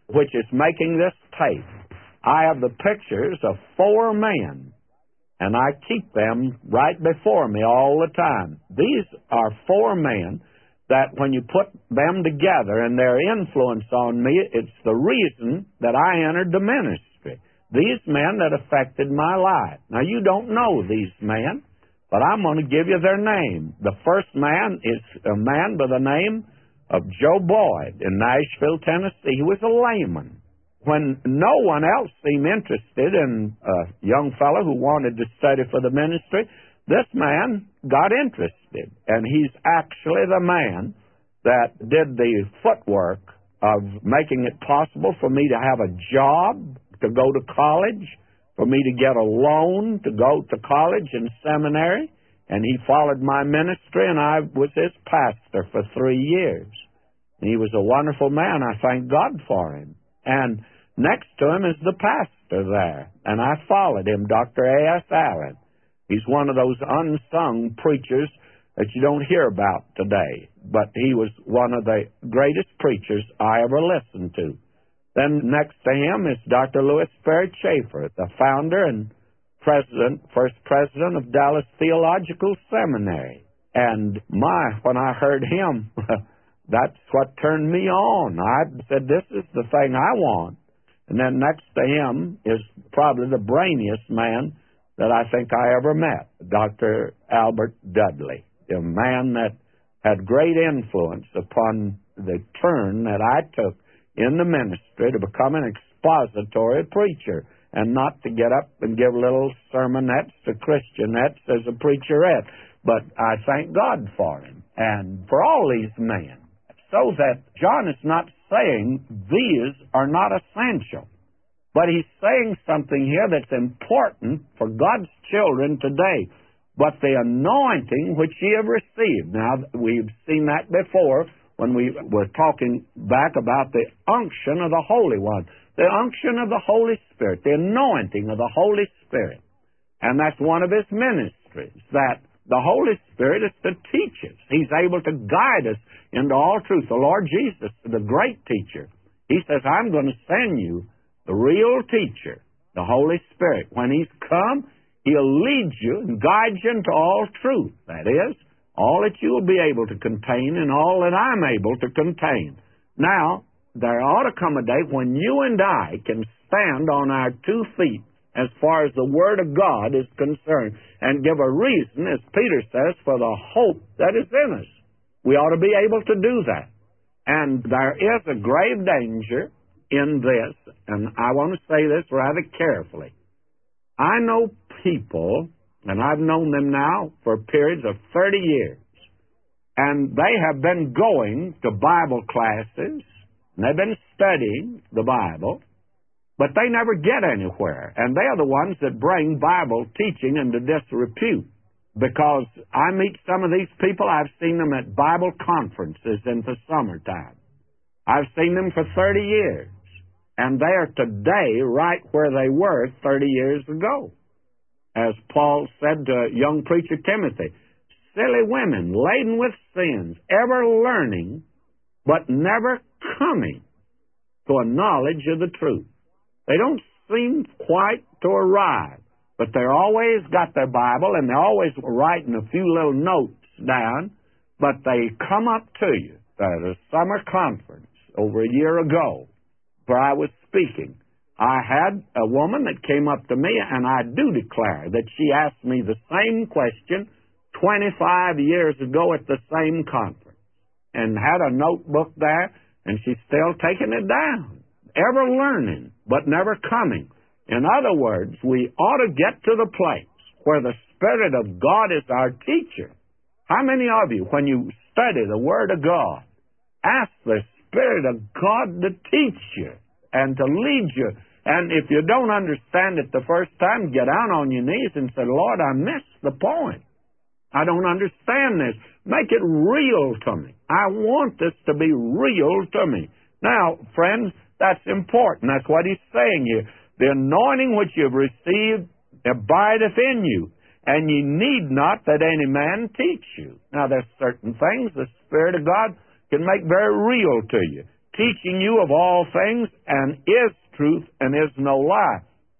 A: which is making this tape, I have the pictures of four men, and I keep them right before me all the time. These are four men that when you put them together and their influence on me, it's the reason that I entered the ministry. These men that affected my life. Now, you don't know these men, but I'm going to give you their name. The first man is a man by the name of Joe Boyd in Nashville, Tennessee. He was a layman. When no one else seemed interested in a young fellow who wanted to study for the ministry, this man got interested, and he's actually the man that did the footwork of making it possible for me to have a job, to go to college, for me to get a loan to go to college and seminary, and he followed my ministry, and I was his pastor for three years. And he was a wonderful man. I thank God for him. And next to him is the pastor there, and I followed him, Doctor A S Allen. He's one of those unsung preachers that you don't hear about today, but he was one of the greatest preachers I ever listened to. Then next to him is Doctor Louis Sperry Chafer, the founder and president, first president of Dallas Theological Seminary. And my, when I heard him, that's what turned me on. I said, this is the thing I want. And then next to him is probably the brainiest man that I think I ever met, Doctor Albert Dudley, a man that had great influence upon the turn that I took in the ministry to become an expository preacher and not to get up and give little sermonettes to Christianettes as a preacherette. But I thank God for him and for all these men, so that John is not saying these are not essential. But he's saying something here that's important for God's children today. But the anointing which ye have received. Now, we've seen that before when we were talking back about the unction of the Holy One. The unction of the Holy Spirit, the anointing of the Holy Spirit. And that's one of his ministries, that the Holy Spirit is to teach us. He's able to guide us into all truth. The Lord Jesus, the great teacher, he says, I'm going to send you the real teacher, the Holy Spirit. When he's come, he'll lead you and guide you into all truth. That is, all that you will be able to contain and all that I'm able to contain. Now, there ought to come a day when you and I can stand on our two feet as far as the Word of God is concerned and give a reason, as Peter says, for the hope that is in us. We ought to be able to do that. And there is a grave danger in this, and I want to say this rather carefully. I know people, and I've known them now for periods of thirty years, and they have been going to Bible classes, and they've been studying the Bible, but they never get anywhere, and they are the ones that bring Bible teaching into disrepute. Because I meet some of these people, I've seen them at Bible conferences in the summertime. I've seen them for thirty years. And they are today right where they were thirty years ago. As Paul said to young preacher Timothy, silly women laden with sins, ever learning, but never coming to a knowledge of the truth. They don't seem quite to arrive, but they're always got their Bible, and they're always writing a few little notes down, but they come up to you at a summer conference over a year ago, where I was speaking. I had a woman that came up to me, and I do declare that she asked me the same question twenty-five years ago at the same conference, and had a notebook there, and she's still taking it down. Ever learning, but never coming. In other words, we ought to get to the place where the Spirit of God is our teacher. How many of you, when you study the Word of God, ask the Spirit of God to teach you and to lead you? And if you don't understand it the first time, get down on your knees and say, Lord, I missed the point. I don't understand this. Make it real to me. I want this to be real to me. Now, friends, that's important. That's what he's saying here. The anointing which you've received abideth in you, and ye need not that any man teach you. Now, there's certain things the Spirit of God can make very real to you. teaching you of all things, and is truth, and is no lie.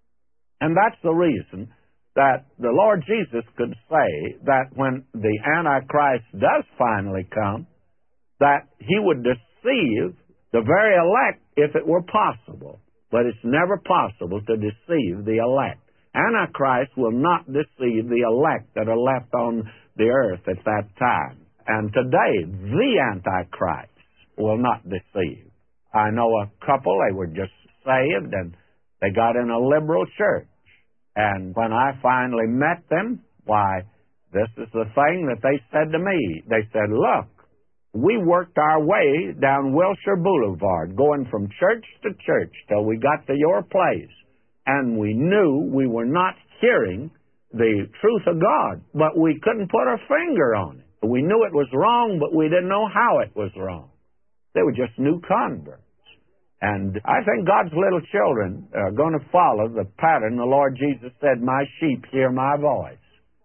A: And that's the reason that the Lord Jesus could say that when the Antichrist does finally come, that he would deceive the very elect if it were possible. But it's never possible to deceive the elect. Antichrist will not deceive the elect that are left on the earth at that time. And today, the Antichrist will not deceive. I know a couple, they were just saved, and they got in a liberal church. And when I finally met them, why, this is the thing that they said to me. They said, look, we worked our way down Wilshire Boulevard, going from church to church till we got to your place. And we knew we were not hearing the truth of God, but we couldn't put our finger on it. We knew it was wrong, but we didn't know how it was wrong. They were just new converts. And I think God's little children are going to follow the pattern. The Lord Jesus said, my sheep hear my voice.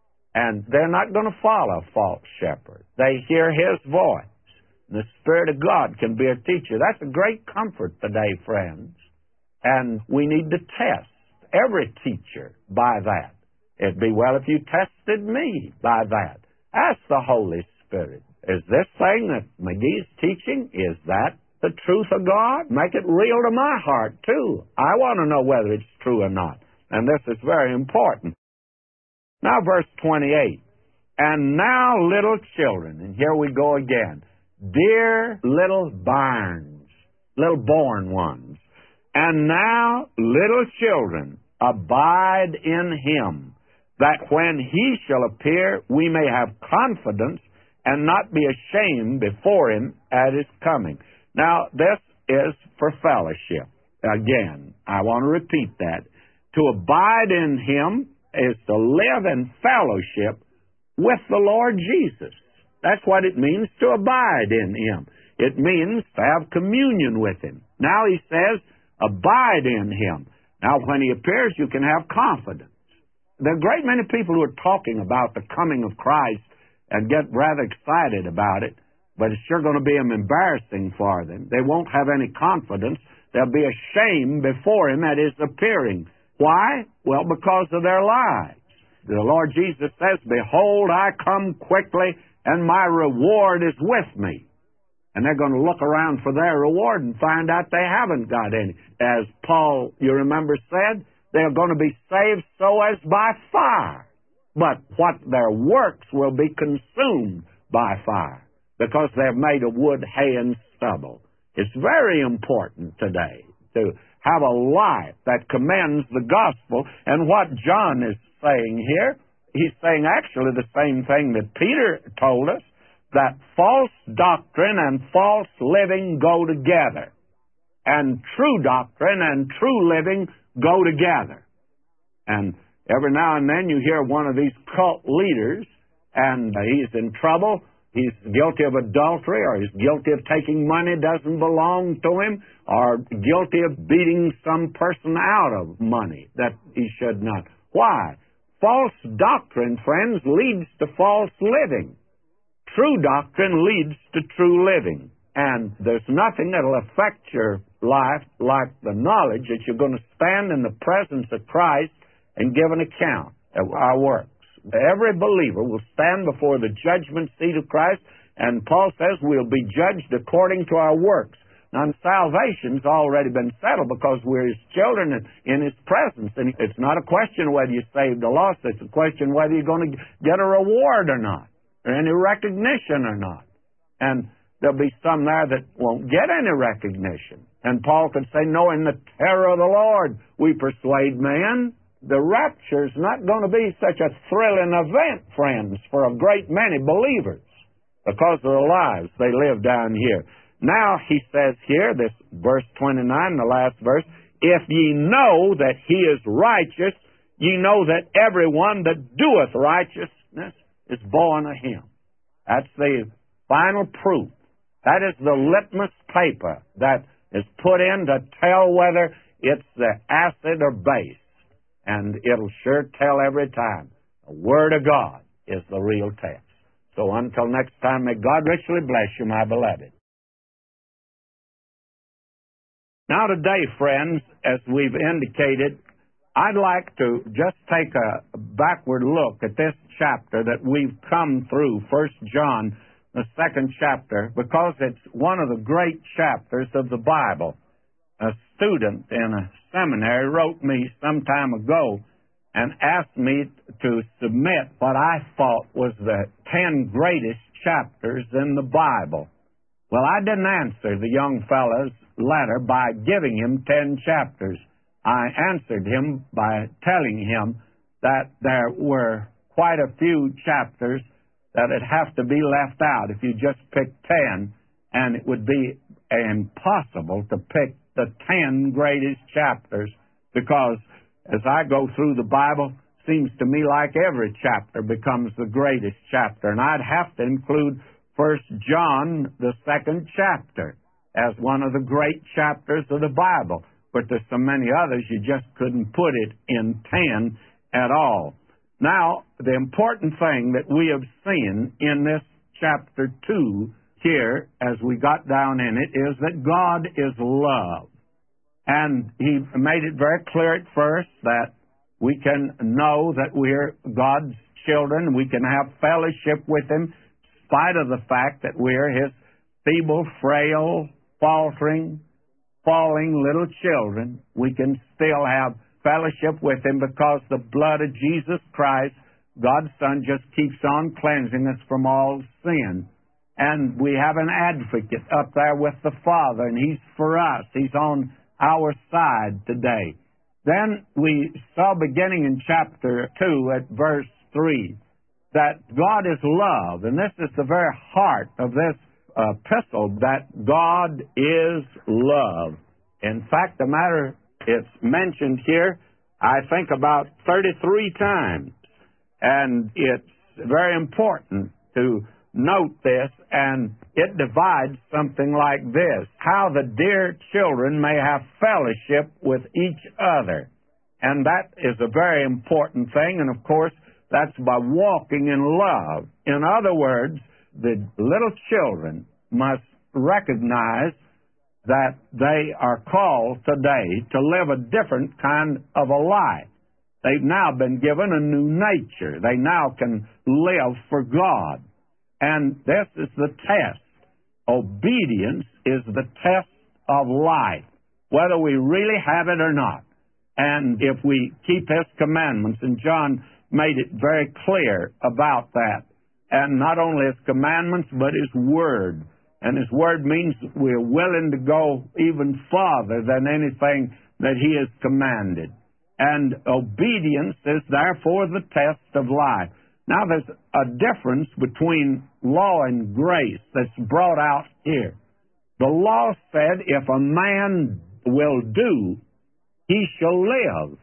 A: And they're not going to follow a false shepherd. They hear his voice. And the Spirit of God can be a teacher. That's a great comfort today, friends. And we need to test every teacher by that. It'd be well if you tested me by that. Ask the Holy Spirit, is this thing that McGee's teaching, is that the truth of God? Make it real to my heart, too. I want to know whether it's true or not. And this is very important. Now, verse twenty-eight. And now, little children, and here we go again. Dear little barns, little born ones. And now, little children, abide in him, that when he shall appear, we may have confidence and not be ashamed before him at his coming. Now, this is for fellowship. Again, I want to repeat that. To abide in him is to live in fellowship with the Lord Jesus. That's what it means to abide in him. It means to have communion with him. Now he says, abide in him. Now, when he appears, you can have confidence. There are a great many people who are talking about the coming of Christ and get rather excited about it, but it's sure going to be embarrassing for them. They won't have any confidence. They'll be ashamed before him at his appearing. Why? Well, because of their lives. The Lord Jesus says, behold, I come quickly, and my reward is with me. And they're going to look around for their reward and find out they haven't got any. As Paul, you remember, said, they're going to be saved so as by fire. But what their works will be consumed by fire, because they're made of wood, hay, and stubble. It's very important today to have a life that commends the gospel. And what John is saying here, he's saying actually the same thing that Peter told us, that false doctrine and false living go together. And true doctrine and true living go together. And every now and then you hear one of these cult leaders, and he's in trouble. He's guilty of adultery, or he's guilty of taking money that doesn't belong to him, or guilty of beating some person out of money that he should not. Why? False doctrine, friends, leads to false living. True doctrine leads to true living. And there's nothing that will affect your life like the knowledge that you're going to stand in the presence of Christ and give an account of our works. Every believer will stand before the judgment seat of Christ, and Paul says we'll be judged according to our works. Now, salvation's already been settled because we're his children and in his presence. And it's not a question whether you're saved or lost. It's a question whether you're going to get a reward or not, or any recognition or not. And there'll be some there that won't get any recognition. And Paul could say, no, in the terror of the Lord we persuade men. The rapture's not going to be such a thrilling event, friends, for a great many believers because of the lives they live down here. Now, he says here, this verse twenty-nine, the last verse, if ye know that he is righteous, ye know that everyone that doeth righteousness is born of him. That's the final proof. That is the litmus paper that is put in to tell whether it's the acid or base. And it'll sure tell every time. The Word of God is the real test. So until next time, may God richly bless you, my beloved. Now today, friends, as we've indicated, I'd like to just take a backward look at this chapter that we've come through, First John, the second chapter, because it's one of the great chapters of the Bible. A student in a seminary wrote me some time ago and asked me to submit what I thought was the ten greatest chapters in the Bible. Well, I didn't answer the young fellow's letter by giving him ten chapters. I answered him by telling him that there were quite a few chapters that would have to be left out if you just picked ten, and it would be impossible to pick the ten greatest chapters, because as I go through the Bible, it seems to me like every chapter becomes the greatest chapter, and I'd have to include First John, the second chapter, as one of the great chapters of the Bible. But there's so many others, you just couldn't put it in ten at all. Now, the important thing that we have seen in this chapter two here, as we got down in it, is that God is love. And he made it very clear at first that we can know that we're God's children. We can have fellowship with him in spite of the fact that we're his feeble, frail, faltering, falling little children. We can still have fellowship with him because the blood of Jesus Christ, God's Son, just keeps on cleansing us from all sin. And we have an advocate up there with the Father, and he's for us. He's on our side today. Then we saw beginning in chapter two at verse three that God is love, and this is the very heart of this epistle, that God is love. In fact, the matter it's mentioned here, I think, about thirty-three times. And it's very important to note this, and it divides something like this: how the dear children may have fellowship with each other. And that is a very important thing, and of course, that's by walking in love. In other words, the little children must recognize that they are called today to live a different kind of a life. They've now been given a new nature. They now can live for God. And this is the test. Obedience is the test of life, whether we really have it or not. And if we keep his commandments, and John made it very clear about that, and not only his commandments, but his word. And his word means we're willing to go even farther than anything that he has commanded. And obedience is therefore the test of life. Now there's a difference between law and grace that's brought out here. The law said if a man will do, he shall live.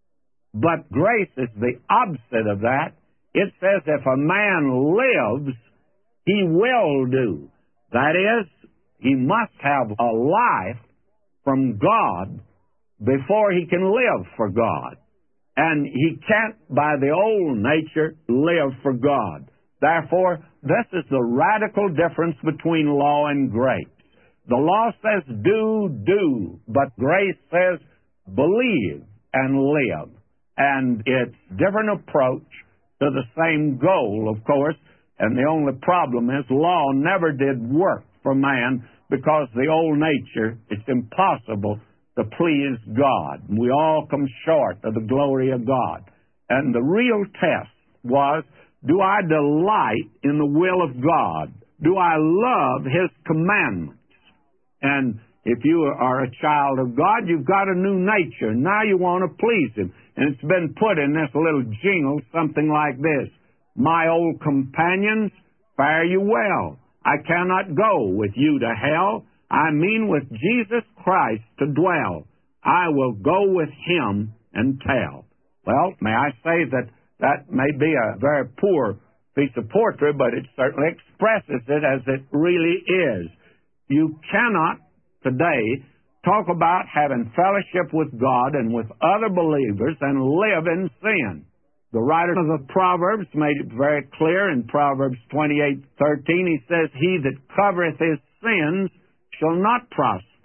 A: But grace is the opposite of that. It says if a man lives, he will do. That is, he must have a life from God before he can live for God. And he can't, by the old nature, live for God. Therefore, this is the radical difference between law and grace. The law says do, do, but grace says believe and live. And it's a different approach to the same goal, of course. And the only problem is law never did work for man, because the old nature, it's impossible to please God. We all come short of the glory of God. And the real test was, do I delight in the will of God? Do I love his commandments? And if you are a child of God, you've got a new nature. Now you want to please him. And it's been put in this little jingle, something like this: my old companions, fare you well. I cannot go with you to hell. I mean with Jesus Christ to dwell. I will go with him and tell. Well, may I say that that may be a very poor piece of poetry, but it certainly expresses it as it really is. You cannot today talk about having fellowship with God and with other believers and live in sin. The writer of the Proverbs made it very clear in Proverbs twenty-eight thirteen. He says, he that covereth his sins shall not prosper,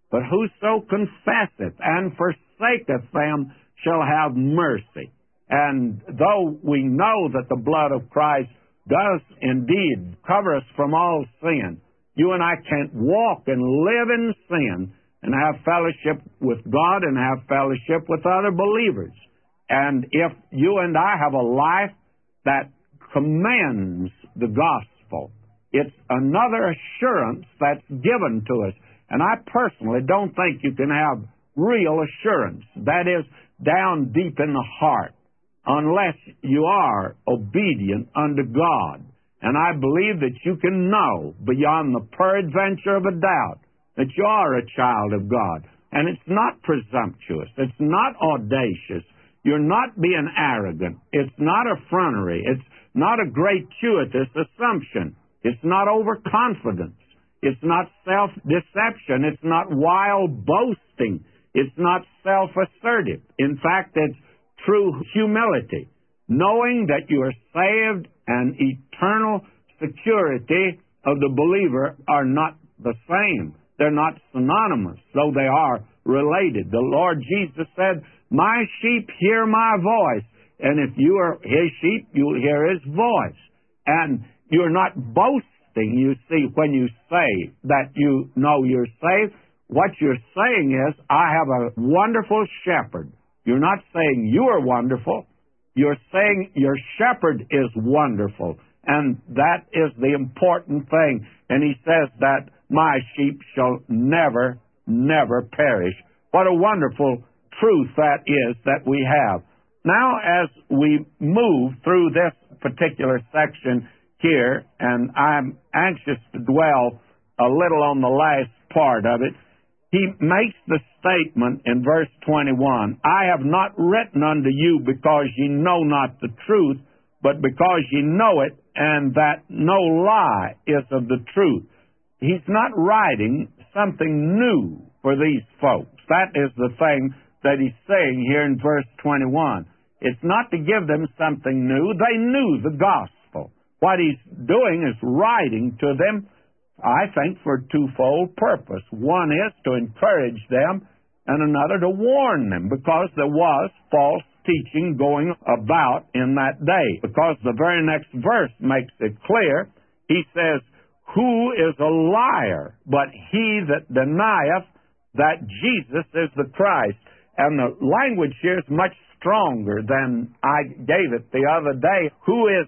A: But whoso confesseth and forsaketh them shall have mercy. And though we know that the blood of Christ does indeed cover us from all sin, you and I can't walk and live in sin and have fellowship with God and have fellowship with other believers. And if you and I have a life that commends the gospel, it's another assurance that's given to us. And I personally don't think you can have real assurance, that is, down deep in the heart, unless you are obedient unto God. And I believe that you can know beyond the peradventure of a doubt that you are a child of God. And it's not presumptuous. It's not audacious. You're not being arrogant. It's not effrontery. It's not a gratuitous assumption. It's not overconfidence. It's not self-deception. It's not wild boasting. It's not self-assertive. In fact, it's true humility, knowing that you are saved and eternal security of the believer are not the same. They're not synonymous, though they are related. The Lord Jesus said, "My sheep hear my voice." And if you are his sheep, you'll hear his voice. And you're not boasting, you see, when you say that you know you're saved. What you're saying is, I have a wonderful shepherd. You're not saying you are wonderful. You're saying your shepherd is wonderful. And that is the important thing. And he says that my sheep shall never, never perish. What a wonderful truth that is that we have. Now, as we move through this particular section here, and I'm anxious to dwell a little on the last part of it, he makes the statement in verse twenty-one, "I have not written unto you because ye know not the truth, but because ye know it, and that no lie is of the truth." He's not writing something new for these folks. That is the thing that he's saying here in verse twenty-one. It's not to give them something new. They knew the gospel. What he's doing is writing to them, I think, for a twofold purpose. One is to encourage them, and another to warn them, because there was false teaching going about in that day. Because the very next verse makes it clear. He says, "Who is a liar but he that denieth that Jesus is the Christ?" And the language here is much stronger than I gave it the other day. Who is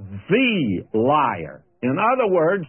A: the liar? In other words,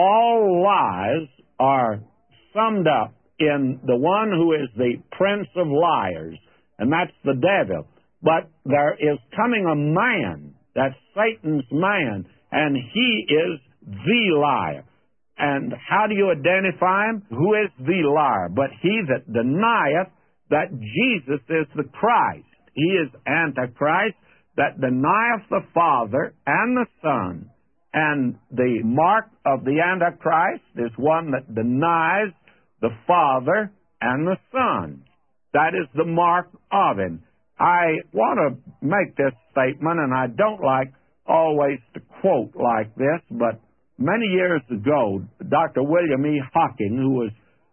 A: all lies are summed up in the one who is the prince of liars, and that's the devil. But there is coming a man, that's Satan's man, and he is the liar. And how do you identify him? Who is the liar? But he that denieth that Jesus is the Christ. He is Antichrist that denieth the Father and the Son. And the mark of the Antichrist is one that denies the Father and the Son. That is the mark of him. I want to make this statement, and I don't like always to quote like this, but many years ago, Doctor William E. Hocking, who was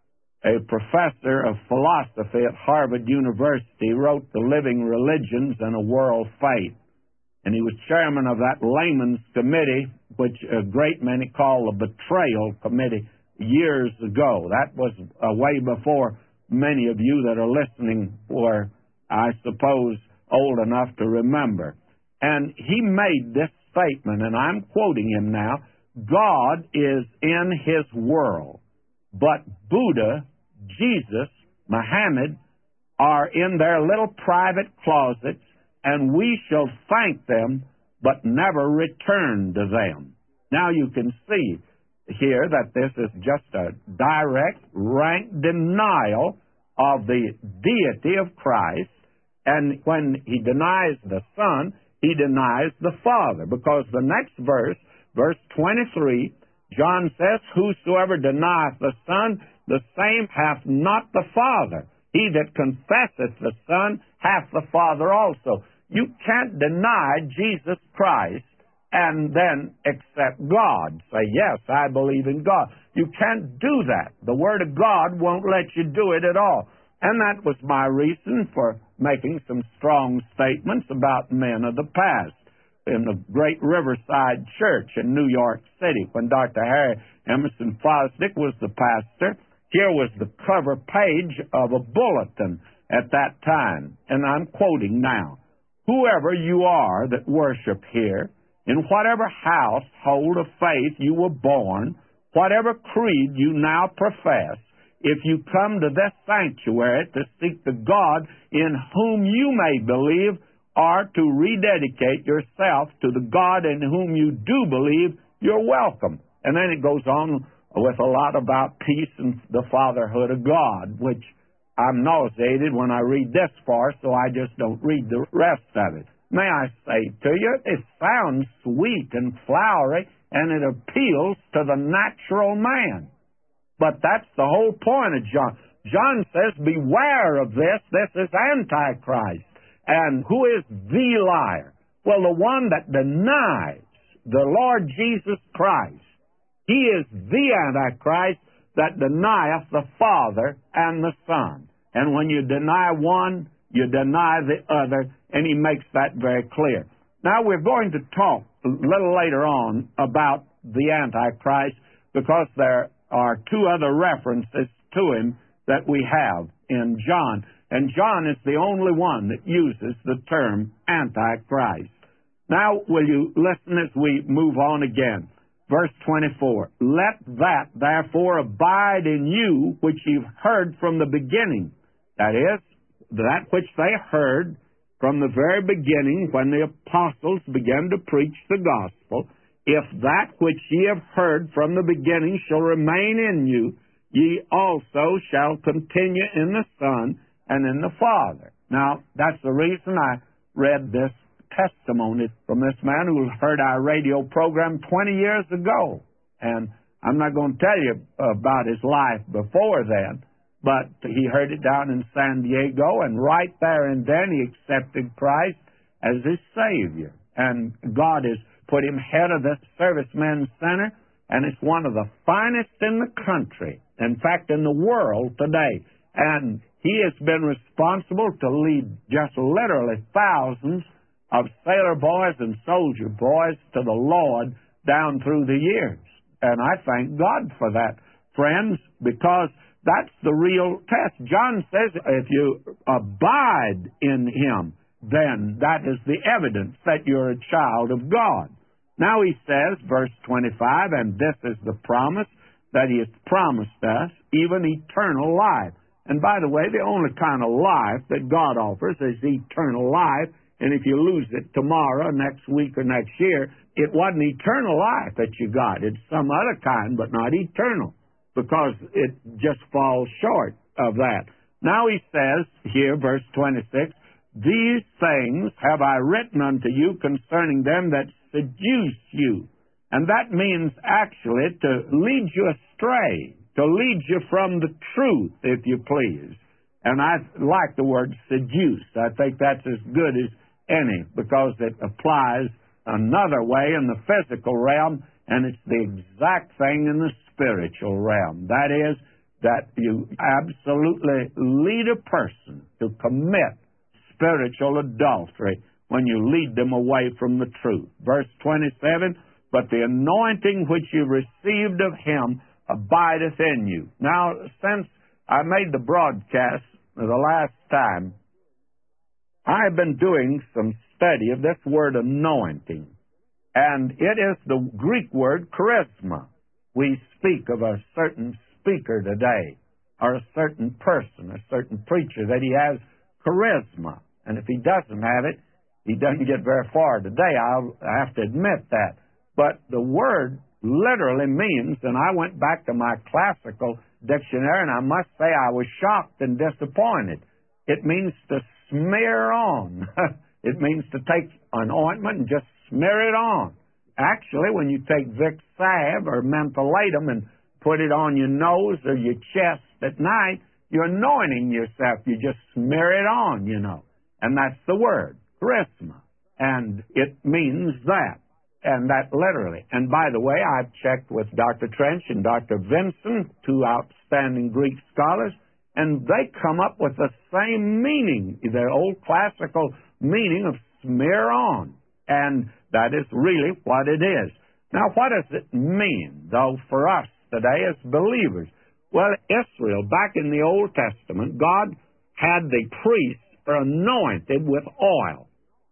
A: a professor of philosophy at Harvard University, wrote The Living Religions and a World Faith. And he was chairman of that layman's committee, which a great many call the Betrayal Committee, years ago. That was uh, way before many of you that are listening were, I suppose, old enough to remember. And he made this statement, and I'm quoting him now, "God is in his world, but Buddha, Jesus, Muhammad are in their little private closets, and we shall thank them, but never return to them." Now you can see here that this is just a direct, rank denial of the deity of Christ, and when he denies the Son, he denies the Father, because the next verse, verse twenty-three, John says, "Whosoever denieth the Son, the same hath not the Father. He that confesseth the Son hath the Father also." You can't deny Jesus Christ and then accept God. Say, yes, I believe in God. You can't do that. The Word of God won't let you do it at all. And that was my reason for making some strong statements about men of the past. In the great Riverside Church in New York City, when Doctor Harry Emerson Fosdick was the pastor, here was the cover page of a bulletin at that time, and I'm quoting now. Whoever you are that worship here, in whatever household of faith you were born, whatever creed you now profess, if you come to this sanctuary to seek the God in whom you may believe, or to rededicate yourself to the God in whom you do believe, you're welcome. And then it goes on with a lot about peace and the fatherhood of God, which I'm nauseated when I read this far, so I just don't read the rest of it. May I say to you, it sounds sweet and flowery, and it appeals to the natural man. But that's the whole point of John. John says, beware of this. This is Antichrist. And who is the liar? Well, the one that denies the Lord Jesus Christ. He is the Antichrist that denieth the Father and the Son. And when you deny one, you deny the other, and he makes that very clear. Now, we're going to talk a little later on about the Antichrist, because there are two other references to him that we have in John. And John is the only one that uses the term Antichrist. Now, will you listen as we move on again? Verse twenty-four, let that therefore abide in you which you've heard from the beginning. That is, that which they heard from the very beginning when the apostles began to preach the gospel. If that which ye have heard from the beginning shall remain in you, ye also shall continue in the Son and in the Father. Now, that's the reason I read this testimony from this man who heard our radio program twenty years ago. And I'm not going to tell you about his life before then, but he heard it down in San Diego, and right there and then he accepted Christ as his Savior. And God has put him head of the Servicemen's Center, and it's one of the finest in the country, in fact, in the world today. And he has been responsible to lead just literally thousands of sailor boys and soldier boys to the Lord down through the years. And I thank God for that, friends, because that's the real test. John says if you abide in him, then that is the evidence that you're a child of God. Now he says, verse twenty-five, and this is the promise that he has promised us, even eternal life. And by the way, the only kind of life that God offers is eternal life. And if you lose it tomorrow, next week, or next year, it wasn't eternal life that you got. It's some other kind, but not eternal, because it just falls short of that. Now he says here, verse twenty-six, these things have I written unto you concerning them that seduce you. And that means actually to lead you astray, to lead you from the truth, if you please. And I like the word seduce. I think that's as good as any, because it applies another way in the physical realm, and it's the exact thing in the spiritual realm. That is, that you absolutely lead a person to commit spiritual adultery when you lead them away from the truth. Verse twenty-seven, but the anointing which you received of him abideth in you. Now, since I made the broadcast the last time, I've been doing some study of this word anointing, and it is the Greek word charisma. We speak of a certain speaker today, or a certain person, a certain preacher, that he has charisma. And if he doesn't have it, he doesn't get very far today. I'll, I have to admit that. But the word literally means, and I went back to my classical dictionary, and I must say I was shocked and disappointed. It means to smear on. It means to take an ointment and just smear it on. Actually, when you take Vicks salve or mentholatum and put it on your nose or your chest at night, you're anointing yourself. You just smear it on, you know. And that's the word, charisma. And it means that. and that literally. And by the way, I've checked with Doctor Trench and Doctor Vinson, two outstanding Greek scholars, and they come up with the same meaning, the old classical meaning of smear on. And that is really what it is. Now, what does it mean, though, for us today as believers? Well, Israel, back in the Old Testament, God had the priests anointed with oil.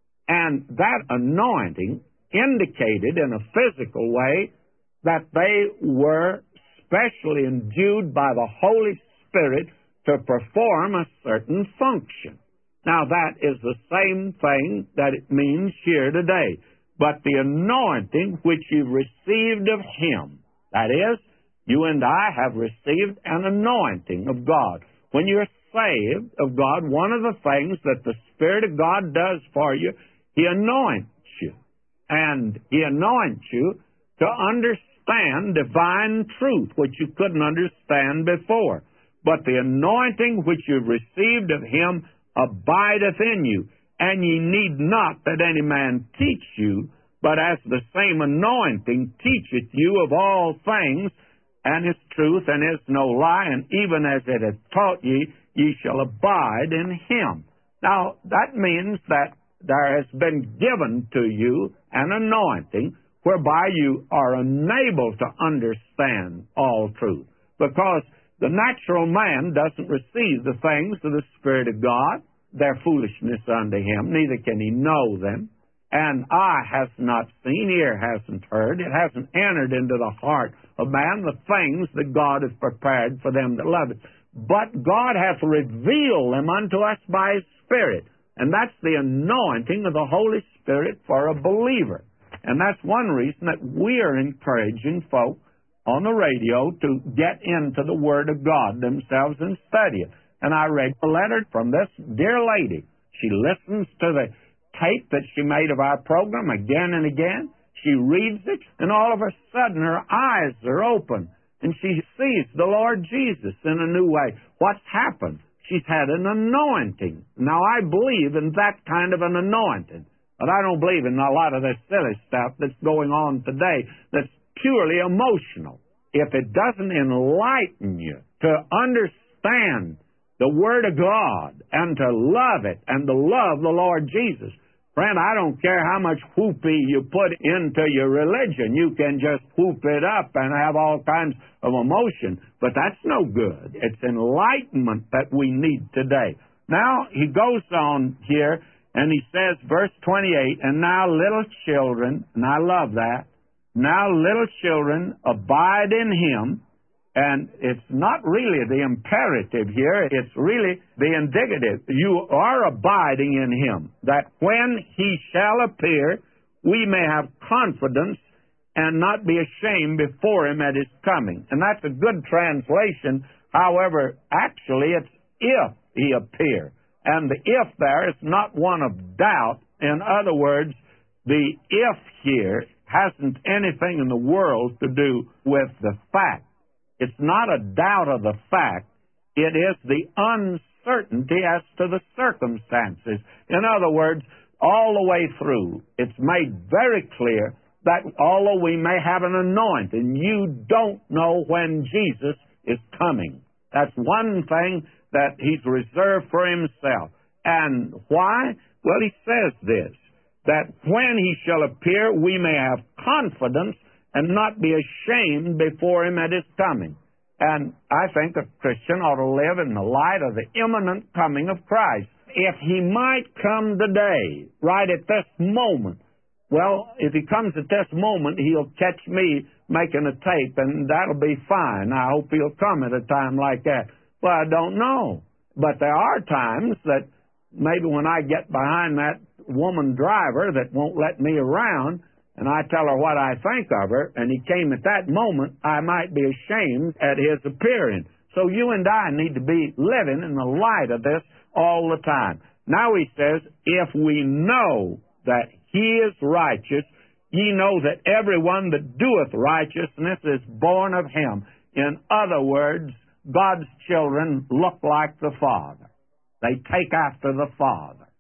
A: And that anointing indicated in a physical way that they were specially endued by the Holy Spirit to perform a certain function. Now, that is the same thing that it means here today. But the anointing which you've received of Him, that is, you and I have received an anointing of God. When you're saved of God, one of the things that the Spirit of God does for you, He anoints you. And He anoints you to understand divine truth, which you couldn't understand before. But the anointing which you've received of Him abideth in you, and ye need not that any man teach you, but as the same anointing teacheth you of all things, and is truth, and is no lie, and even as it hath taught ye, ye shall abide in Him. Now, that means that there has been given to you an anointing whereby you are enabled to understand all truth, because the natural man doesn't receive the things of the Spirit of God. They're foolishness unto him, neither can he know them. And eye has not seen, ear hasn't heard, it hasn't entered into the heart of man the things that God has prepared for them that love it. But God hath revealed them unto us by His Spirit. And that's the anointing of the Holy Spirit for a believer. And that's one reason that we are encouraging folk on the radio to get into the Word of God themselves and study it. And I read a letter from this dear lady. She listens to the tape that she made of our program again and again. She reads it, and all of a sudden her eyes are open, and she sees the Lord Jesus in a new way. What's happened? She's had an anointing. Now, I believe in that kind of an anointing, but I don't believe in a lot of this silly stuff that's going on today that's purely emotional. If it doesn't enlighten you to understand the Word of God and to love it and to love the Lord Jesus, friend, I don't care how much whoopee you put into your religion. You can just whoop it up and have all kinds of emotion, but that's no good. It's enlightenment that we need today. Now, he goes on here, and he says, verse twenty-eight, and now little children, and I love that, now little children abide in Him. And it's not really the imperative here, it's really the indicative. You are abiding in Him, that when He shall appear, we may have confidence and not be ashamed before Him at His coming. And that's a good translation. However, actually, it's if He appear. And the if there is not one of doubt. In other words, the if here hasn't anything in the world to do with the fact. It's not a doubt of the fact. It is the uncertainty as to the circumstances. In other words, all the way through, it's made very clear that although we may have an anointing, you don't know when Jesus is coming. That's one thing that He's reserved for Himself. And why? Well, He says this, that when He shall appear, we may have confidence and not be ashamed before Him at His coming. And I think a Christian ought to live in the light of the imminent coming of Christ. If He might come today, right at this moment, well, if He comes at this moment, He'll catch me making a tape, and that'll be fine. I hope He'll come at a time like that. Well, I don't know. But there are times that maybe when I get behind that woman driver that won't let me around, and I tell her what I think of her, and He came at that moment, I might be ashamed at His appearing. So you and I need to be living in the light of this all the time. Now he says, if we know that He is righteous, ye know that everyone that doeth righteousness is born of Him. In other words, God's children look like the Father. They take after the Father.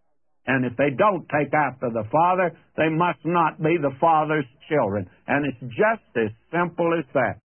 A: And if they don't take after the Father, they must not be the Father's children. And it's just as simple as that.